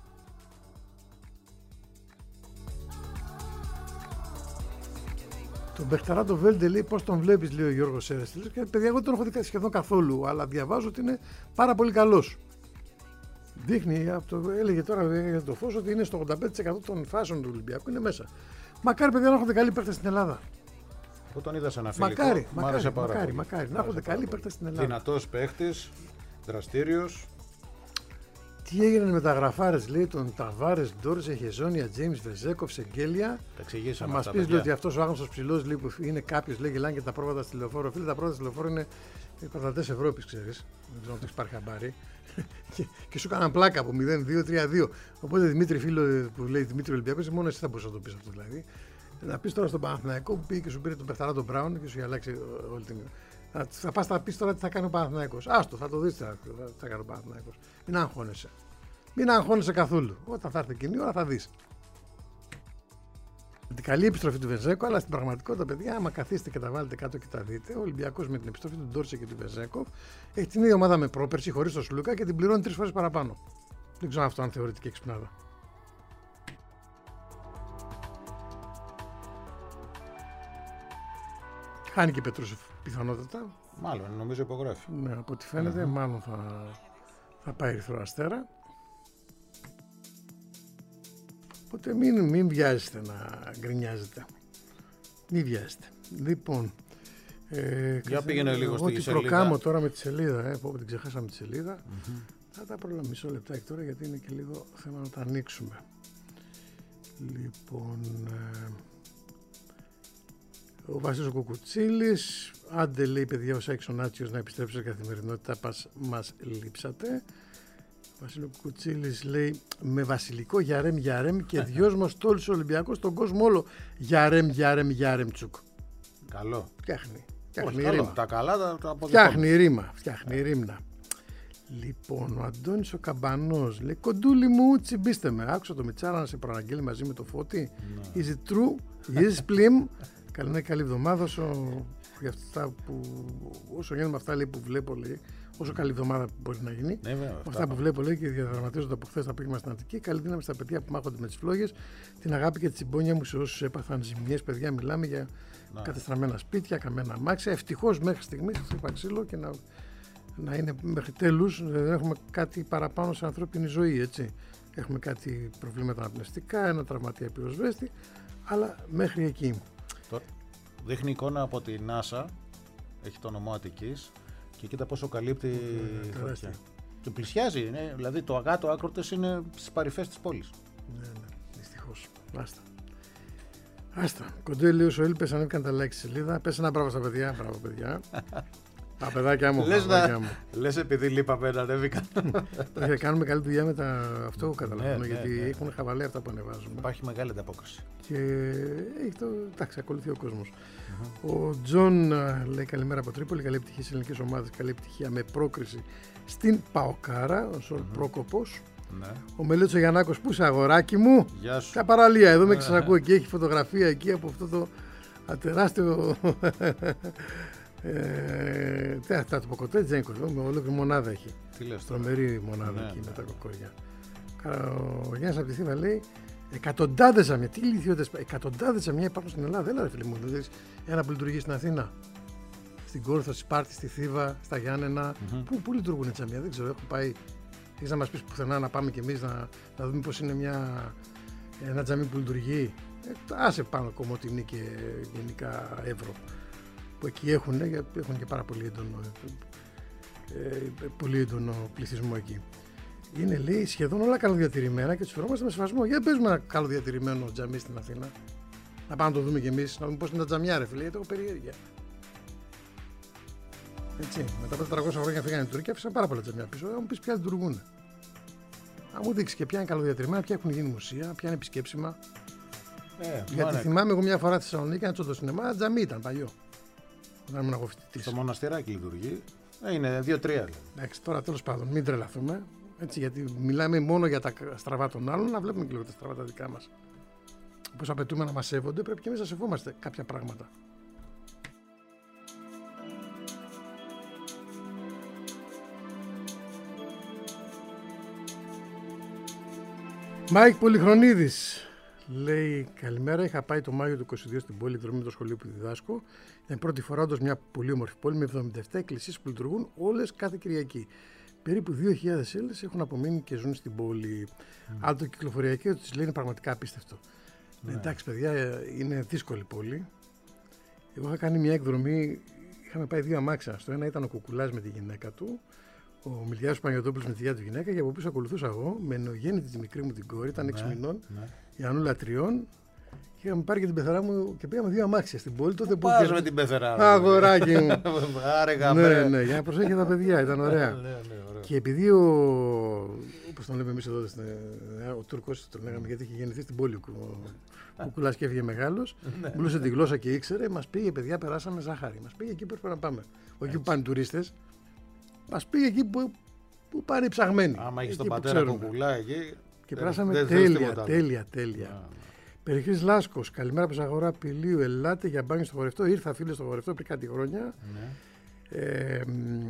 Τον Μπεχταράντο Βέλντε λέει πώς τον βλέπεις, λέει ο Γιώργος Σέρες. Και παιδιά, εγώ τον έχω δει σχεδόν καθόλου, αλλά διαβάζω ότι είναι πάρα πολύ καλός. Δείχνει, από το, έλεγε τώρα για το Φως ότι είναι στο ογδόντα πέντε τοις εκατό των φάσεων του Ολυμπιακού, είναι μέσα. Μακάρι παιδιά να έχετε καλοί παίκτες στην Ελλάδα. Εγώ τον είδα σε ένα φιλικό, μακάρι, μ' άρεσε πάρα μακάρι, πολύ. Μακάρι, να έχετε καλοί παίκτες στην Ελλάδα. Δυνατός παίκτης, δραστήριος. Τι έγινε με τα γραφάρες, λέει, τον Ταβάρες, Ντόρζε, Χεζόνια, Τζέιμς, Βεζέκοφ, Σεγγέλια. Τα εξηγήσαμε. Θα μας πεις ότι αυτός ο άγνωστος ψηλός λέει, που είναι κάποιος, λέει, γελάνε και τα πρόβατα στη λεωφόρο. Φίλε, τα πρόβατα στη λεωφόρο είναι οι πρωταθλητές Ευρώπης, ξέρεις. Δεν ξέρω αν το έχεις πάρει χαμπάρι. και, και σου έκαναν πλάκα από μηδέν δύο τρία δύο. Οπότε Δημήτρη, φίλο που λέει Δημήτρη Ολυμπιακός, μόνο εσύ θα μπορούσε να το πεις αυτό δηλαδή. Να πεις τώρα στον Παναθηναϊκό που πήγε και σου πήρε τον Πεχταρά τον Μπράουν και σου είχε αλλάξει όλη την. Θα, θα πας να πεις τώρα τι θα κάνει ο Παναθηναϊκός. Άστο, θα το δεις τι θα, θα κάνει ο Παναθηναϊκός. Μην αγχώνεσαι. Μην αγχώνεσαι καθόλου. Όταν θα έρθει εκείνη η ώρα θα δεις. Την καλή επιστροφή του Βεζέκο, αλλά στην πραγματικότητα, παιδιά, άμα καθίσετε και τα βάλετε κάτω και τα δείτε, ο Ολυμπιακός με την επιστροφή του Ντόρσε και του Βεζέκο έχει την ίδια ομάδα με πρόπερση χωρίς τον Σλούκα και την πληρώνει τρεις φορές παραπάνω. Δεν ξέρω αυτό αν θεωρείται και εξυπνάδα. Χάνει και Πετρούσεφ πιθανότατα. Μάλλον, νομίζω υπογράφει. Ναι, από ό,τι φαίνεται, mm-hmm. μάλλον θα, θα πάει Ερυθρό Αστέρα. Οπότε μην, μην βιάζεστε να γκρινιάζετε. Μην βιάζεστε. Λοιπόν, ε, για πήγαινε λίγο στη σελίδα. Ό,τι προκάμω τώρα με τη σελίδα, ε, που την ξεχάσαμε τη σελίδα, mm-hmm. θα τα προλάβω μισό λεπτάκι τώρα γιατί είναι και λίγο θέμα να τα ανοίξουμε. Λοιπόν, ε, Ο Βασίλης Κουκουτσίλης, άντε λέει παιδιά ο Σάκης ο Νάτσιος να επιστρέψει σε καθημερινότητα, πας, μας λείψατε. Ο Βασίλης Κουκουτσίλης λέει με βασιλικό γιαρέμ γιαρέμ και δυο μας τόλους Ολυμπιακός στον κόσμο όλο γιαρέμ γιαρέμ γιαρέμ τσουκ. Καλό. Φτιάχνει. Φτιάχνει Όχι, ρήμα. καλό. Τα καλά τα, τα φτιάχνει ρήμα. Φτιάχνει ρήμνα. Λοιπόν, ο Αντώνης ο Καμπανός λέει κοντούλη μου τσιμπήστε με. Άκουσα το Μιτσάρα να σε προαναγγείλει μαζί με το Φώτη. No. Is it true? Yes, please. Καλή, καλή εβδομάδα όσο, για αυτά που, όσο γίνονται με αυτά λέει, που βλέπω λέει, όσο καλή εβδομάδα που μπορεί να γίνει. Ναι, βέβαια, με αυτά που βλέπω λέει και διαδραματίζονται από χθες το απόγευμα στην Αττική. Καλή δύναμη στα παιδιά που μάχονται με τις φλόγες. Την αγάπη και τη συμπόνια μου σε όσους έπαθαν ζημιές. Παιδιά, μιλάμε για no. κατεστραμμένα σπίτια, καμένα αμάξια. Ευτυχώς μέχρι στιγμής χτύπα ξύλο και να, να είναι μέχρι τέλους. Δεν έχουμε κάτι παραπάνω σε ανθρώπινη ζωή, έτσι. Έχουμε κάτι προβλήματα αναπνευστικά, ένα τραυματία πυροσβέστη, αλλά μέχρι εκεί. Δείχνει εικόνα από τη NASA, έχει το νομό Αττικής και κοίτα πόσο καλύπτει ναι, και πλησιάζει, είναι, δηλαδή το αγάτο άκρο της είναι στις παρυφές της πόλης. Ναι, ναι, δυστυχώς. Άστα. Άστα. Κοντέλιος ο Έλπες ανέβηκαν τα like στη σελίδα. Πες ένα μπράβο στα παιδιά. Μπράβο παιδιά. Τα παιδάκια μου. Λες, να... Λες επειδή λείπαμε να ανέβηκαν. Θα κάνουμε καλή δουλειά με τα... αυτό καταλαβαίνω, ναι, γιατί ναι, ναι. έχουν χαβαλέ αυτά που ανεβάζουμε. Υπάρχει μεγάλη ανταπόκριση. Και έχει το... εντάξει, ακολουθεί ο κόσμος. Mm-hmm. Ο Τζον λέει καλημέρα από Τρίπολη, καλή επιτυχία στις ελληνικές ομάδες, καλή επιτυχία με πρόκριση στην Παοκάρα, ο Σολ mm-hmm. Πρόκοπος. Ναι. Ο Μελέτσο Γιαννάκος, πού είσαι αγοράκι μου? Γεια σου. Τα παραλία, εδώ με ξανακούω και έχει φωτογραφία εκεί από αυτό το τεράστιο... Ε, τα τα το κοκοτέ Τζέγκο, με ολόκληρη μονάδα έχει. Τι λες τώρα? Τρομερή μονάδα ναι, εκεί ναι. με τα κοκόρια. Ο Γιάννης από τη Θήβα λέει εκατοντάδες ζαμιά. Τι ηλικιώτες, εκατοντάδες ζαμιά υπάρχουν στην Ελλάδα. Έλα ρε φίλε μου, δηλαδή ένα που λειτουργεί στην Αθήνα, στην Κόρθο, στη Σπάρτη, στη Θήβα, στα Γιάννενα. Mm-hmm. Πού, πού λειτουργούν τα ζαμιά, δεν ξέρω. Έχω πάει. Έχεις να μας πεις πουθενά να πάμε κι εμείς να, να δούμε πώς είναι μια, ένα τζαμί που λειτουργεί. Ε, άσε πάνω Κομωτινή και γενικά Εύρο. Που εκεί έχουν, γιατί έχουν και πάρα πολύ έντονο, ε, πολύ έντονο πληθυσμό εκεί. Είναι λέει σχεδόν όλα καλοδιατηρημένα και τους φερόμαστε με σεβασμό. Για παίζουμε ένα καλοδιατηρημένο τζαμί στην Αθήνα. Να πάμε να το δούμε κι εμείς, να δούμε πώς είναι τα τζαμιά ρε φίλε, γιατί έχω περιέργεια. Έτσι, μετά από τετρακόσια χρόνια φύγανε οι Τούρκοι, άφησαν πάρα πολλά τζαμιά πίσω. Θα μου πεις ποια λειτουργούν. Αν μου δείξει και ποια είναι καλοδιατηρημένα, ποια έχουν γίνει μουσεία, ποια είναι επισκέψιμα. Ε, γιατί μάνα... θυμάμαι εγώ μια φορά στη Θεσσαλονίκη, ένα τσόντο σινεμά, τζαμί ήταν παλιό. Όταν ήμουν εγώ φοιτητής. Το μοναστηράκι λειτουργεί. Ε, είναι δύο τρία. Εντάξει, τώρα τέλος πάντων, μην τρελαθούμε. Έτσι, γιατί μιλάμε μόνο για τα στραβά των άλλων, να βλέπουμε και λίγο τα στραβά τα δικά μας. Όπως απαιτούμε να μας σέβονται, πρέπει και εμείς να σεβόμαστε κάποια πράγματα. Μάικ Πολυχρονίδης λέει καλημέρα. Είχα πάει το Μάιο του είκοσι δύο στην πόλη δρομή με το σχολείο που διδάσκω. Είναι πρώτη φορά όντως μια πολύ όμορφη πόλη με εβδομήντα επτά εκκλησίες που λειτουργούν όλες κάθε Κυριακή. Περίπου δύο χιλιάδες Έλληνες έχουν απομείνει και ζουν στην πόλη. Mm. Αλλά το κυκλοφοριακό της λέει είναι πραγματικά απίστευτο. Mm. Εντάξει, παιδιά, είναι δύσκολη πόλη. Εγώ είχα κάνει μια εκδρομή. Είχαμε πάει δύο αμάξια. Στο ένα ήταν ο Κουκουλάς με τη γυναίκα του. Ο Μιλιάδος Παναγιωτόπουλος με τη δικιά του γυναίκα και από πίσω ακολουθούσα εγώ με νεογέννητη τη μικρή μου την κόρη, ήταν έξι ναι, μηνών, ναι. Η Ανούλα τριών. Και είχαμε πάρει και την πεθερά μου και πήγαμε δύο αμάξια στην πόλη. Τότε που πας με την πεθερά. Αγοράκι μου. Άρεγα, ναι, ναι, για να προσέχει τα παιδιά, ήταν ωραία. ναι, ναι, και επειδή ο. Όπως τον λέμε εμείς εδώ, ο Τούρκος τον λέγαμε γιατί είχε γεννηθεί στην πόλη ο Κουκουλάς και έφυγε μεγάλος. Μιλούσε τη γλώσσα και ήξερε, μας πήγε παιδιά, περάσαμε ζάχαρη. Μας πήγε εκεί που έπρεπε να πάμε. Όχι που πάνε τουρίστες. Μας πήγε εκεί που, που πάνε οι ψαγμένοι. Άμα έχεις τον πατέρα Κουκουλά εκεί. Και περάσαμε τέλεια, τέλεια, τέλεια. Περιοχής Λάσκος, καλημέρα από Ζαγορά Πηλίου. Ελάτε για μπάνιο στο χορευτό. Ήρθα φίλε στο χορευτό πριν κάτι χρόνια. Ναι. Ε,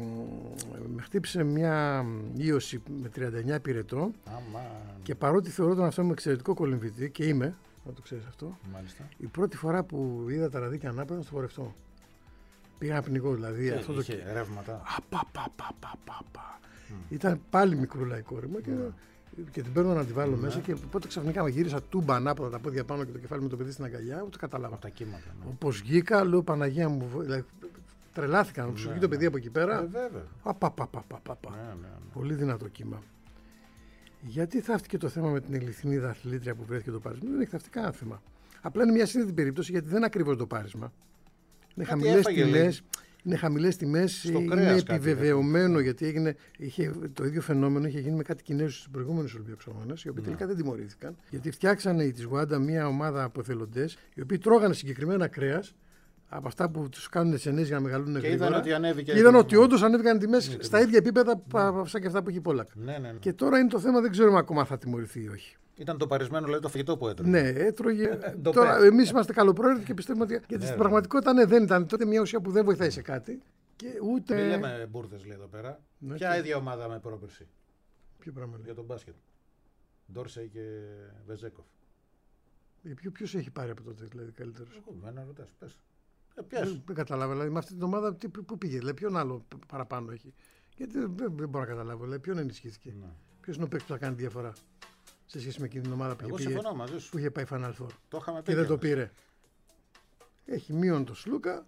με χτύπησε μια ίωση με τριάντα εννιά πυρετό. Άμα. Και παρότι θεωρώ τον αυτό με εξαιρετικό κολυμβητή και είμαι, να το ξέρεις αυτό, μάλιστα. Η πρώτη φορά που είδα τα ραδίκια ανάποδα στο χορευτό. Πήγα να πνιγώ, δηλαδή. Και αυτό είχε το... ρεύματα. Απαπαπαπαπαπα. Mm. Ήταν πάλι μικρούλα η κόρη μου και, mm. και την παίρνω να τη βάλω mm. μέσα και πότε ξαφνικά με γύρισα τούμπα ανάποδα τα πόδια πάνω και το κεφάλι με το παιδί στην αγκαλιά, ούτε κατάλαβα. Από τα κύματα. Ναι. Όπως βγήκα, λέω Παναγία μου, δηλαδή, τρελάθηκα να σου βγει το παιδί από εκεί πέρα. Ε, βέβαια. Απαπαπαπαπαπα. Ναι, ναι, ναι. Πολύ δυνατό κύμα. Γιατί θαύτηκε το θέμα με την Ελληνίδα αθλήτρια που βρέθηκε το πάρισμα? Δεν έχει θαυτεί κανένα θέμα. Απλά είναι μια σύνδετη περίπτωση γιατί δεν είναι ακριβώς το πάρισμα. Είναι χαμηλές τιμές. Είναι χαμηλές τιμές, είναι επιβεβαιωμένο γιατί έγινε, είχε, το ίδιο φαινόμενο είχε γίνει με κάτι Κινέζους στους προηγούμενους Ολυμπιακούς Αγώνες, οι οποίοι τελικά δεν τιμωρήθηκαν. Γιατί φτιάξανε οι της Γουάντα μια ομάδα από εθελοντές, οι οποίοι τρώγανε συγκεκριμένα κρέας από αυτά που τους κάνουν τις ενέσεις για να μεγαλούν και είδαν ότι ανέβηκε. Και είδαν ότι όντως ανέβηκαν οι τιμές ναι, στα ίδια επίπεδα σαν και αυτά που έχει η Πόλακ. Ναι, ναι, ναι. Και τώρα είναι το θέμα, δεν ξέρουμε ακόμα αν θα τιμωρηθεί ή όχι. Ήταν το παρισμένο, δηλαδή το φαγητό που έτρωγε. Ναι, έτρωγε. Τώρα εμείς είμαστε καλοπρόεδροι και πιστεύουμε ότι. Γιατί ναι, στην πραγματικότητα ναι, δεν ήταν τότε μια ουσία που δεν βοηθάει σε κάτι. Και ούτε... Μην λέμε μπουρδες λέει εδώ πέρα. Ναι, ποια και... ίδια ομάδα με πρόπερση. Ποιο πράγμα λέει. Για τον μπάσκετ. Ντόρσεϊ και Βεζέκοφ. Ποιο, ποιος έχει πάρει από τότε δηλαδή καλύτερος. Εγώ με ένα ρωτάς. Πες. Ε, δεν, δεν καταλάβω. Δηλαδή με αυτή την ομάδα τι, πού πήγε. Δηλαδή, ποιον άλλο παραπάνω έχει. Γιατί δεν, δεν μπορώ να καταλάβω. Δηλαδή, ποιον ενισχύθηκε. Ναι. Ποιος είναι ο παίκτης που θα κάνει διαφορά σε σχέση με εκείνη την ομάδα που, είχε, πήγε, που είχε πάει Final Four. Το είχαμε και δεν το πήρε. Έχει μείον το Σλούκα.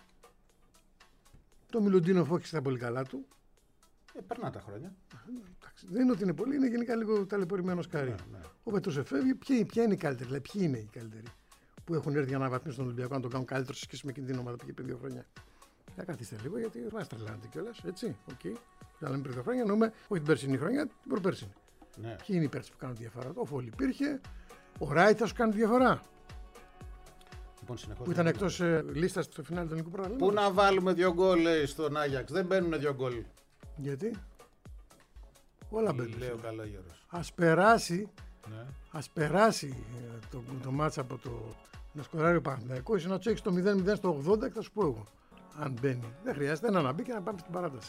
Το Μιλουντίνοφ όχι στα πολύ καλά του. Ε, περνά τα χρόνια. Δεν είναι ότι είναι πολύ, είναι γενικά λίγο ταλαιπωρημένο σκάρι. Ναι, ναι. Ο Πέτρος εφεύγει. Ποια, ποια είναι η καλύτερη, δηλαδή, ποιοι είναι οι καλύτεροι που έχουν έρθει για να αναβαθμίσουν τον Ολυμπιακό, να τον κάνουν καλύτερο σε σχέση με εκείνη την ομάδα που είχε πριν δύο χρόνια. Για καθίστε λίγο, γιατί μα τρελάνετε κιόλας. Έτσι, οκ. Okay. Για πριν δύο χρόνια εννοούμε όχι την περσινή χρονιά, την προπέρσινη. Ναι. Ποιοι είναι οι παίκτες που κάνουν διαφορά. Ο Φόλ υπήρχε. Ο Ράιτ θα σου κάνει διαφορά. Λοιπόν, που ήταν εκτός ε, λίστας στο φινάλι του ελληνικού πρωταθλήματος. Πού να βάλουμε δύο γκολ λέει, στον Άγιαξ. Δεν μπαίνουν δύο γκολ. Γιατί? Όλα μπαίνουν. Λέει ο Καλόγερος. Ας περάσει, ναι. ας περάσει το, το μάτς από το να σκοράρει ο Παναθηναϊκός, να τσέξει το μηδέν μηδέν στο ογδόντα και θα σου πω εγώ. Αν μπαίνει. Δεν χρειάζεται ένα να μπει και να πάμε στην παράταση.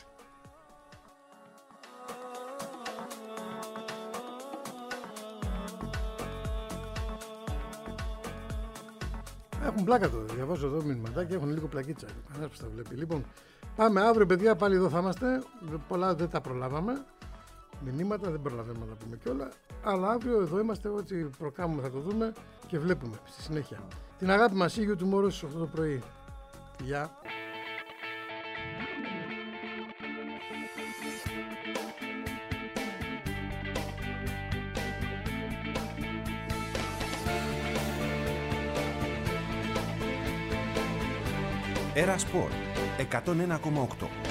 Έχουν πλάκα τώρα. Διαβάζω εδώ μηνυματάκια και έχουν λίγο πλακίτσα. Κανένα που τα βλέπει. Λοιπόν, πάμε αύριο, παιδιά, πάλι εδώ θα είμαστε. Πολλά δεν τα προλάβαμε. Μηνύματα δεν προλαβαίνουμε να τα πούμε κιόλα. Αλλά αύριο εδώ είμαστε. Ό,τι προκάμουμε θα το δούμε και βλέπουμε στη συνέχεια. Την αγάπη μας, See you tomorrow στις οκτώ το πρωί. Γεια. Era Sport εκατόν ένα κόμμα οκτώ.